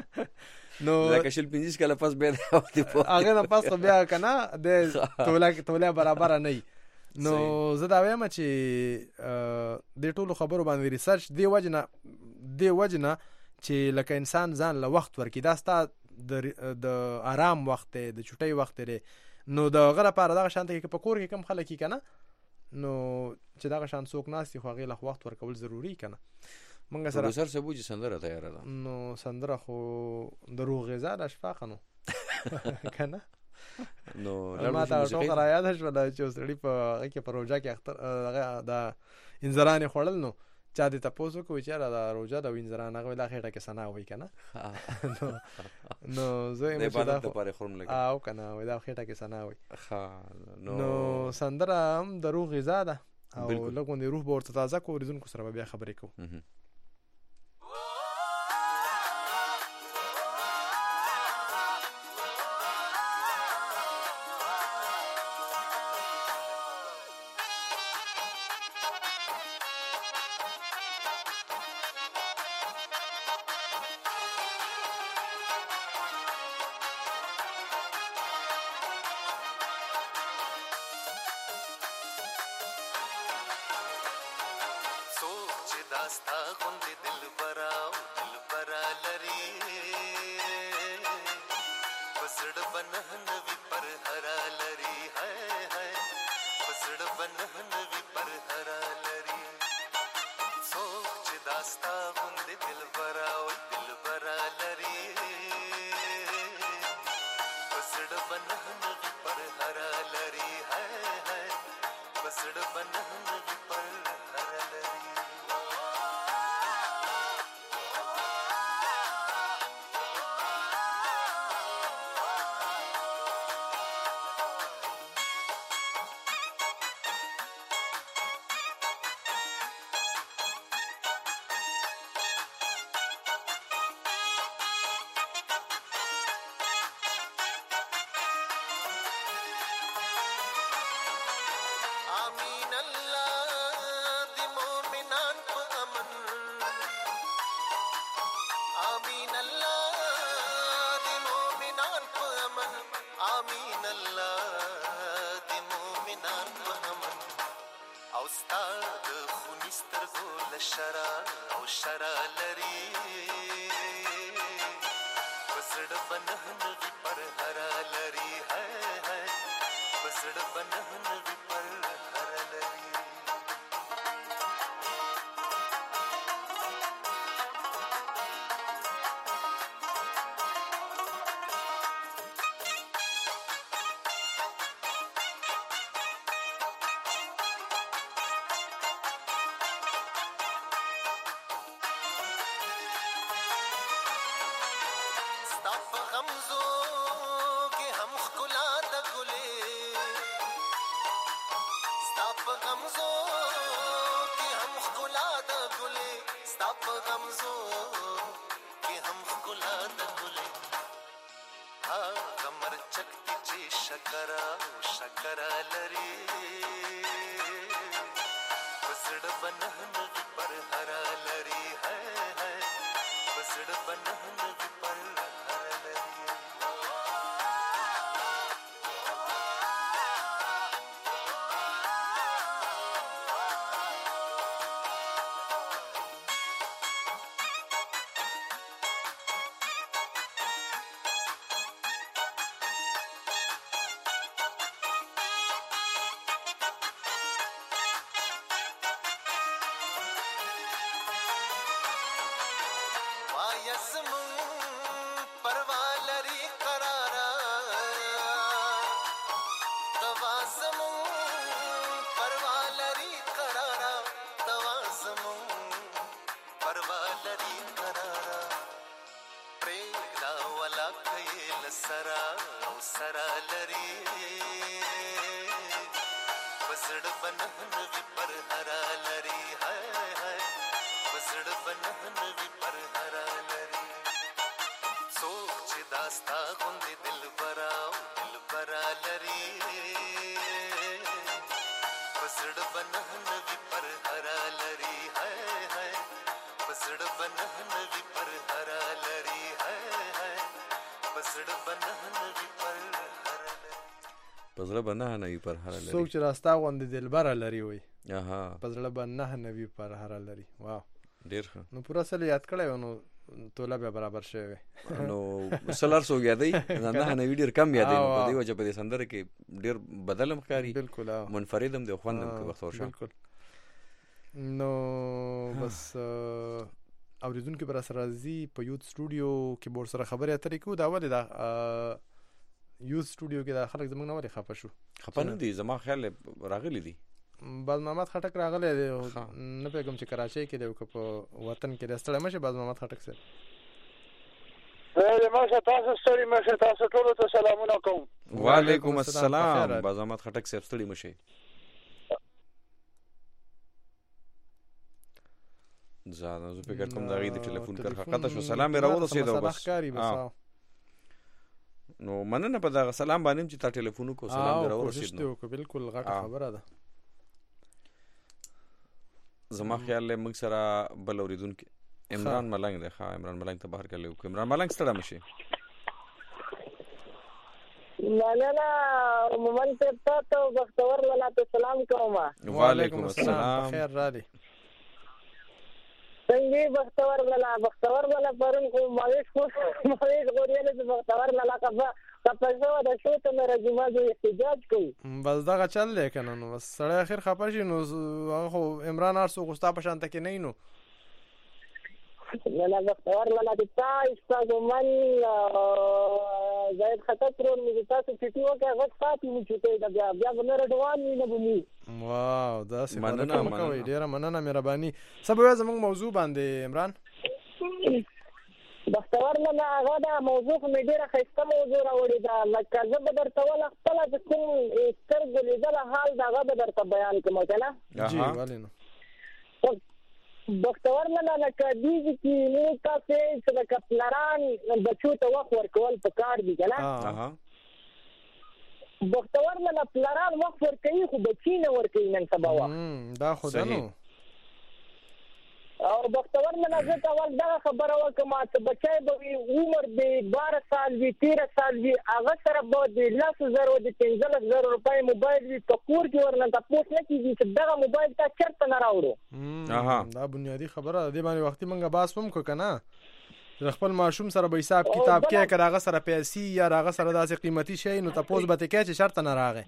نو لکه 15 کاله پس بیا داوتې بوتې هغه نه پس بیا کنه د توله برابر نه نو زه دا وایم چې د ټولو خبرو باندې ریسرچ دی وجنه چې لکه انسان ځان له وخت ورکړي، دا ستا د آرام وخت دی، د چټۍ وخت دی. نو د غره لپاره دغه شانته کې په کور کې کم خلک کنه، نو چې دغه شان څوک ناست خو هغه له وخت ورکول ضروری کنه. منګه سره سر سبو چې سندره تیار ده، نو سندره خو د روغ غذا د اشفاق نو کنه. نو ما ته ټوکر یاد شو دا چې سړی په هغه کې پروژه کې اختر دا انځران خړل، نو چا دې تاسو کو چې دا روزه د انځران هغه د خېټه کې سنا وای کنه. نو زه یې مشه دا لپاره خورم لګا او کنه وای دا خېټه کې سنا وای. نو سندره هم د روغ غذا ده او لګون د روح ورته تازه کو ورزون کو سره بیا خبرې کو. داستا غوندې دلبرا لري پسړ بنهنوي پر هرا لري هاي هاي پسړ بنهنوي پر هرا لري سوچ داستا غوندې دلبرا لري پسړ بنهنوي پر هرا لري هاي هاي پسړ بنهنوي پر هرا لري پزړه به نه نوي پر هر لري څوک چې راستا غوندې دلبره لري وي اها پزړه به نه نوي پر هر لري واو ډیر ښه نو پورا سل یاد کړی نو توله به برابر شوی نو سلار سو یادای نه نوي ډیر کم یادای په دې وجه په دې سندره کې ډیر بدلم ښکاری بالکل منفردم دی خوندم کې وخت ورشه بالکل نو بس اوریدونکو پر سره راځي په یوت سټوډیو کې بور سره خبرې اترې کو دا ولې دا یوت سټوډیو کې دا خلک زمونږ نه ولې خپه شو خپه نه دي زما خیال راغلی دي باز محمد خټک راغلی دی نه پیغام چې کراچۍ کې دی او په وطن کې راستړی مشه باز محمد خټک سره ماشه تاسو ستړي مشه تاسو ټول ته سلامونه کوم وعلیکم السلام باز محمد خټک سره ستړي مشه زاده زه فکر کوم دا غي د ټلیفون کار حقیقت شو سلام راوړو سي دا بس نو مننه په دا سلام باندې چې تا ټلیفون کو سلام راوړو سي نو بالکل غټه خبره ده زما خیال له موږ سره بل اوریدونکو عمران ملنګ دی ښا عمران ملنګ ته بهر کړلو عمران ملنګ ستړی مشي نه مومن ته تاسو بختور لاله سلام کوم وعلیکم السلام خیر را دي څنګه بختور لاله پرون کو ماویش غوړیاله بختور لاله کا پښو د شو ته راځما جو احتجاج کوي بس دا چل لیکنه نو بس سړی اخر خپه شي نو هغه عمران ارسو غوستا په شان تک نه نو لاله بختور لاله د تاسو من زید خطر مې تاسو چې وکړه غټ ساتي مې چې دا بیا نه روان نه بمو واو دا څه مننه کوي ډیره مننه مهرباني سبا زموږ موضوع باندې عمران بختور لاله هغه دا موضوع مې ډیره خسته موضوع راوړی دا لکه زه به درته ولا خپل د کوم سترګې لیدل حال دا به درته بیان کوم کنه جی والینو بختور لاله لکه دې کې نو تاسو چې د کپلران بچو ته وخت ورکول په کار دي کنه بختور لاله پلران وخت ورکوي خو بچی نه ورکوي نن سبا دا خو ده نو او بختور لاله زه ته ول دا خبره وکم چې بچای به عمر د 12 سال وی 13 سال وی هغه سره به د 10,000 د 15,000 روپۍ موبایل وی په کور کې ورنه تاسو نه کیږي چې دا موبایل تا چرته نه راوړو دا بنیادی خبره ده باندې وختي منګه باس هم کو کنه خپل ماشوم سره به حساب کتاب کې کړه سره پیسې یا راغه سره داسې قیمتي شی نو تاسو به ته کې چې شرط نه راغی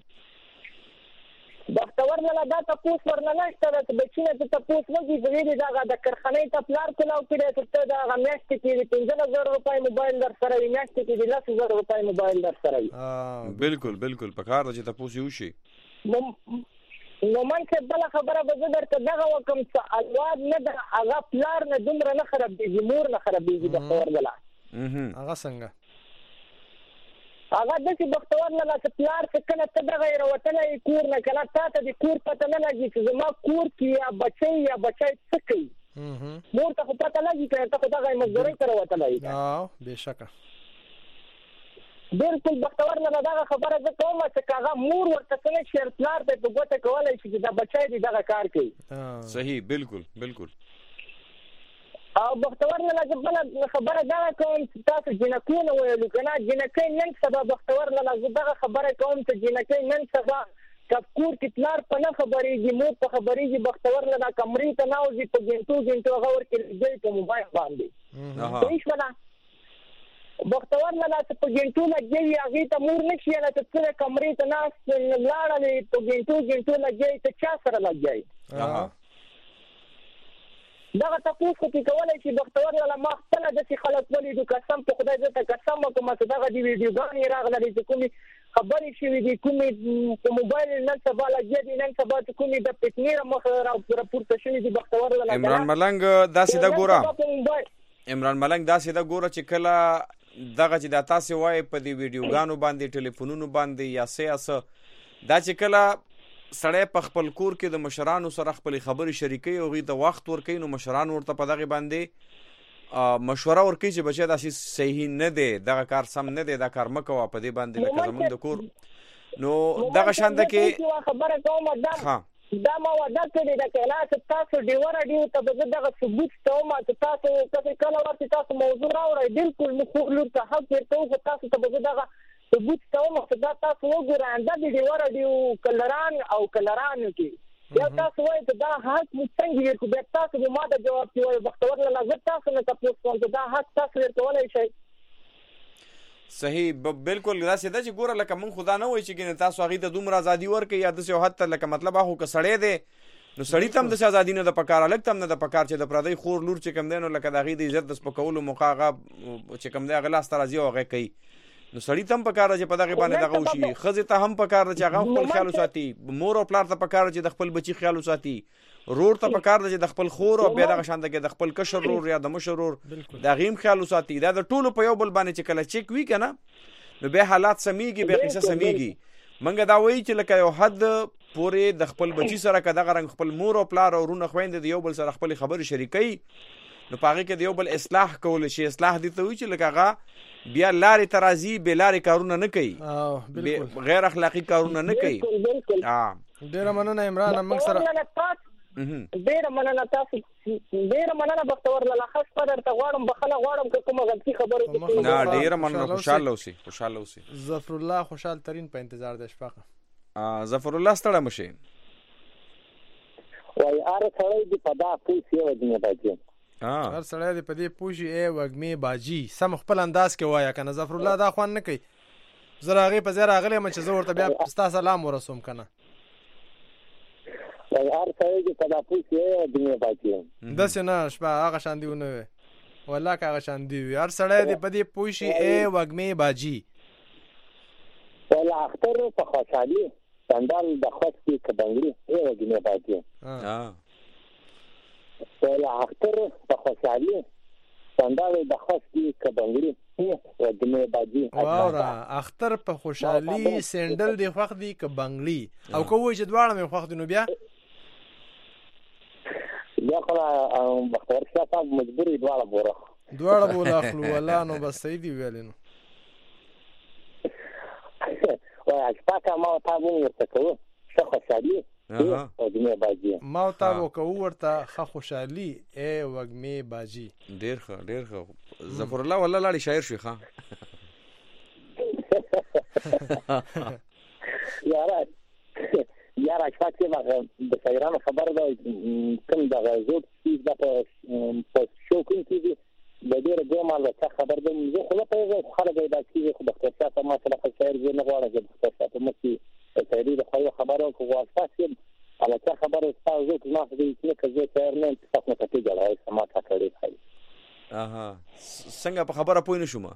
بختور لاله دا تاسو ورنه نشته چې بچینه ته تاسو وږي زویری دا د کارخانه ته پلار کلاو کړی چې دا غمیاشت کې 15,000 روپۍ موبایل در سره میاشت کې 10,000 روپۍ موبایل در سره بالکل په کار چې تاسو یو شي نو من څه بل خبره به زه درته دغه وکم چې الواد نه د هغه پلار نه دومره نه خرابېږي مور نه خرابېږي بختور لاله هغه څنګه هغه د بختور لاله چې پلار څه کله ته دغه وروتنه کور نه کله تاسو د کور پته نه لګي چې زما کور کې یا بچي څه کوي مور ته پته لګي چې ته دغه مزدوري تر وته لګي بهشکه بالکل بختور لاله دا خبره زه کوم چې هغه مور ورته څنګه شیر پلار ته په ګوته کولای شي چې دا بچی دی دغه کار کوي صحیح بالکل او بختور لاله بل خبره دا کوم چې تاسو جنکونه ویلو کنه جنکې نن سبا بختور لاله دغه خبره کوم چې جنکې نن سبا کور کې پلار په نه خبرېږي مور په خبرېږي بختور لاله کمرې ته ناوځي په ګنټو غور کې دی په موبایل باندې هیڅ نه بختور لاله په ګنټو لګي هغه ته مور نشي نه چې کمرې ته ناس لاړلې په ګنټو لګي ته چا سره لګي دا تاسو کې کولای شي بختور لاله ما خپل د خلک ولیدو قسم په خدای ته قسم کوم چې دا د ویډیوګانې راغلي چې کومي خبرې شوې دي کومي په موبایل نن سبا لګي دي نن سبا کومي د پټنیر مخ راپورته شوې دي بختور لاله عمران ملنګ دا سیده ګوره چې کله دغه چې د تاسو وای په دی ویډیوګانو باندې ټلیفونونو باندې یا سیاسه دا چې کله سړی په خپل کور کې د مشرانو سره خپل خبرې شریکي او غي د وخت ورکې نو مشران ورته په دغه باندې مشوره ورکړي چې بچي دا صحیح نه دی دغه کار سم نه دی دا کار مکو په دې باندې لکه زمونږ د کور نو دغه شاند کې خبره کوم دا ما وعده کړې ده چې لا تاسو ډیوره ډیو ته دغه ثبوت ته ما تاسو کله ورته تاسو موضوع راوړی بالکل مخلوق ته حق ورته تاسو ته دغه ثبوت کوم چې دا تاسو وګورئ دا ویډیو راډیو کلران او کلرانو کې یا تاسو وایي چې دا حق مو څنګه ورکو بیا تاسو به ما ته جواب کوئ بختور له نظر تاسو نه تاسو کوم دا حق تاسو ورکولای شئ. صحیح بالکل داسې ده چې ګوره لکه مونږ خدا نه وایي چې ګینه تاسو هغې ته دومره ازادي ورکړئ یا داسې یو حد ته لکه مطلب هغه که سړی دی نو سړي ته هم داسې ازادي نه ده پکار هلک ته هم نه ده پکار چې د پردی خور لور چې کوم دی نو لکه د هغې د عزت د سپکولو موقع هغه چې کوم دی هغه لاسته راځي او هغه کوي نو سړي ته هم پکار ده چې په دغې باندې دغه وشي ښځې ته هم پکار ده چې هغه خپل خیال وساتي مور او پلار ته پکار ده چې د خپل بچي خیال وساتي رور ته پکار ده چې د خپل خور او بیا دغه شانته کې د خپل کشر رور یا د مشر رور د هغې هم خیال وساتي دا د ټولو په یو بل باندې چې کله چیک وي که نه نو بیا حالات سمیږي بیا قصه سمیږي منګه دا وایي چې لکه یو حد پورې د خپل بچي سره که دغه رنګ خپل مور او پلار او ورونه خویندې د یو بل سره خپلې خبرې شریکوي نو په هغې کې د یو بل اصلاح کولی شي اصلاح دې ته وایي چې لکه هغه بیا لارې ته راځي بې لارې کارونه نه کوي غیر اخلاقي کارونه نه کوي. ډېره مننه عمران موږ سره ډېره مننه تاسو ډېره مننه بختور لاله ښه شپه درته غواړم بخښنه غواړم که کومه غلطي خبرې نه ډېره مننه خوشحاله اوسئ. ظفرالله خوشحال ترین په انتظار دی شپه ظفرالله ستړی مه شئ وایي هر سړی دې په دا پوه شي وږمې باجي هر سړی دې په دې پوه شي ای وږمې باجي سم خپل انداز کې وایه که نه ظفرالله دا خوند نه کوي زه د هغې په ځای راغلی یم چې زه ورته بیا ستا سلام ورسوم که نه وایي هر سړی دې په دا پوه شي ای وږمې باجي داسې نه شپه هغه شان دې ونه وی والله که هغه شان دې وي هر سړی دې په دې پوه شي ای وږمې باجي وایي اختر په خوشحالي سندال د خوښ کې که بنګړي ای وږمې باجي وایي اختر په خوشحالي سندال د خوښ کې که بنګړي ای وږمې باجي واوره اختر په خوشحالي سندل دې خوښ دي که بنګړي او که وایي چې دواړه مې خوښ دي نو بیا بیا خو بختور شاه صاحب مجبور یې دواړه بوله اخلو والله نو بس صحیح دي ویلې نو وایي اشفاقه ما او تا به ورته کوو ښه خوشحالي وږمې باجي ما او تا به کوو ورته ښه خوشحالي ای وږمې باجي ډېر ښه ظفرالله والله لاړې شاعر شوې ښه یاره اشفاق صاحب د شاعرانو خبر ده کوم دغه زوړ څیز دا په شو کوم کېږي د ډېره دوه مال چا خبر ده زه خو نه پوهېږم خو خلک دا کېږي خو بختور شاه صاحب ما سره ښه شاعر زه نه غواړم چې بختور شاه صاحب مخکې شاعري د خو خبره وکړو خو اشفاق صاحب هغه چا خبره ستا زه زما خو دې نه که زه شاعر نه یم تاسو نه کتې جوړوئ سما تا کړې ښایي څنګه په خبره پوه نه شوم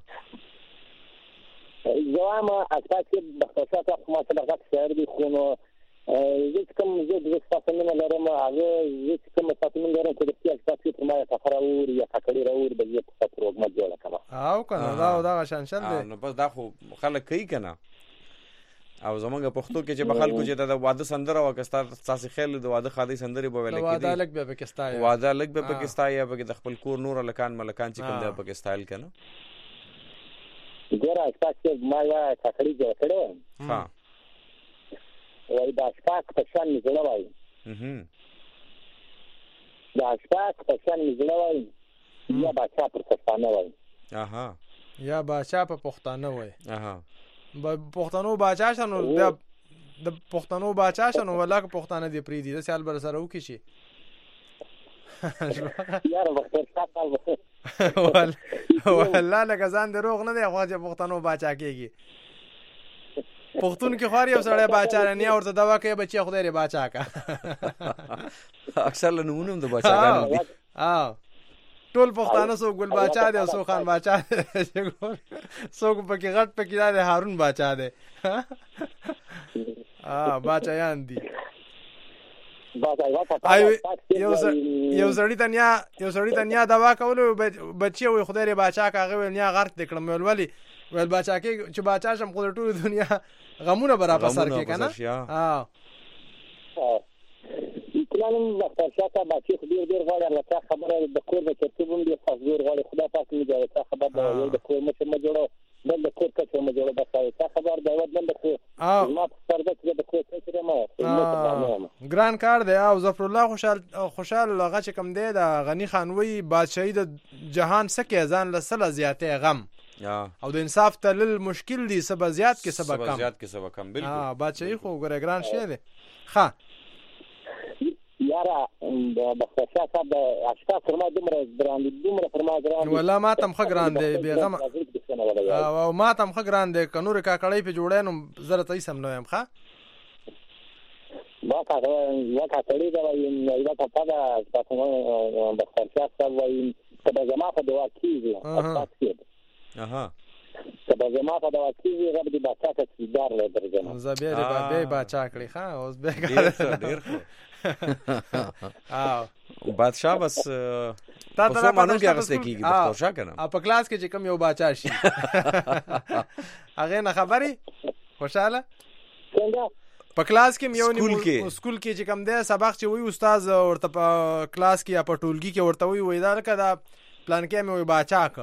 زه وایم اشفاق صاحب بختور شاه صاحب ما سره غټ شاعر دی خو نو زه چې کوم زه ستاسو مینه لرم هغه زه چې کوم ستاسو مینه لرم چې رښتیا ستاسو پر ما ټکر راوړي یا ټکرې راوړي به زه په پروګرام جوړه کړم او که نه دا دغه شان شل دی نو بس دا خو خلک کوي که نه او زمونږ پښتو کې چې به خلکو چې د واده سندره وه که ستاسې خیال د واده ښادۍ سندرې به ویله واده لږ به پکې ستایي واده لږ به پکې ستایي یا پکې د خپل کور نور هلکان ملکان چې کوم دی پکې ستایل که نه ګوره اشفاق ما یوه ټکرې جوړه کړې وه وایي د اشفاق په شان مې زړه وایي د اشفاق په شان مې زړه وایي یا باچا پر پښتانه وایي یا باچا په پښتانه وایي پښتنو باچا شه نو د پښتنو باچا شه نو والله که پښتانه دې پرېږدي داسې حال به رسره وکړي شي یاره بختور شاه صاحب والله لکه ځان دې روغ نه دی خو چې پښتنو باچا کېږي پښتون کې خوار یو سړی باچا رانیا ورته دوا کوي بچیا خدای دې باچا کا اکثر له نومونه هم د باچاګانو دي ټول پښتانه څوک ګل باچا دی او څوک خان باچا دی څوک پکې غټ پکې دا دی هارون باچا دی باچایان دي یو سړی ته نیا دوا کولو بچی وي خدای دې باچا کا هغه نیا غرق دې کړم ولې ویل باچا کې چې باچا شم خو د ټولې دنیا غمونه به را په سر کې که نه پلانم بختور شاه صاحب باچې خو ډېر غواړي الله خبره د کور د ترتیب هم ډېر خاص ډېر غواړي خدای پاک مې جوړه تا خبر ده یو د کور مشر مه جوړه بل د کور کچه مه جوړه بس تا خبر ده بل د کور زما په سر ده چې د کور کچه مه ګران کار دی او ظفرالله خوشحال هغه چې کوم دی د غني خان وایي بادشاهي د جهان څه کې ځان له سله زیاتې غم او د انصاف تلل مشکل دي، سبا زیات کې سبا کم. بالکل بچي خو ګره ګران شي دي. ښه یاره د بخښه صاحب د اشکا فرما دومره ګران دي، دومره فرما ګران دي. والله ما تم ښه ګران دی بیغم، او ما تم ښه ګران دی. که نور کاکړی په جوړې نو زره ته سم نه یم. ښه ما کاکړی دا وایم دا په پاده تاسو بخښه صاحب وایم ته د جما په دوا کیږي. کله زما په دوا کیږي غو دې بچا ته سیدار له درځم زبیر به بچا کړی. ښه اوس به ډیر بادشاہ بس تاسو مانو کې هغه کېږي بادشاہ کنه په کلاس کې چې کوم یو بچا شي هغه نه خبري خوشاله څنګه په کلاس کې یو سکول کې چې کوم دی سبق چې وی استاد ورته په کلاس کې یا په ټولګي کې ورته وی دا کدا پلان کې مې بچا کا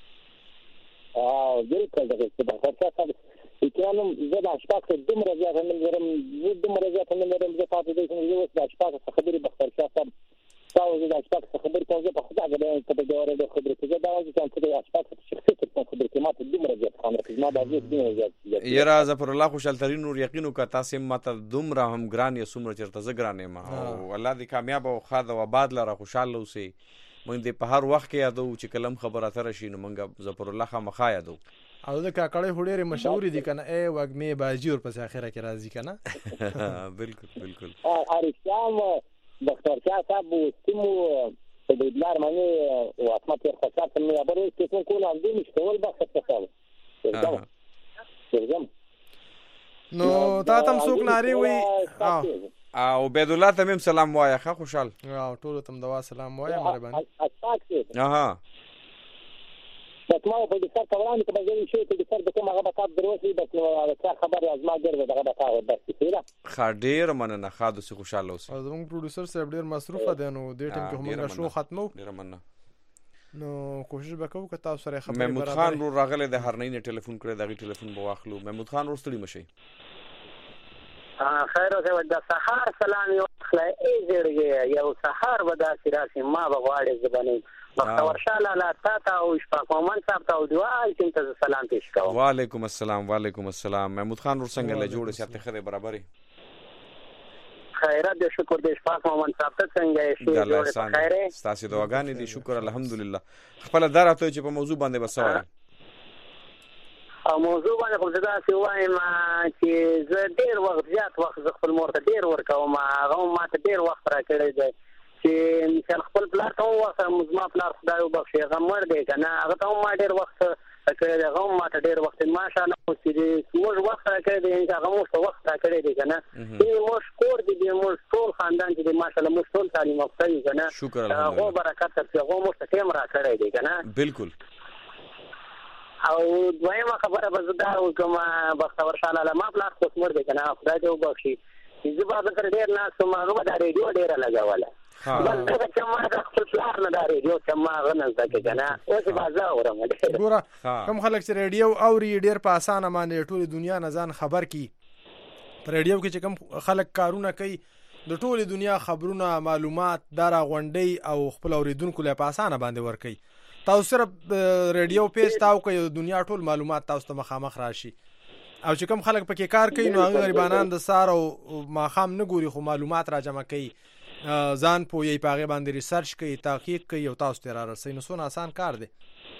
بالکل دا څه په خاطر کانم زه د اشپاک دومره زیات هم لرم، دومره زیات هم لرم چې تاسو دې څنګه یو د اشپاک خبرې بخښه صاحب تاسو د اشپاک خبرې کوم په خدا غواړم ته د اورې د خبرې څه دا چې تاسو د اشپاک شخصیت په خبرې کې ماته دومره زیات خامره ما د دې زیات یرا ظفر الله خوشحال ترین نور یقینو کا تاسو ماته دومره هم ګران یا سمره چرته ز ګرانې ما او الله دې کامیاب او خاص او آباد لره خوشاله اوسئ. مونږ دې په هر وخت کې یادو چې کلم خبره تر شي نو مونږ ظفر الله خامخا یادو. او د کاکړې هډېرې مشهور دي کنه ای وګمې باجی ور پس اخره کې راځي کنه. بالکل بالکل ارشام ډاکټر صاحب سمو په دې لار باندې واسمه په خاطر ته مې خبرې چې څنګه نه دې مشتول بخښه تاسو نو تا تم څوک ناری وي او عبید الله تمیم سلام وایا ښه خوشحال او ټول تم دوا سلام وایا مهرباني. ما په دې سره وړاندې په دې شی ته د سر د کومه غبطات دروسي بس نو دا خبر از ما ګرځي دغه بتاو بس کیده خاډیر مننه خاص خوشاله اوسه. زموږ پروډوسر صاحب ډیر مصروف دي نو دې ټیم کې همغه شو ختمو ډیر مننه نو کوشش وکړو که تاسو سره خبرې محمود خان رو راغله د هرنۍ نه ټلیفون کړی دغه ټلیفون به واخلو. محمود خان ورستړي مشي خیر اوسه د سحر سلام یو خلای ایزړګي یو سحر ودا سراسي ما بغواړي زبانی بختور شاله لا تا او شپه کومن صاحب ته دعا چې ته سلام پیش کوم. وعلیکم السلام. وعلیکم السلام. محمود خان ور څنګه له جوړ سي ته خره برابرې خیرات دې شکر دې شپه کومن صاحب ته څنګه شي جوړ خیره تاسو دعاګانې دې شکر الحمدلله. خپل درته چې په موضوع باندې بسوي او موضوع باندې خو زدا سی وایم چې زه ډیر وخت زیات وخت خپل مور ته ډیر ورکوم هغه ما ته ډیر وخت راکړی دی چې مثال خپل پلار ته وخت مزما پلار خدای وبخښي هغه مړ دی کنه هغه ته ما ډیر وخت راکړی دی هغه ما ته ډیر وخت ماشاءالله چې موږ وخت راکړی دی هغه موږ وخت راکړی دی کنه چې موږ کور دی موږ ټول خاندان چې ماشاءالله موږ ټول تعلیم یافته یو کنه شکر الله هغه برکت ته هغه موږ ته ټیم راکړی دی کنه بالکل. او دویمه خبره به زه دا وکړم بختور شاله ما پلار خو مړ دی کنه خدای دې وبخښي چې به ذکر ډیر ناس ما هغه دا ریډیو ډیره لګاوله بس دا چې ما د خپل پلار نه دا ریډیو چې ما غنځ دکې کنه اوس بازار اورم ګوره کوم خلک چې ریډیو اوري ډیر په اسانه باندې ټول دنیا نه ځان خبر کی. ریډیو کې چې کوم خلک کارونه کوي د ټول دنیا خبرونه معلومات دارا غونډي او خپل اوریدونکو له په اسانه باندې ور کوي. تاسو صرف ریډیو پیج تاو کوي دنیا ټول معلومات تاسو ته مخامخ راشي او چې کوم خلک پکې کار کوي نو هغه غریبانان د سار او ماخام نه ګوري خو معلومات را جمع کوي ځان پوهې پاغه باندې ریسرچ کوي تحقیق کوي او تاسو ته را رسي نو سونه آسان کار دی.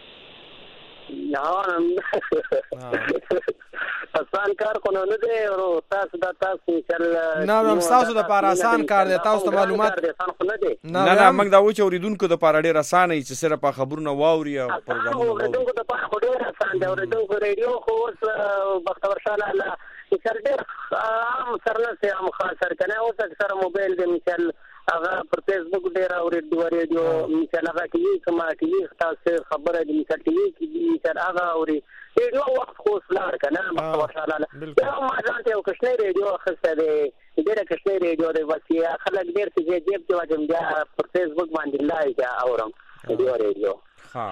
آسان کار کو نه دی او تاسو د تاسو چل نه تاسو د پاره آسان کار دی تاسو ته معلومات نه موږ دا و چې اوریدونکو د پاره ډیر آسان ای چې صرف خبرونه واوري او پروګرامونه اوریدونکو د پاره ډیر آسان دی اوریدونکو ریډیو خو بختور شاله الله چې ډیر عام سره سه عام خاصر کنه او اکثر موبایل د مثال هغه پر فیسبوک ډیر اوریدو ریډیو مثال هغه کې کما کې تاسو خبره د مثال کې مثال هغه اوري ریډیو وخت خو سلار کنه بختور شاله الله ما ځان ته کښنه ریډیو خسته دی ډیر کښنه ریډیو دی وسیه خلک ډیر چې جیب ته واجم بیا پر فیسبوک باندې لایو اورم ریډیو ها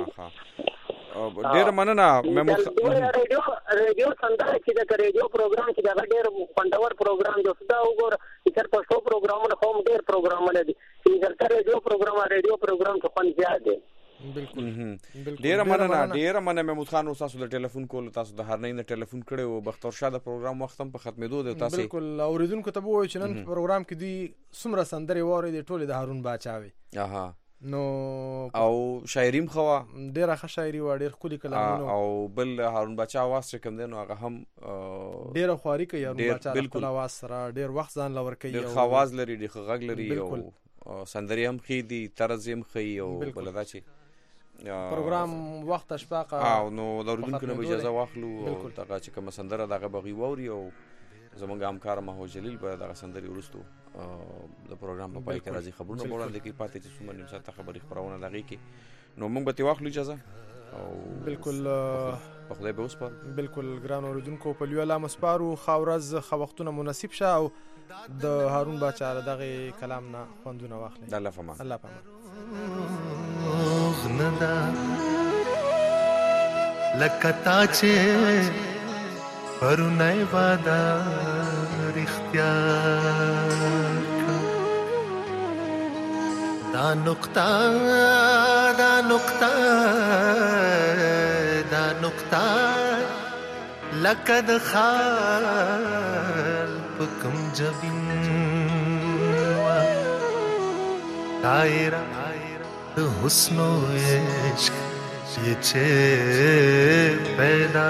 ډیر مننه ریډیو څنګه چې دا ریډیو پروګرام چې دا ډیر خوندور پروګرام جو دا وګور چې تر پښتو پروګرامونه هم ډیر پروګرامونه دي چې دا ریډیو پروګرام څه خوند زیات دی بالکل ډیر مننه محمود خان تاسو د ټلیفون کول تاسو د هر نه ټلیفون کړو بختور شاه د پروګرام وخت هم په ختمېدو دی تاسو بالکل اوریدونکو ته وایي چې نن پروګرام کې دی سمره سندري ووري د ټوله د هارون باچاوي نو او شاعریم خوا ډیره ښه شاعري و ډیر خولي کلامونه او بل هارون باچا आवाज کوم دی نو هغه هم ډیره خواري کوي هارون باچا خپل आवाज سره ډیر وخت ځان لور کوي ډیر आवाज لري ډیر غږ لري او سندري هم خې دي طرز هم خې او بل دا چې پروګرام وخت شپه او نو دروندونکو نه اجازه واخلو او دغه چې کوم سندره دغه بغي ووري او زمونږ همکار مهو جلیل به دغه سندري ورستو د پروګرام په پای کې راځي خبرونه وړاندې کوي پاتې چې څومره نیم ساعت خبري خبرونه دغه کې نو موږ به واخلو اجازه او بالکل په خدای به وسپار بالکل ګران اوریدونکو په لیو الله مسپارو خاورز خو وختونه مناسب شه او د هارون باچا دغه کلام نه خوندونه واخلي الله فمان الله فمان لکتا چې پرونای وادا رښتیا دا نقطه لکد خال پکم جبین دائرہ حسن و عشق یہ چه پیدا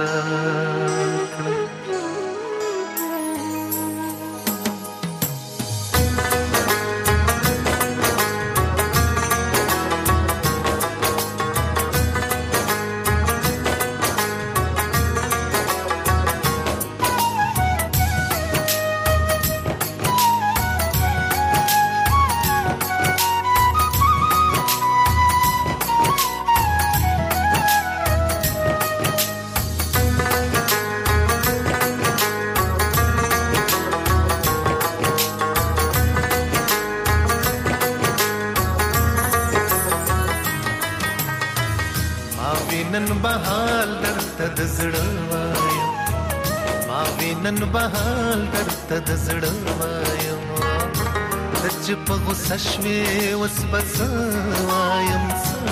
نن بهال درته د زړه وایم چې په غوسه شوې اوس به څه وایم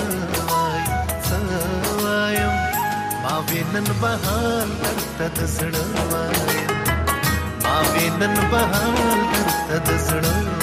ما وی نن بهال درته د زړه وایم ما وی نن بهال درته د زړه وایم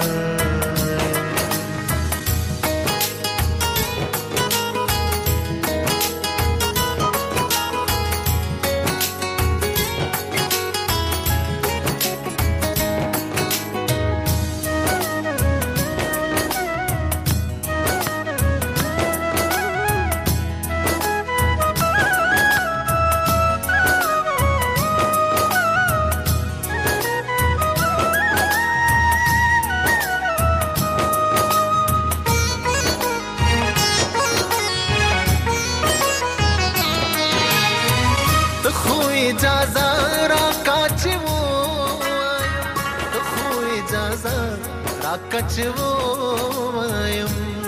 کچو وایم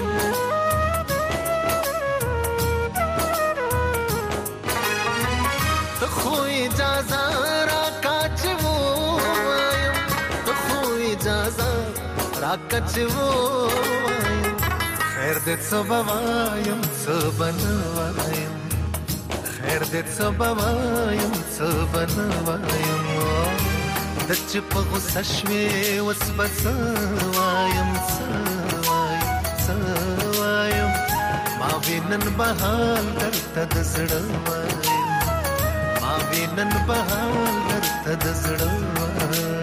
ته خو اجازه را کچو وایم ته خو اجازه را کچو وایم خیر دې څه وایم څه بنوایم خیر دې څه وایم څه بنوایم د چې په غوسه شوې اوس به څه وایم ما وی نن بهال درته د زړه وایم ما وی نن بهال درته د زړه وایم